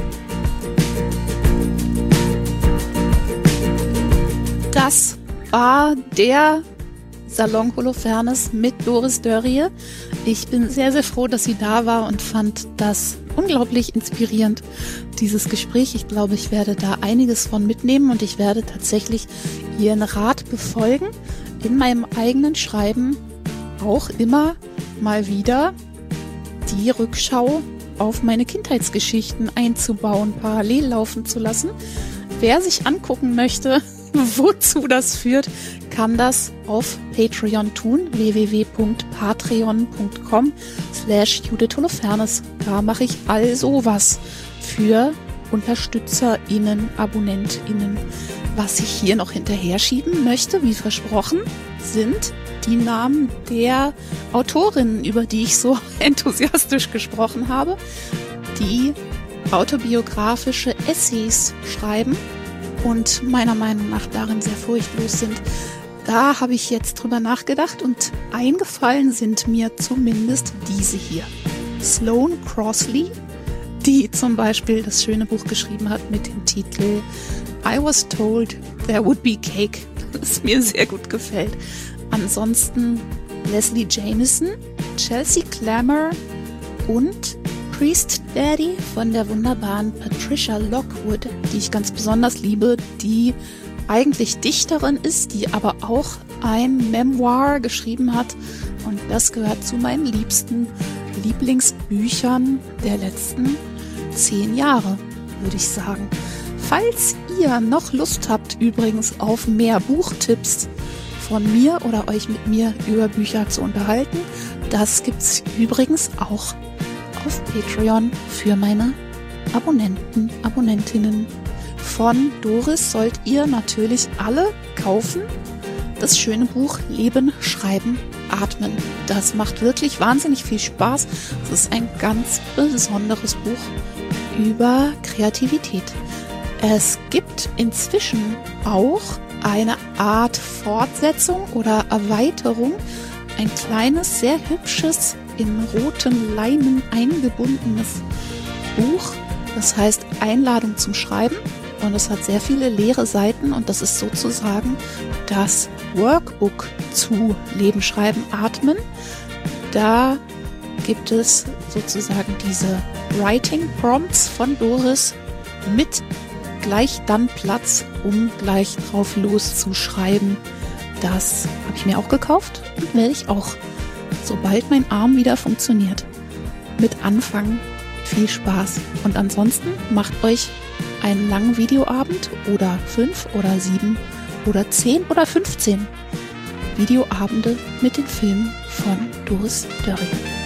Das war der Salon Holofernes mit Doris Dörrie. Ich bin sehr, sehr froh, dass sie da war und fand das unglaublich inspirierend, dieses Gespräch. Ich glaube, ich werde da einiges von mitnehmen und ich werde tatsächlich ihren Rat befolgen, in meinem eigenen Schreiben auch immer mal wieder die Rückschau auf meine Kindheitsgeschichten einzubauen, parallel laufen zu lassen. Wer sich angucken möchte, wozu das führt, kann das auf Patreon tun, w w w punkt patreon punkt com slash Judith Holofernes. Da mache ich all sowas für UnterstützerInnen, AbonnentInnen. Was ich hier noch hinterher schieben möchte, wie versprochen, sind die Namen der Autorinnen, über die ich so enthusiastisch gesprochen habe, die autobiografische Essays schreiben und meiner Meinung nach darin sehr furchtlos sind. Da habe ich jetzt drüber nachgedacht und eingefallen sind mir zumindest diese hier. Sloane Crosley, die zum Beispiel das schöne Buch geschrieben hat mit dem Titel I Was Told There Would Be Cake, das mir sehr gut gefällt. Ansonsten Leslie Jamison, Chelsea Clammer und Priest Daddy von der wunderbaren Patricia Lockwood, die ich ganz besonders liebe, die eigentlich Dichterin ist, die aber auch ein Memoir geschrieben hat. Und das gehört zu meinen liebsten Lieblingsbüchern der letzten zehn Jahre, würde ich sagen. Falls ihr noch Lust habt, übrigens auf mehr Buchtipps von mir oder euch mit mir über Bücher zu unterhalten, das gibt's übrigens auch auf Patreon für meine Abonnenten, Abonnentinnen. Von Doris sollt ihr natürlich alle kaufen. Das schöne Buch Leben, Schreiben, Atmen. Das macht wirklich wahnsinnig viel Spaß. Es ist ein ganz besonderes Buch über Kreativität. Es gibt inzwischen auch eine Art Fortsetzung oder Erweiterung. Ein kleines, sehr hübsches, in rotem Leinen eingebundenes Buch. Das heißt Einladung zum Schreiben. Und es hat sehr viele leere Seiten und das ist sozusagen das Workbook zu Leben, Schreiben, Atmen. Da gibt es sozusagen diese Writing Prompts von Doris mit gleich dann Platz, um gleich drauf loszuschreiben. Das habe ich mir auch gekauft und werde ich auch, sobald mein Arm wieder funktioniert, mit anfangen. Viel Spaß. Und ansonsten macht euch einen langen Videoabend oder fünf oder sieben oder zehn oder fünfzehn Videoabende mit den Filmen von Doris Dörrier.